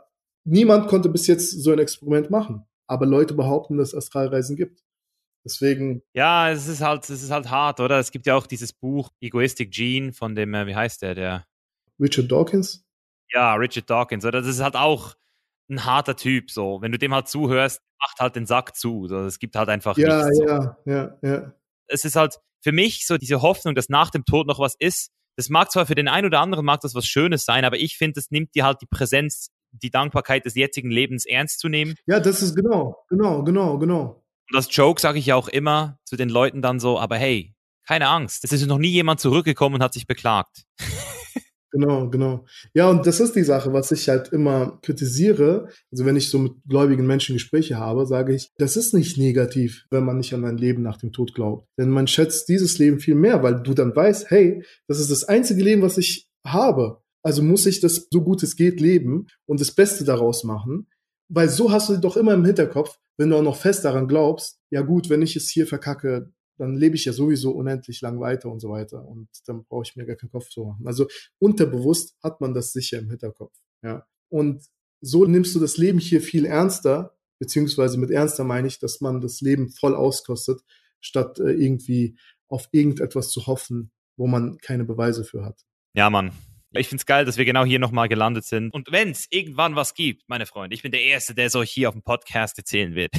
niemand konnte bis jetzt so ein Experiment machen. Aber Leute behaupten, dass es Astralreisen gibt. Deswegen.
Ja, es ist halt, es ist halt hart, oder? Es gibt ja auch dieses Buch Egoistic Gene von dem, wie heißt der, der?
Richard Dawkins?
Ja, Richard Dawkins, oder? Das ist halt auch ein harter Typ, so. Wenn du dem halt zuhörst, macht halt den Sack zu. So. Es gibt halt einfach
ja,
nichts.
Ja, so. ja, ja.
Es ist halt für mich so diese Hoffnung, dass nach dem Tod noch was ist. Das mag zwar für den einen oder anderen mag das was Schönes sein, aber ich finde, das nimmt dir halt die Präsenz, die Dankbarkeit des jetzigen Lebens ernst zu nehmen.
Ja, das ist genau, genau, genau, genau.
Und als Joke sage ich ja auch immer zu den Leuten dann so, aber hey, keine Angst, es ist noch nie jemand zurückgekommen und hat sich beklagt.
Genau, genau. Ja, und das ist die Sache, was ich halt immer kritisiere. Also wenn ich so mit gläubigen Menschen Gespräche habe, sage ich, das ist nicht negativ, wenn man nicht an ein Leben nach dem Tod glaubt. Denn man schätzt dieses Leben viel mehr, weil du dann weißt, hey, das ist das einzige Leben, was ich habe. Also muss ich das so gut es geht leben und das Beste daraus machen. Weil so hast du doch immer im Hinterkopf, wenn du auch noch fest daran glaubst, ja gut, wenn ich es hier verkacke, dann lebe ich ja sowieso unendlich lang weiter und so weiter. Und dann brauche ich mir gar keinen Kopf zu machen. Also unterbewusst hat man das sicher im Hinterkopf. Ja. Und so nimmst du das Leben hier viel ernster, beziehungsweise mit ernster meine ich, dass man das Leben voll auskostet, statt äh, irgendwie auf irgendetwas zu hoffen, wo man keine Beweise für hat.
Ja, Mann. Ich find's geil, dass wir genau hier nochmal gelandet sind. Und wenn's irgendwann was gibt, meine Freunde, ich bin der Erste, der es euch hier auf dem Podcast erzählen wird.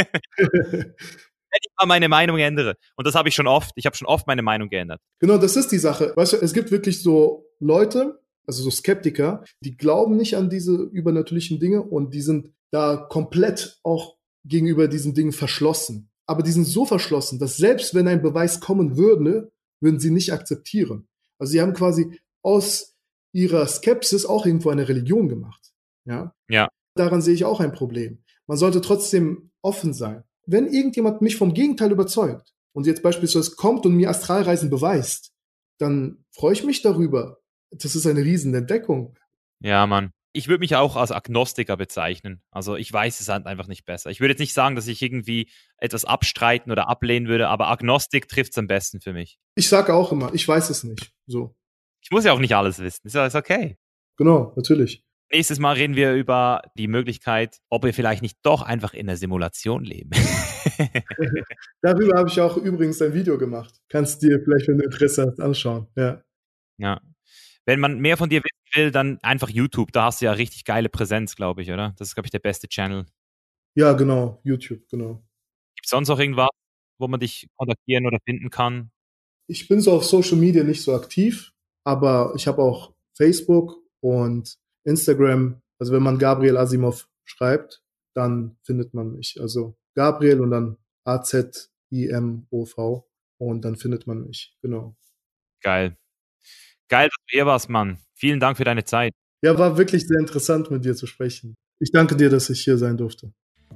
Wenn ich mal meine Meinung ändere. Und das habe ich schon oft. Ich habe schon oft meine Meinung geändert.
Genau, das ist die Sache. Weißt du, es gibt wirklich so Leute, also so Skeptiker, die glauben nicht an diese übernatürlichen Dinge und die sind da komplett auch gegenüber diesen Dingen verschlossen. Aber die sind so verschlossen, dass selbst wenn ein Beweis kommen würde, würden sie nicht akzeptieren. Also sie haben quasi aus ihrer Skepsis auch irgendwo eine Religion gemacht. Ja.
Ja.
Daran sehe ich auch ein Problem. Man sollte trotzdem offen sein. Wenn irgendjemand mich vom Gegenteil überzeugt und jetzt beispielsweise kommt und mir Astralreisen beweist, dann freue ich mich darüber. Das ist eine Riesenentdeckung.
Ja, Mann. Ich würde mich auch als Agnostiker bezeichnen. Also ich weiß es halt einfach nicht besser. Ich würde jetzt nicht sagen, dass ich irgendwie etwas abstreiten oder ablehnen würde, aber Agnostik trifft es am besten für mich.
Ich sage auch immer, ich weiß es nicht. So.
Ich muss ja auch nicht alles wissen. Ist ja okay.
Genau, natürlich.
Nächstes Mal reden wir über die Möglichkeit, ob wir vielleicht nicht doch einfach in der Simulation leben.
Darüber habe ich auch übrigens ein Video gemacht. Kannst dir vielleicht, wenn du Interesse hast, anschauen. Ja.
Ja. Wenn man mehr von dir wissen will, dann einfach YouTube. Da hast du ja richtig geile Präsenz, glaube ich, oder? Das ist, glaube ich, der beste Channel.
Ja, genau. YouTube, genau.
Gibt es sonst noch irgendwas, wo man dich kontaktieren oder finden kann?
Ich bin so auf Social Media nicht so aktiv, aber ich habe auch Facebook und Instagram. Also wenn man Gabriel Asimov schreibt, dann findet man mich. Also Gabriel und dann A Z I M O V und dann findet man mich. Genau.
Geil. Geil, dass du hier warst, Mann. Vielen Dank für deine Zeit.
Ja, war wirklich sehr interessant, mit dir zu sprechen. Ich danke dir, dass ich hier sein durfte.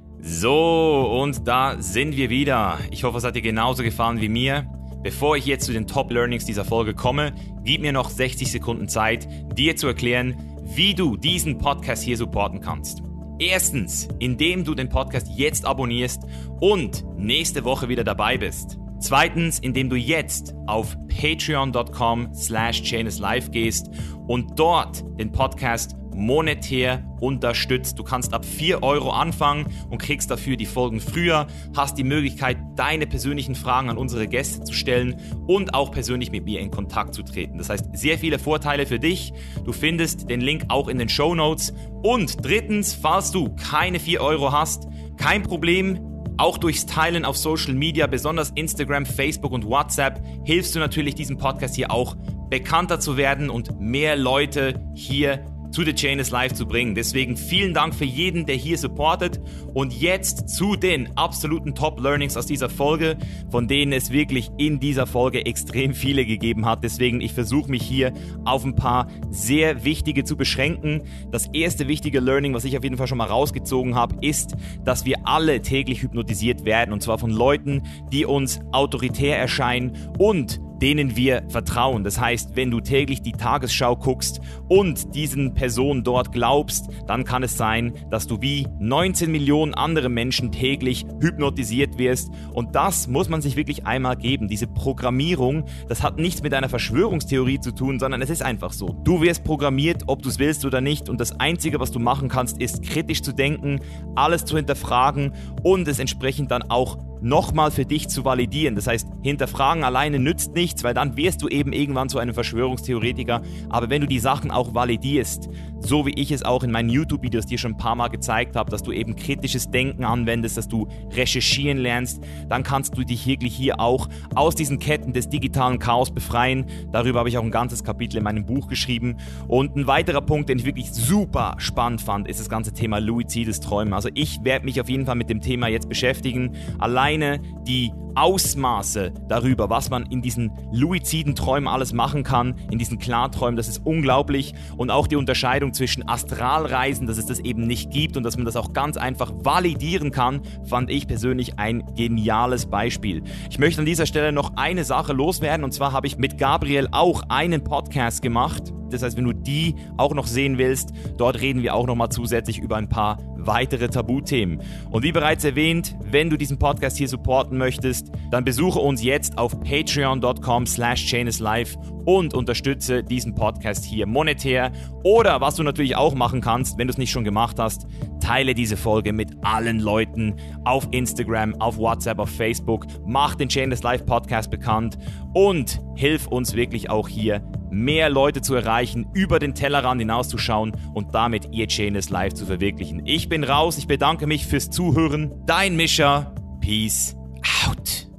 So, und da sind wir wieder. Ich hoffe, es hat dir genauso gefallen wie mir. Bevor ich jetzt zu den Top-Learnings dieser Folge komme, gib mir noch sechzig Sekunden Zeit, dir zu erklären, wie du diesen Podcast hier supporten kannst. Erstens, indem du den Podcast jetzt abonnierst und nächste Woche wieder dabei bist. Zweitens, indem du jetzt auf patreon.com slash chainislife gehst und dort den Podcast monetär unterstützt. Du kannst ab vier Euro anfangen und kriegst dafür die Folgen früher, hast die Möglichkeit, deine persönlichen Fragen an unsere Gäste zu stellen und auch persönlich mit mir in Kontakt zu treten. Das heißt, sehr viele Vorteile für dich. Du findest den Link auch in den Shownotes. Und drittens, falls du keine vier Euro hast, kein Problem. Auch durchs Teilen auf Social Media, besonders Instagram, Facebook und WhatsApp, hilfst du natürlich diesem Podcast hier auch bekannter zu werden und mehr Leute hier zu The Chain is Life zu bringen. Deswegen vielen Dank für jeden, der hier supportet. Und jetzt zu den absoluten Top-Learnings aus dieser Folge, von denen es wirklich in dieser Folge extrem viele gegeben hat. Deswegen, ich versuche mich hier auf ein paar sehr wichtige zu beschränken. Das erste wichtige Learning, was ich auf jeden Fall schon mal rausgezogen habe, ist, dass wir alle täglich hypnotisiert werden. Und zwar von Leuten, die uns autoritär erscheinen und denen wir vertrauen. Das heißt, wenn du täglich die Tagesschau guckst und diesen Personen dort glaubst, dann kann es sein, dass du wie neunzehn Millionen andere Menschen täglich hypnotisiert wirst. Und das muss man sich wirklich einmal geben. Diese Programmierung, das hat nichts mit einer Verschwörungstheorie zu tun, sondern es ist einfach so. Du wirst programmiert, ob du es willst oder nicht. Und das Einzige, was du machen kannst, ist kritisch zu denken, alles zu hinterfragen und es entsprechend dann auch nochmal für dich zu validieren. Das heißt, hinterfragen alleine nützt nichts, weil dann wirst du eben irgendwann zu einem Verschwörungstheoretiker. Aber wenn du die Sachen auch validierst, so wie ich es auch in meinen YouTube-Videos dir schon ein paar Mal gezeigt habe, dass du eben kritisches Denken anwendest, dass du recherchieren lernst, dann kannst du dich wirklich hier auch aus diesen Ketten des digitalen Chaos befreien. Darüber habe ich auch ein ganzes Kapitel in meinem Buch geschrieben. Und ein weiterer Punkt, den ich wirklich super spannend fand, ist das ganze Thema luzides Träumen. Also ich werde mich auf jeden Fall mit dem Thema jetzt beschäftigen. Allein die Ausmaße darüber, was man in diesen luziden Träumen alles machen kann, in diesen Klarträumen, das ist unglaublich. Und auch die Unterscheidung zwischen Astralreisen, dass es das eben nicht gibt und dass man das auch ganz einfach validieren kann, fand ich persönlich ein geniales Beispiel. Ich möchte an dieser Stelle noch eine Sache loswerden, und zwar habe ich mit Gabriel auch einen Podcast gemacht. Das heißt, wenn du die auch noch sehen willst, dort reden wir auch nochmal zusätzlich über ein paar weitere Tabuthemen. Und wie bereits erwähnt, wenn du diesen Podcast hier supporten möchtest, dann besuche uns jetzt auf patreon.com slash chainislife und unterstütze diesen Podcast hier monetär. Oder was du natürlich auch machen kannst, wenn du es nicht schon gemacht hast, teile diese Folge mit allen Leuten auf Instagram, auf WhatsApp, auf Facebook. Mach den Chainless Life Podcast bekannt und hilf uns wirklich auch hier, mehr Leute zu erreichen, über den Tellerrand hinauszuschauen und damit ihr Chainless Life zu verwirklichen. Ich bin raus, ich bedanke mich fürs Zuhören. Dein Mischa. Peace out.